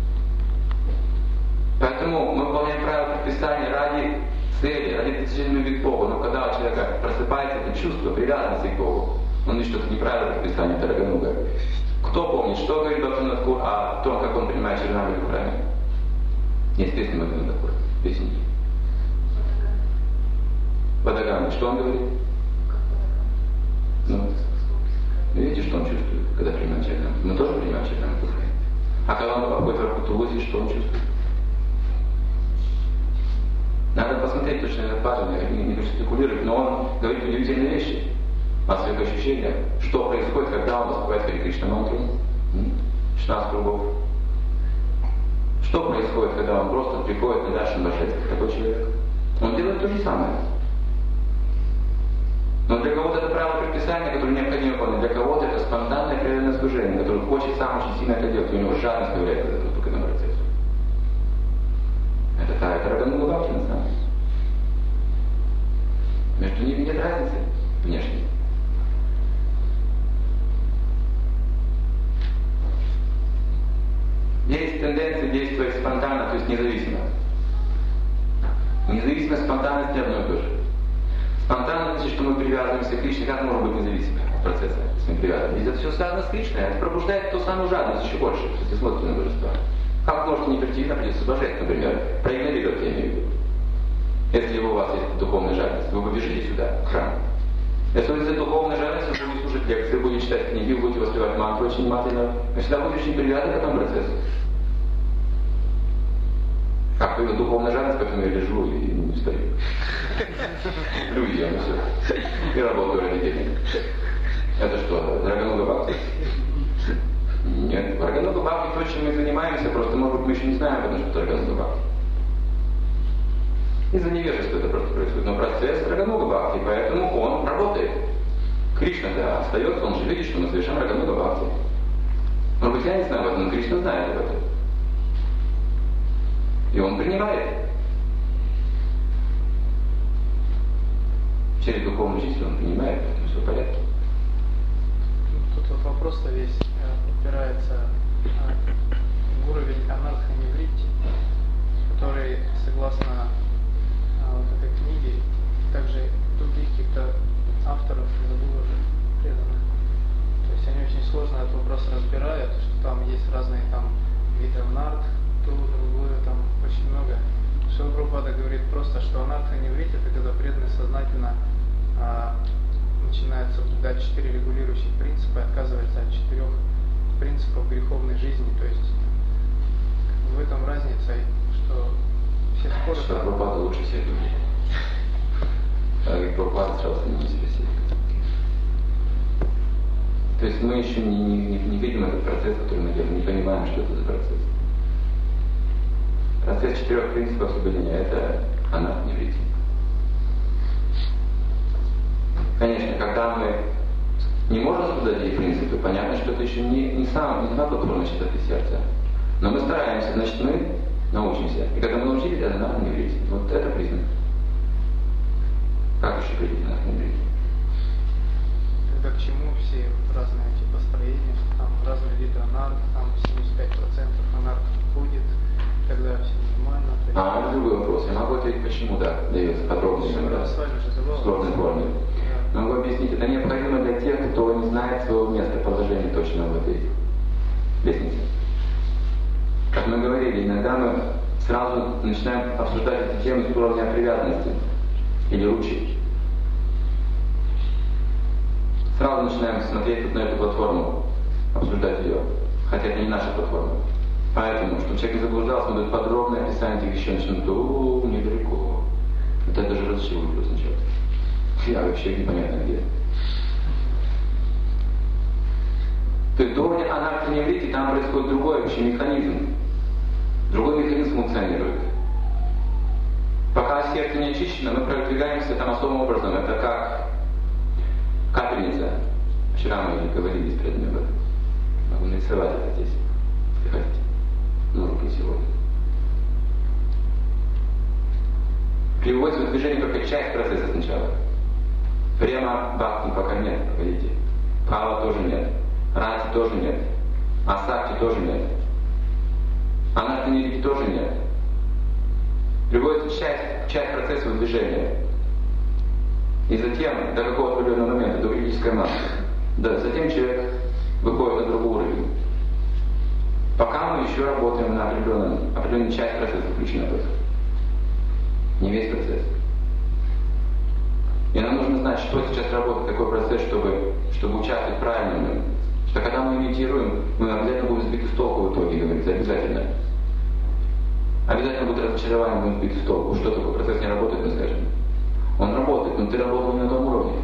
Поэтому мы выполняем правила предписания ради цели, ради достижения любви к Богу. Но когда у человека просыпается это чувство привязанности к Богу, он видит, что это неправильное предписание, это рагануга. Кто помнит, что говорит Бхактивинода Тхакур о том, как он принимает Шаранагати в храме? Есть песня Бхактивинода Тхакура, песенки. Бадагами, что он говорит? Видите, что он чувствует, когда принимает чайтамриту? Мы тоже принимаем чайтамриту. А когда он обходит Варкутулуси, что он чувствует? Надо посмотреть точно этот паттерн, я не хочу спекулировать, но он говорит удивительные вещи о своих ощущениях, что происходит, когда он воспевает Хари Кришна мантру, 16 кругов. Что происходит, когда он просто приходит на Даршан Божественный, такой человек? Он делает то же самое. Но для кого-то это правило предписания, которое необходимо выполнить, для кого-то это спонтанное преданное служение, который хочет сам очень сильно это делать, у него жадность появляется к этому процессу. Это Рагануга Бхакти на самом деле. Между ними нет разницы внешней. Есть тенденция действовать спонтанно, то есть независимо. Независимость, спонтанность не одно и то же. Спонтанность значит, что мы привязываемся к Кришне, как можно быть независимым от процесса, если мы привязаны. Ведь это все связано с Кришной, это пробуждает ту самую жадность еще больше, если смотрите на божество. Как можете не прийти на придется божество, например, проигнорировать, я имею в виду. Если у вас есть духовная жадность, вы побежите сюда, в храм. Если у вас есть духовная жадность, вы будете слушать лекции, будете читать книги, вы будете воспевать мантру очень внимательно, вы всегда будете очень привязаны к этому процессу. Как вы духовная жадность, поэтому я лежу и не встаю. Люди, я все. И работаю ради денег. Это что, Рагануга Бхакти? Нет, Рагануга Бхакти то, чем мы занимаемся, просто, может быть, мы еще не знаем, потому что это Рагануга Бхакти. Из-за невежества это просто происходит. Но процесс Рагануга Бхакти, поэтому он работает. Кришна, да, остается, он же видит, что мы совершаем Рагануга Бхакти. Может быть, я не знаю об этом, но Кришна знает об этом. И он принимает. Через духовную жизнь он принимает, поэтому все в порядке. Тут вот вопрос-то весь упирается в уровень анарха-невритти, который, согласно вот этой книге, также других каких-то авторов, забыл уже, преданных. То есть они очень сложно этот вопрос разбирают, что там есть разные там виды анарх, то, другое, там очень много. Шрила Прабхупада говорит просто, что анарха-невритти это когда преданный сознательно начинает соблюдать 4 регулирующих принципа и отказывается от 4 принципов греховной жизни. То есть в этом разница, что все споры... Что Прабхупада лучше всех людей. Прабхупада сразу не себе всех. То есть мы еще не видим этот процесс, который мы делаем, не понимаем, что это за процесс. Процесс 4 принципов соблюдения – это анарха-невритти. Конечно, когда мы не можем соблюдать эти принципы, понятно, что это еще не самая платформа чистоты сердца. Но мы стараемся, значит, мы научимся. И когда мы научились, это анарха-невритти. Вот это признак. Как еще прийти к анарха-невритти? Когда к чему все разные типа строения, там разные виды анарх, там 75% анарх ходит, тогда все нормально. Это другой вопрос. Я могу ответить, почему, да, дается подробнее. В сложной форме. Могу объяснить, это необходимо для тех, кто не знает своего места, положения точно в этой лестнице. Как мы говорили, иногда мы сразу начинаем обсуждать эти темы с уровня привязанности или ручи. Сразу начинаем смотреть вот на эту платформу, обсуждать ее, хотя это не наша платформа. Поэтому, чтобы человек не заблуждался, мы дают подробное описание этих вещей, начнем, недалеко. Вот это же разочарует сначала. Я вообще непонятно где. То есть до уровня анарха-невритти там происходит другой вообще механизм. Другой механизм функционирует. Пока сердце не очищено, мы продвигаемся там особым образом. Это как капельница. Вчера мы уже говорили с преданными об этом. Могу нарисовать это здесь, если хотите. Но руки сегодня. Приводится в движение только часть процесса сначала. Према бхакти пока нет, погодите. Пава тоже нет. Рати тоже нет. Асакти тоже нет. Анарха-невритти тоже нет. Приводится часть процесса движения. И затем, до какого-то определенного момента, до критической массы, да, затем человек выходит на другой уровень. Пока мы еще работаем на определенную часть процесса включена в это. Не весь процесс. И нам нужно знать, что сейчас работает, какой процесс, чтобы участвовать правильно в нем. Что когда мы имитируем, мы обязательно будем сбиты с толку в итоге, говорится, обязательно. Обязательно будет разочарование, будем сбиты с толку. Что такое процесс не работает, мы скажем. Он работает, но ты работал не на том уровне.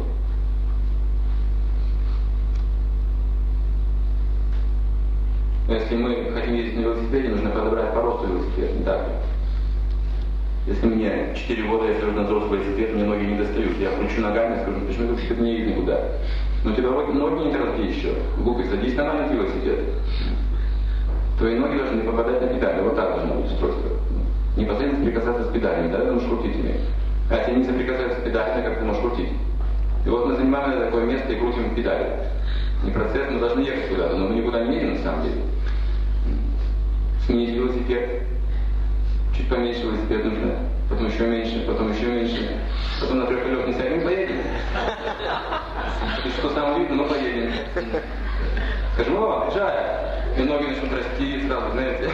Если мы хотим ездить на велосипеде, нужно подобрать по росту велосипед, не так ли? Если мне 4 года, я сажу на взрослый велосипед, мне ноги не достают, я кручу ногами, скажу, почему велосипед не едет никуда? Но у тебя ноги не доросли еще. Глупый, садись на маленький велосипед. Твои ноги должны не попадать на педали, вот так должно быть устройство. Непосредственно соприкасаться с педалями, тогда ты можешь крутить ими. А если не соприкасаются с педалями, как ты можешь крутить? И вот мы занимаем такое место и крутим педали. Не процесс, мы должны ехать куда-то, но мы никуда не едем на самом деле. Сменить велосипед. Чуть поменьше велосипед нужно, потом еще меньше, потом на трехколесный сядем, поедем. И что самое видно, мы поедем. Скажем, о, Джая. И ноги начнут расти сразу, знаете.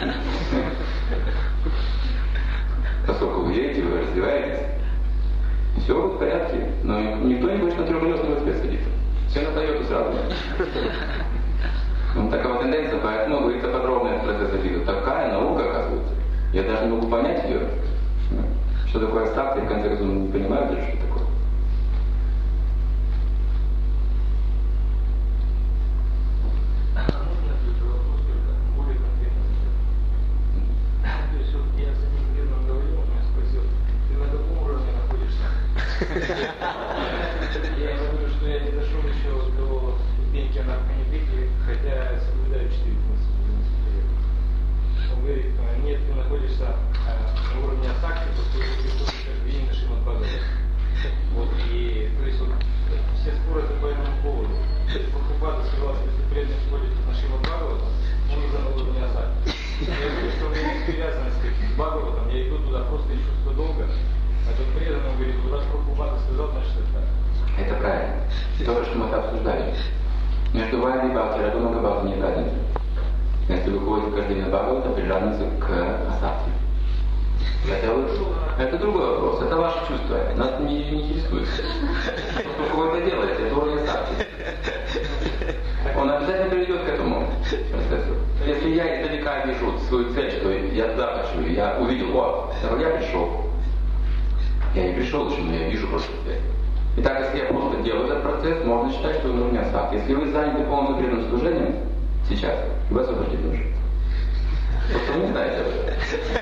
Поскольку вы едете, вы развиваетесь. Все будет в порядке. Но никто не хочет на трехколесный велосипед садиться. Все на Тойоту сразу. Такова тенденция, поэтому говорится подробно от процесса вида. Такая наука, оказывается. Я даже не могу понять ее. Что такое абстракция, в конце концов, не понимаю даже, что такое. Можно ответить вопрос только более конкретно? То есть вот я с одним клиентом говорил, он меня спросил, ты на каком уровне находишься? Я говорю, что я не дошел еще до ступеньки анархонеприки, хотя соблюдаю 4 принципа. Он говорит, нет, ты находишься на уровне асакти, поскольку ты приходишь к Винни Шримад Бхагавата. Вот, и то есть вот, все спорят по этому поводу. Прабхупада сказал, что если преданный входит на Шримад Бхагавата, он уже на уровне асакти. Я говорю, что у меня есть привязанность с Бхагаватом, я иду туда просто еще что долго. А тот преданный говорит, раз Прабхупада сказал, значит это так. Это правильно. То, что мы это обсуждали. Между Вайной и Бхакти, Радуна и Бхакти нет разницы. Если вы ходите каждый день на Бхагавата, приравнивается к асакти. Это другой вопрос, это ваше чувство, нас не интересует. Поскольку вы это делаете, это уровень асакти. Он обязательно приведет к этому процессу. Если я издалека вижу свою цель, что я туда хочу, я увидел, вот, я пришел. Я не пришел еще, но я вижу просто цель. Итак, если я просто делаю этот процесс, можно считать, что он уровень асакти. Если вы заняты полным преданным служением, сейчас, вы освобождены уже. Просто вы не знаете об этом.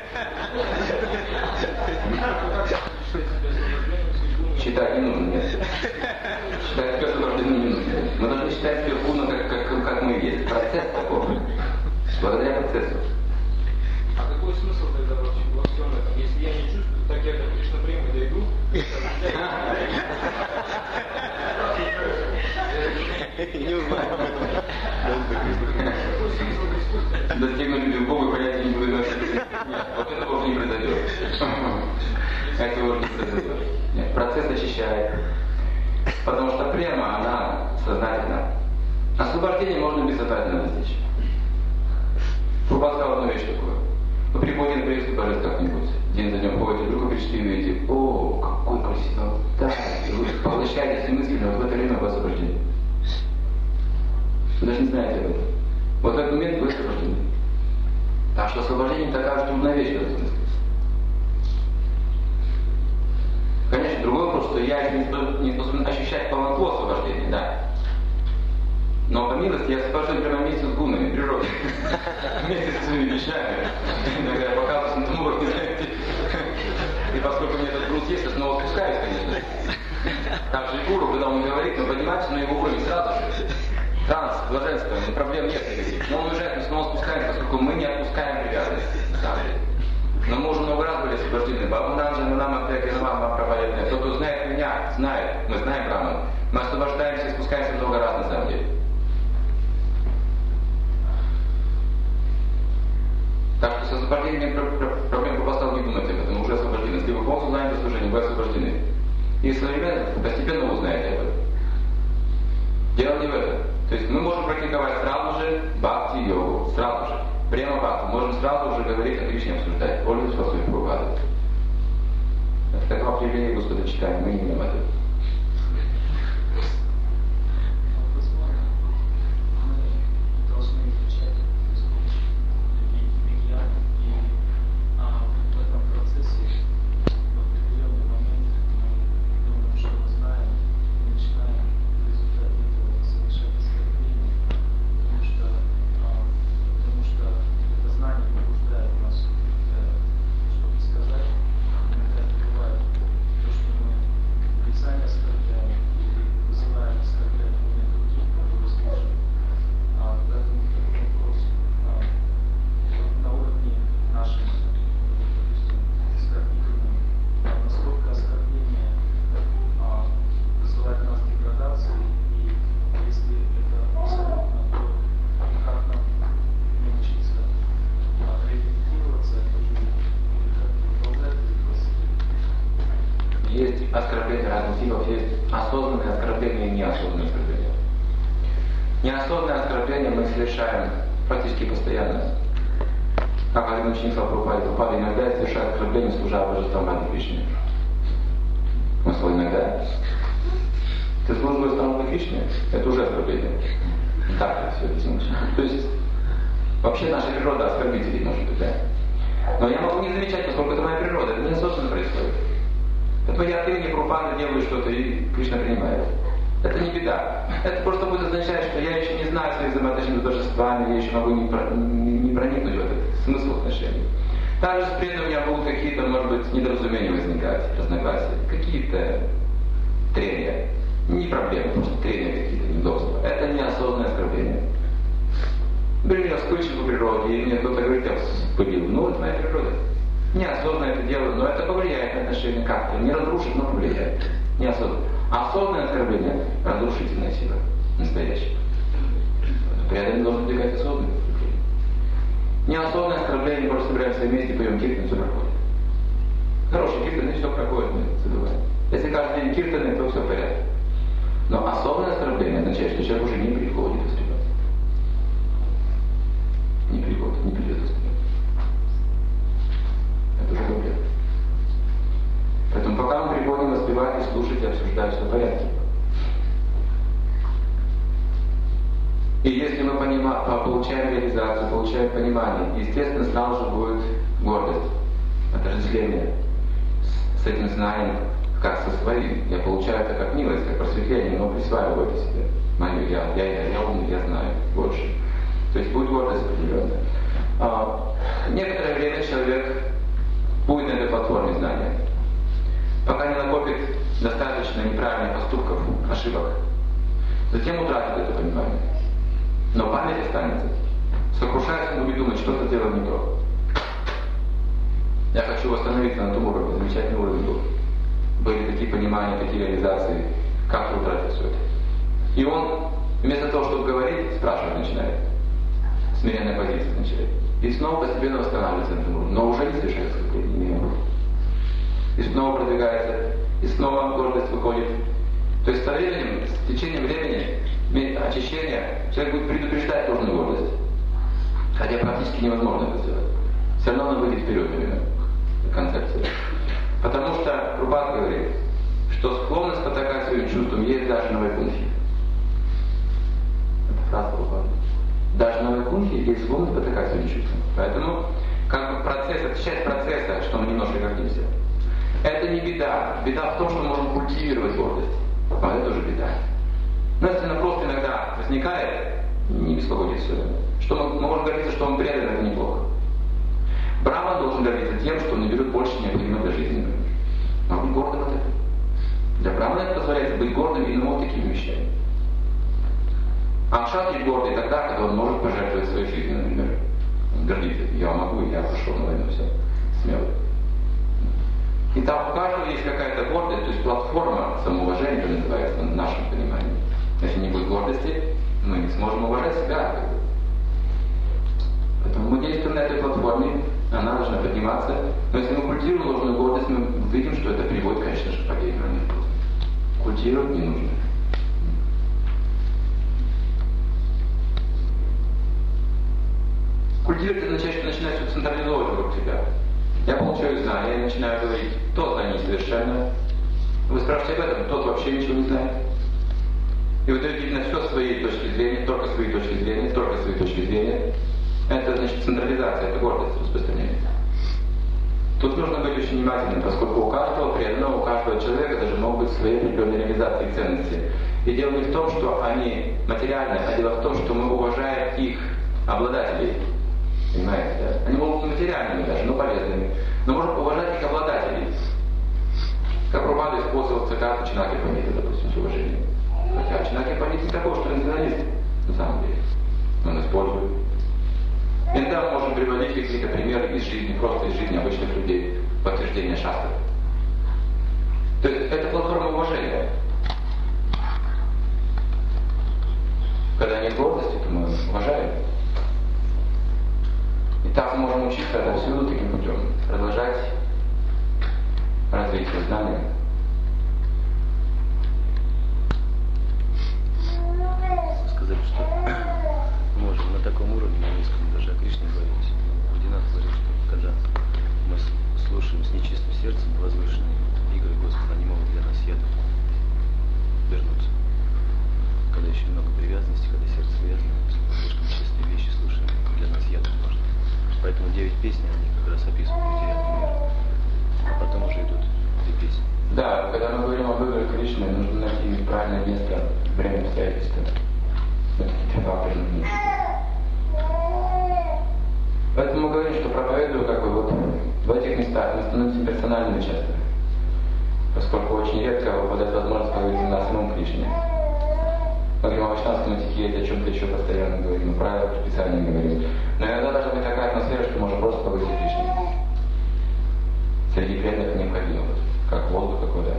Считать не нужно, нет. Считать себя освобожденным не нужно. Мы должны считать себя полно, как мы есть. Процесс такой. Благодаря процессу. А какой смысл тогда во всем этом? Если я не чувствую, так я до Кришна Премы дойду. Не знаю. Достигнуть любви к Богу и понять не буду иначе. Нет, вот это тоже не произойдет. Это уже не произойдет. Нет, процесс очищает. Потому что према, она сознательна. Освобождение можно бессознательно достичь. Прабхупада сказал одну вещь такую. Вы приходите на приветствие божества как-нибудь. День за днем ходите, вдруг пришли и видите, о, какой красивый алтарь. И вы поглощаетесь мысленно, вот в это время вы освобождены. Вы даже не знаете об этом. Вот в этот момент вы освобождены. Так что освобождение такая же трудная вещь в этом смысле. Конечно, другой вопрос, что я не способен ощущать полноту освобождения, да. Но по милости я освобожден прямо вместе с гунами, природой. Вместе со своими вещами. Иногда я показываюсь на том уровне, знаете. И поскольку мне этот груз есть, я снова спускаюсь, конечно. Так же и гуру, когда он говорит, мы поднимаемся на его уровень сразу же. Транс, блаженство, проблем нет никаких. Но он уезжает, мы снова спускаемся, поскольку мы не отпускаем привязанность. Но мы уже много раз были освобождены. Бабунанджа, Нанама, Текинама, Прабхаяпня. Тот, кто знает меня, знает. Мы знаем Браман. Мы освобождаемся и спускаемся много раз на самом деле. Так что с освобождением проблем поставил, не думайте об этом, уже освобождены. Если вы полностью знаете служение, вы освобождены. И современно, постепенно вы узнаете об этом. Дело не в этом. То есть мы можем практиковать сразу же бхакти-йогу, сразу же. Прямо бхакти. Можем сразу же говорить о Кришне, обсуждать. Пользуясь по своей Прабхупады. Это такое определение Господа читания, мы не имеем этого. оскорблений разных типов, есть осознанные оскорбления и неосознанные оскорбления. Неосознанное оскорбление мы совершаем практически постоянно. Как один ученик Прабхупады иногда совершает оскорбление, служа божествам Радхи Кришне. Он сказал иногда. Ты служишь божествам Радхи Кришне, это уже оскорбление. Так это все объяснилось. То есть вообще наша природа оскорбителей может быть, да? Но я могу не замечать, поскольку это моя природа, это неосознанно происходит. Поэтому я от имени Прабхупады делаю что-то, и Кришна принимает. Это не беда. Это просто будет означать, что я еще не знаю своих взаимоотношений с божествами, я еще могу не проникнуть в этот смысл отношений. Также с преданным у меня будут какие-то, может быть, недоразумения возникать, разногласия, какие-то трения. Не проблемы, просто трения какие-то, неудобства. Это неосознанное оскорбление. Например, я вспыльчив по природе, и мне кто-то говорит, я вспылил. Ну, это моя природа. Неосознанно это делаю, но это повлияет на отношения как-то. Не разрушит, но повлияет. Неосознанно. Осознанное оскорбление – разрушительная сила. Настоящая. Преданный должен избегать осознанных оскорблений. Неосознанное оскорбление, мы просто собираемся вместе, поем киртан, все проходит. Хороший киртан, и все проходит, мы забываем. Если каждый день киртаны, то все в порядке. Но осознанное оскорбление означает, что человек уже не приходит воспевать. Не приходит, не придет воспевать. Это уже проблема. Поэтому пока мы приходим воспевать и слушать и обсуждать, все в порядке. И если мы получаем реализацию, получаем понимание, естественно, сразу же будет гордость, отождествление с этим знанием, как со своим. Я получаю это как милость, как просветление, но присваиваю это себе. Мое я умный, я знаю больше. То есть будет гордость определенная. Некоторое время человек будет на этой платформе знания. Пока не накопит достаточно неправильных поступков, ошибок. Затем утратит это понимание. Но память останется. Сокрушаясь, он будет думать, что-то делал не то. Я хочу восстановиться на том уровне, замечательный уровень был. Были такие понимания, такие реализации, как ты утратил все это. И он, вместо того, чтобы говорить, спрашивать начинает. Смиренная позиция начинает. И снова постепенно восстанавливается на этом уровне. Но уже не совершает оскорбления, не имеет. И снова продвигается, и снова гордость выходит. То есть со временем, с течением времени, очищения, человек будет предупреждать ложную гордость. Хотя практически невозможно это сделать. Все равно надо выйти вперед именно концепция. Потому что Прабхупада говорит, что склонность потакать своим чувствам есть даже на Вайкунхе. Это фраза Прабхупады. Даже на Вайкунхе есть склонность потакать своим чувствам. Поэтому как бы процесс, это часть процесса, что мы немножко гордимся. Это не беда. Беда в том, что мы можем культивировать гордость. А это тоже беда. Но если она просто иногда возникает, не беспокойтесь все. Что мы можем гордиться, что он предан, это неплохо. Брахман должен гордиться тем, что он наберет больше необходимого для жизни. Но быть гордым от этого. Для брахмана это позволяет быть гордым именно вот такими вещами. А кшатрий гордый тогда, когда он может пожертвовать своей жизнью, например. Он гордится. Я могу, я пошел на войну, все. Смело. И там у каждого есть какая-то гордость, то есть платформа самоуважения, это называется в нашем понимании. Если не будет гордости, мы не сможем уважать себя. Поэтому мы действуем на этой платформе, она должна подниматься. Но если мы культивируем ложную гордость, мы видим, что это приводит, конечно же, к падению. Культивировать не нужно. Культивировать это означает, что начинает все централизовывать вокруг себя. Я получаю знания, я начинаю говорить, тот знание несовершенно. Вы спрашиваете об этом, тот вообще ничего не знает. И вы даете на все свои точки зрения, только свои точки зрения, только свои точки зрения. Это значит централизация, это гордость распространения. Тут нужно быть очень внимательным, поскольку у каждого преданного, у каждого человека даже могут быть свои определенные реализации и ценности. И дело не в том, что они материальны, а дело в том, что мы уважаем их обладателей. Понимаете, да? Они могут быть материальными даже, но полезными. Но можно уважать их обладателей. Как Прабхупада использовал цитату Чанаки Пандита, допустим, с уважением. Хотя Чанаки Пандит не такой, что националист, на самом деле. Он использует. Иногда мы можем приводить какие-то примеры из жизни, просто из жизни обычных людей, подтверждение шастры. То есть это платформа уважения. Когда нет гордости, то мы уважаем. И так мы можем учиться отовсюду таким путем, продолжать развитие знания. Когда мы говорим об играх Кришны, нужно найти правильное место, время, обстоятельства. Вот какие-то факторы нужны. Поэтому мы говорим, что проповедую как бы вот в этих местах мы становимся персональными часто. Поскольку очень редко выпадает возможность поговорить на самом Кришне. Мы говорим о вайшнавском этикете, о чем-то еще постоянно говорим, о правилах предписаниях говорим. Но иногда должна быть такая атмосфера, что можно просто поговорить о Кришне. Среди преданных необходимо, как воздух, как вода.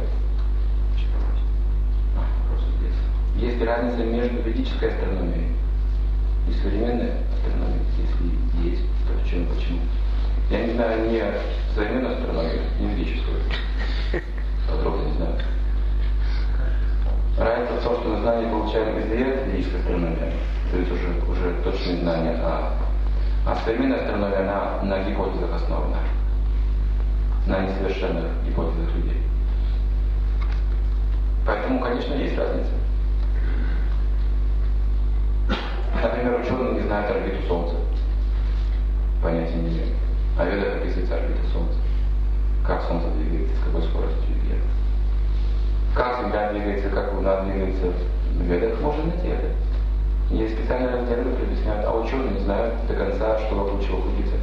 Есть разница между ведической астрономией и современной астрономией. Если есть, то в чем, почему? Я не знаю ни современную астрономию, ни ведическую. Подробно не знаю. Разница в том, что мы знания получаем из ведической астрономии, то есть уже точные знания, а современная астрономия, она на гипотезах основана, на несовершенных гипотезах людей. Поэтому, конечно, есть разница. Например, ученые не знают орбиту Солнца. Понятия не имеют. А в Ведах описывается орбита Солнца. Как Солнце двигается, с какой скоростью двигается. Как Земля двигается, как Луна двигается. В Ведах можно найти это. Есть специальные разделы, которые объясняют, а ученые не знают до конца, что вокруг чего крутится.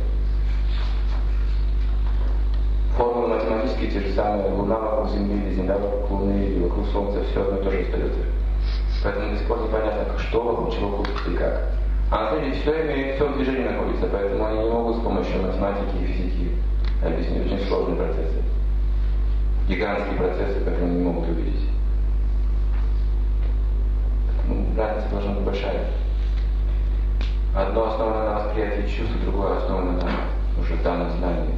Формулы математические те же самые. Луна вокруг Земли, или Земля вокруг Луны, или вокруг Солнца, все одно и то же остается. Поэтому до сих пор непонятно, что вокруг чего крутится и как. А на самом деле все в движении находится, поэтому они не могут с помощью математики и физики объяснить очень сложные процессы. Гигантские процессы, которые они не могут увидеть. Разница должна быть большая. Одно основано на восприятии чувств, другое основано на уже данном знании.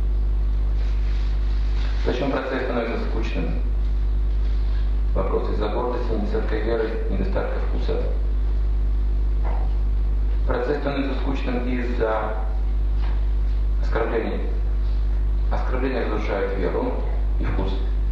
Почему процесс становится скучным? Вопрос из-за гордости, недостатка веры, недостатка вкуса. Процесс становится скучным из-за оскорблений. Оскорбления разрушают веру и вкус.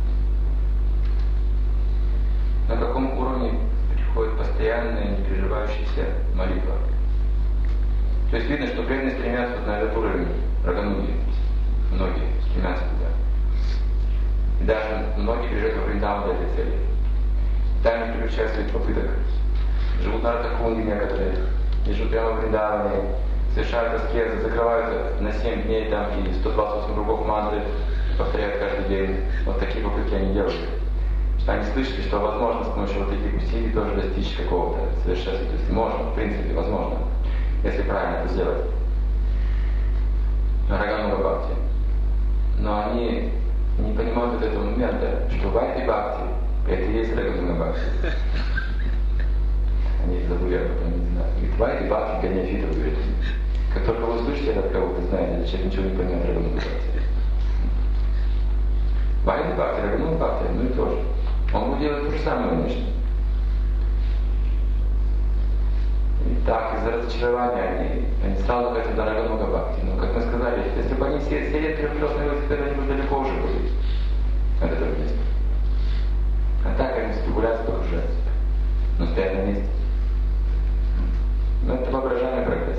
На каком уровне приходит постоянная, не переживающаяся молитва? То есть видно, что преданные стремятся на этот уровень Рагануги. Многие стремятся туда. И даже многие приезжают во Вриндаван для этой цели. Там не прекращают своих попыток. Живут на Радхакунге некоторые, и живут прямо в Вриндаване, совершают аскезы, закрываются на 7 дней там и 128 кругов мантры повторяют каждый день. Вот такие попытки они делают. Что они слышали, что возможно с помощью вот таких усилий тоже достичь какого-то совершенства. То есть можно, в принципе, возможно, если правильно это сделать. Рагануга Бхакти. Но они не понимают вот этого момента, что Вайди Бхакти это и есть Рагануга Бхакти. Они забыли об этом, не знаю. Говорит, Вайди Бхакти для неофитов, говорит. Как только вы слышите это от кого-то, знаете, человек ничего не понимает Рагануга Бхакти. Вайди Бхакти, Рагануга Бхакти, ну и тоже. Он будет делать то же самое, конечно. И так, из-за разочарования они сразу хотят на Рагануга Бхакти. Но, как мы сказали, если бы они все трехлёстные велосипеды, они бы далеко уже были от этого места. А так они в спекуляции погружаются. Но стоят на месте. Но это воображаемый прогресс.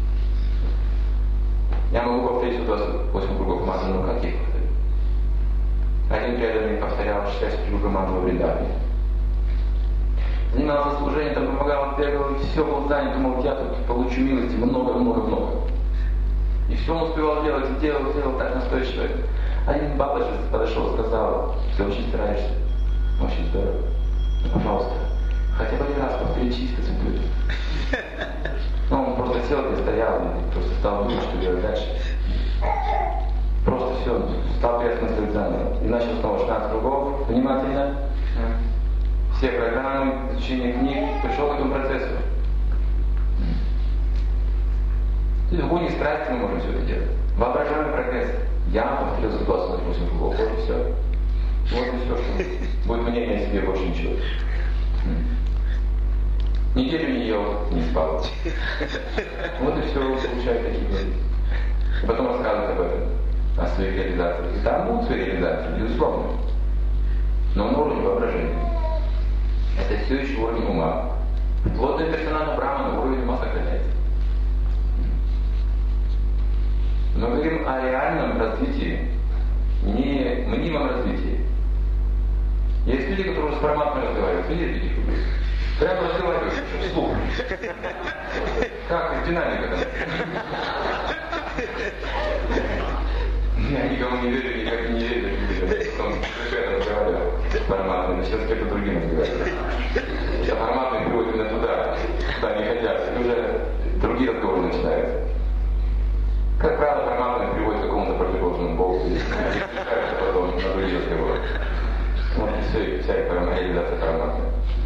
Я могу повторить 28 кругов мантры, но как я их повторю? Один преданный повторял 60 кругов мантры во Вриндаване. Занимался служением, там помогал, бегал, и все был занят, думал, я тут получу милости много. И все он успевал делать, и делал так настойчиво. Один бабаша подошел и сказал, ты очень стараешься, очень здорово. Ну, пожалуйста, хотя бы один раз повтори чисто цветут. Ну, он просто сел, где стоял, и просто стал думать, что делать дальше. Просто все, стал переосмысливать заново. И начал снова 16 кругов, внимательно. Все программы, изучение книг, пришел к этому процессу. То есть в гуне страсти мы можем все это делать. Воображаемый прогресс. Я повторил за 28 кругов, вот и все. Вот и все, что будет мнение о себе, больше ничего. Неделю не ел, не спал. Вот и все, получает такие люди. И потом рассказывают об этом, о своих реализациях. И там будут свои реализации, безусловно. Но на уровне воображения. Это все еще уровень ума. Вплоть до персонального брахмана уровень ума сохраняется. Мы говорим о реальном развитии, не мнимом развитии. Есть люди, которые уже с параматмой разговаривают. Видите таких людей? Прямо разговаривают вслух. Как динамика там. Я никому не верю, никак не верю. Он совершенно разговаривал с параматмой, но сейчас кто-то другим разговаривает. А параматмой приводит именно туда, куда они хотят. И уже другие разговоры начинаются. Как правило, параматмой приводит к какому-то противоположному Богу. И решаются потом на другие разговоры. Вот и все, и вся реализация параматмы.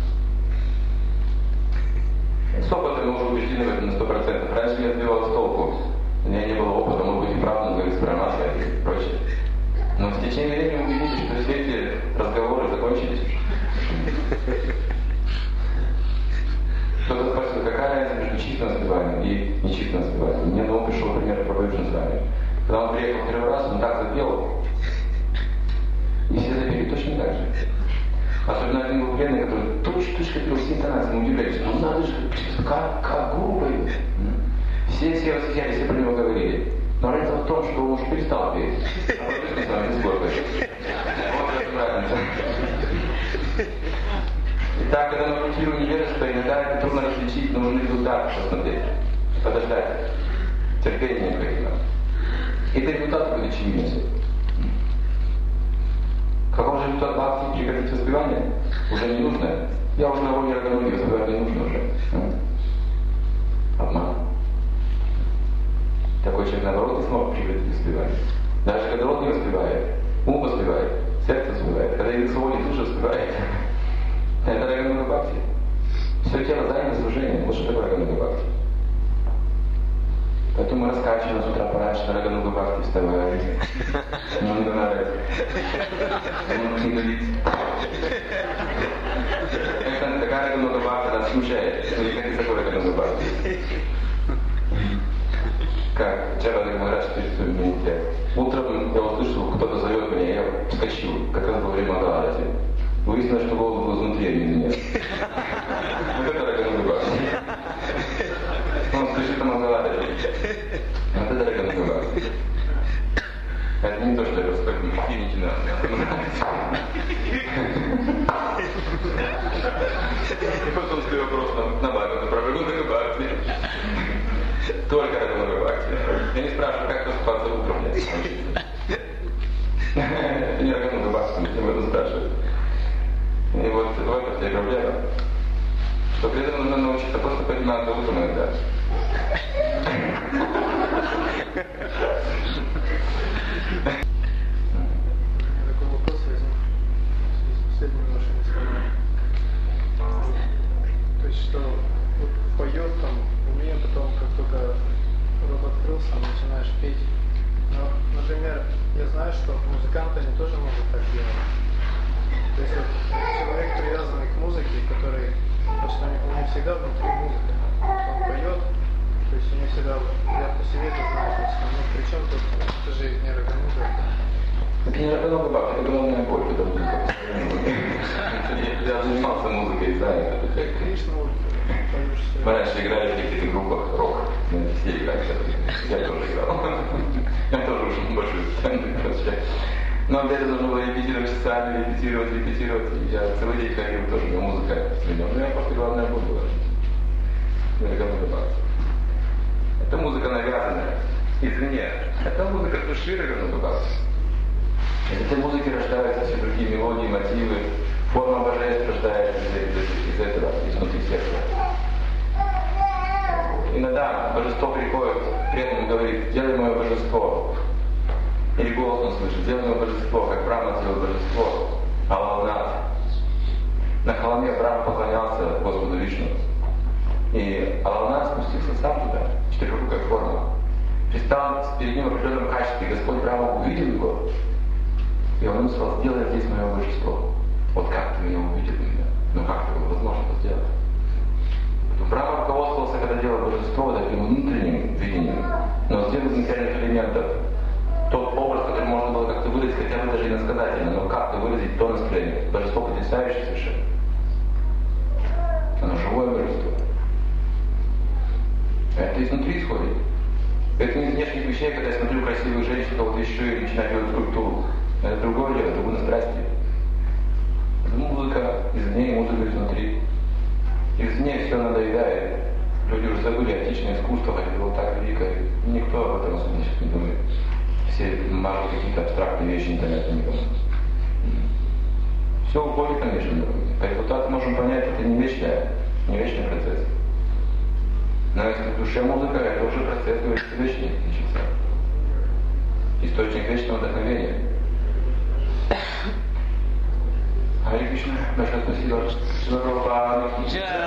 С опытом мы уже убеждены в этом на 100%. Раньше меня сбивало с толку. У меня не было опыта, может быть, и правда, но говорит, с параматой и прочее. Но в течение времени мы убедились, что все эти разговоры закончились. Кто-то спросил, какая разница между чистым воспеванием и нечистым воспеванием. Мне на ум пришел пример проповедующим с вами. Когда он приехал первый раз, он так запел, и все запели точно так же. Особенно один был пленный, который точно пел все интонации, мы удивлялись. Ну надо же, как гуру поет. Все восхищались, все про него говорили. Но разница в том, что он уже перестал петь. А проповедующий с вами до сих пор поет. Вот в этом разница. Итак, когда мы культивируем невежество, иногда это трудно различить, но нужно результат посмотреть, подождать. Терпение необходимо. И этот результат будет очевиден. Каков же результат бхакти? Прекратить воспевание? Уже не нужно. Я уже на уровне Рагануги, воспевать не нужно уже. Обман. Такой человек наоборот не смог прекратить воспевание. Даже когда рот не воспевает, ум воспевает, сердце воспевает, когда язык свободен, душа воспевает. Это Рагануга бхакти. Все тело занято служением. Вот что такое Рагануга бхакти. Поэтому мы раскачиваем с утра пораньше на Рагануга бхакти, вставая. Нам не нравится. Он не говорит. Это такая Рагануга бхакти нас смущает. Это не хотите такой Рагануга бхакти. Как Джабади Махарадж пишет в Медите. Утром я услышал, кто-то зовет меня, я вскочил. Как раз во время Махарадži. Выяснилось, что голос был изнутри, а не извне. Вот это Рагануга бхакти. Он скажет о Махарадži. Вот это Рагануга бхакти. Это не то, что я просто так кинете на И потом свой вопрос на Бхагавата про Рагануга бхакти. Только Рагануга бхакти. Я не спрашиваю, как просыпаться утром. Это не Рагануга бхакти, я об этом спрашиваю. И вот в этом вся проблема. Что при этом нужно научиться просто подниматься утром иногда. Такой вопрос возник в связи с последним нашим разговором. То есть, что вот поет там в уме, потом как только рот открылся, начинаешь петь. Но, например, я знаю, что музыканты они тоже могут так делать. То есть вот, человек, привязанный к музыке, который просто у него всегда внутри музыка. Он поет, то есть у него всегда, я по себе это знаю, то есть, ну при чем тут, это же не Рагануга. Это не Рагануга бхакти, это головная боль, это музыка. Я занимался музыкой, знаю, это как Кришну поешь все. Мы раньше играли в каких-то группах рок. Все играли. Я тоже играл. Я тоже ушел на большую сцену. Но для этого нужно было репетировать часами, репетировать. Я целый день ходил тоже, у меня музыка сменила. Но я просто главная боль была. Рагануга бхакти. Это музыка навязанная. Извне. Это музыка души Рагануга бхакти. Из этой музыки рождаются все другие мелодии, мотивы. Форма божества рождается из этого, изнутри сердца. Иногда божество приходит, преданный говорит, делай мое божество. Или голос он слышит, делай мое божество, как Брахма делал божество, Алалнат. На холме Брахма поклонялся Господу Вишну. И Алалнат спустился сам туда, четырехрукая форма. Пристал перед ним в определенном качестве, Господь Брахма увидел его, и он ему сказал, сделай здесь мое божество. Вот как ты меня увидел меня? Ну как это было возможно это сделать? Брахма руководствовался, когда делал божество, таким внутренним видением, но сделал из материальных элементов тот образ, который можно было как-то выразить, хотя бы даже иносказательно, но как-то выразить то настроение. Божество потрясающее совершенно. Оно живое божество. Это изнутри исходит. Это не из внешних вещей, когда я смотрю красивую женщину, кого-то еще и начинаю делать скульптуру. Это другое дело, это гуна страсти. извне и музыка изнутри. Извне все надоедает. Люди уже забыли античное искусство, хотя было так велико. Никто об этом особенно сейчас не думает. Все мажут какие-то абстрактные вещи, непонятно никому. Все уходит на вечном уровне. По результату можем понять, это не вечный процесс. Но если в душе музыка, это уже процесс, говорится, вечный начался. Источник вечного вдохновения. Харе Кришна, большое спасибо.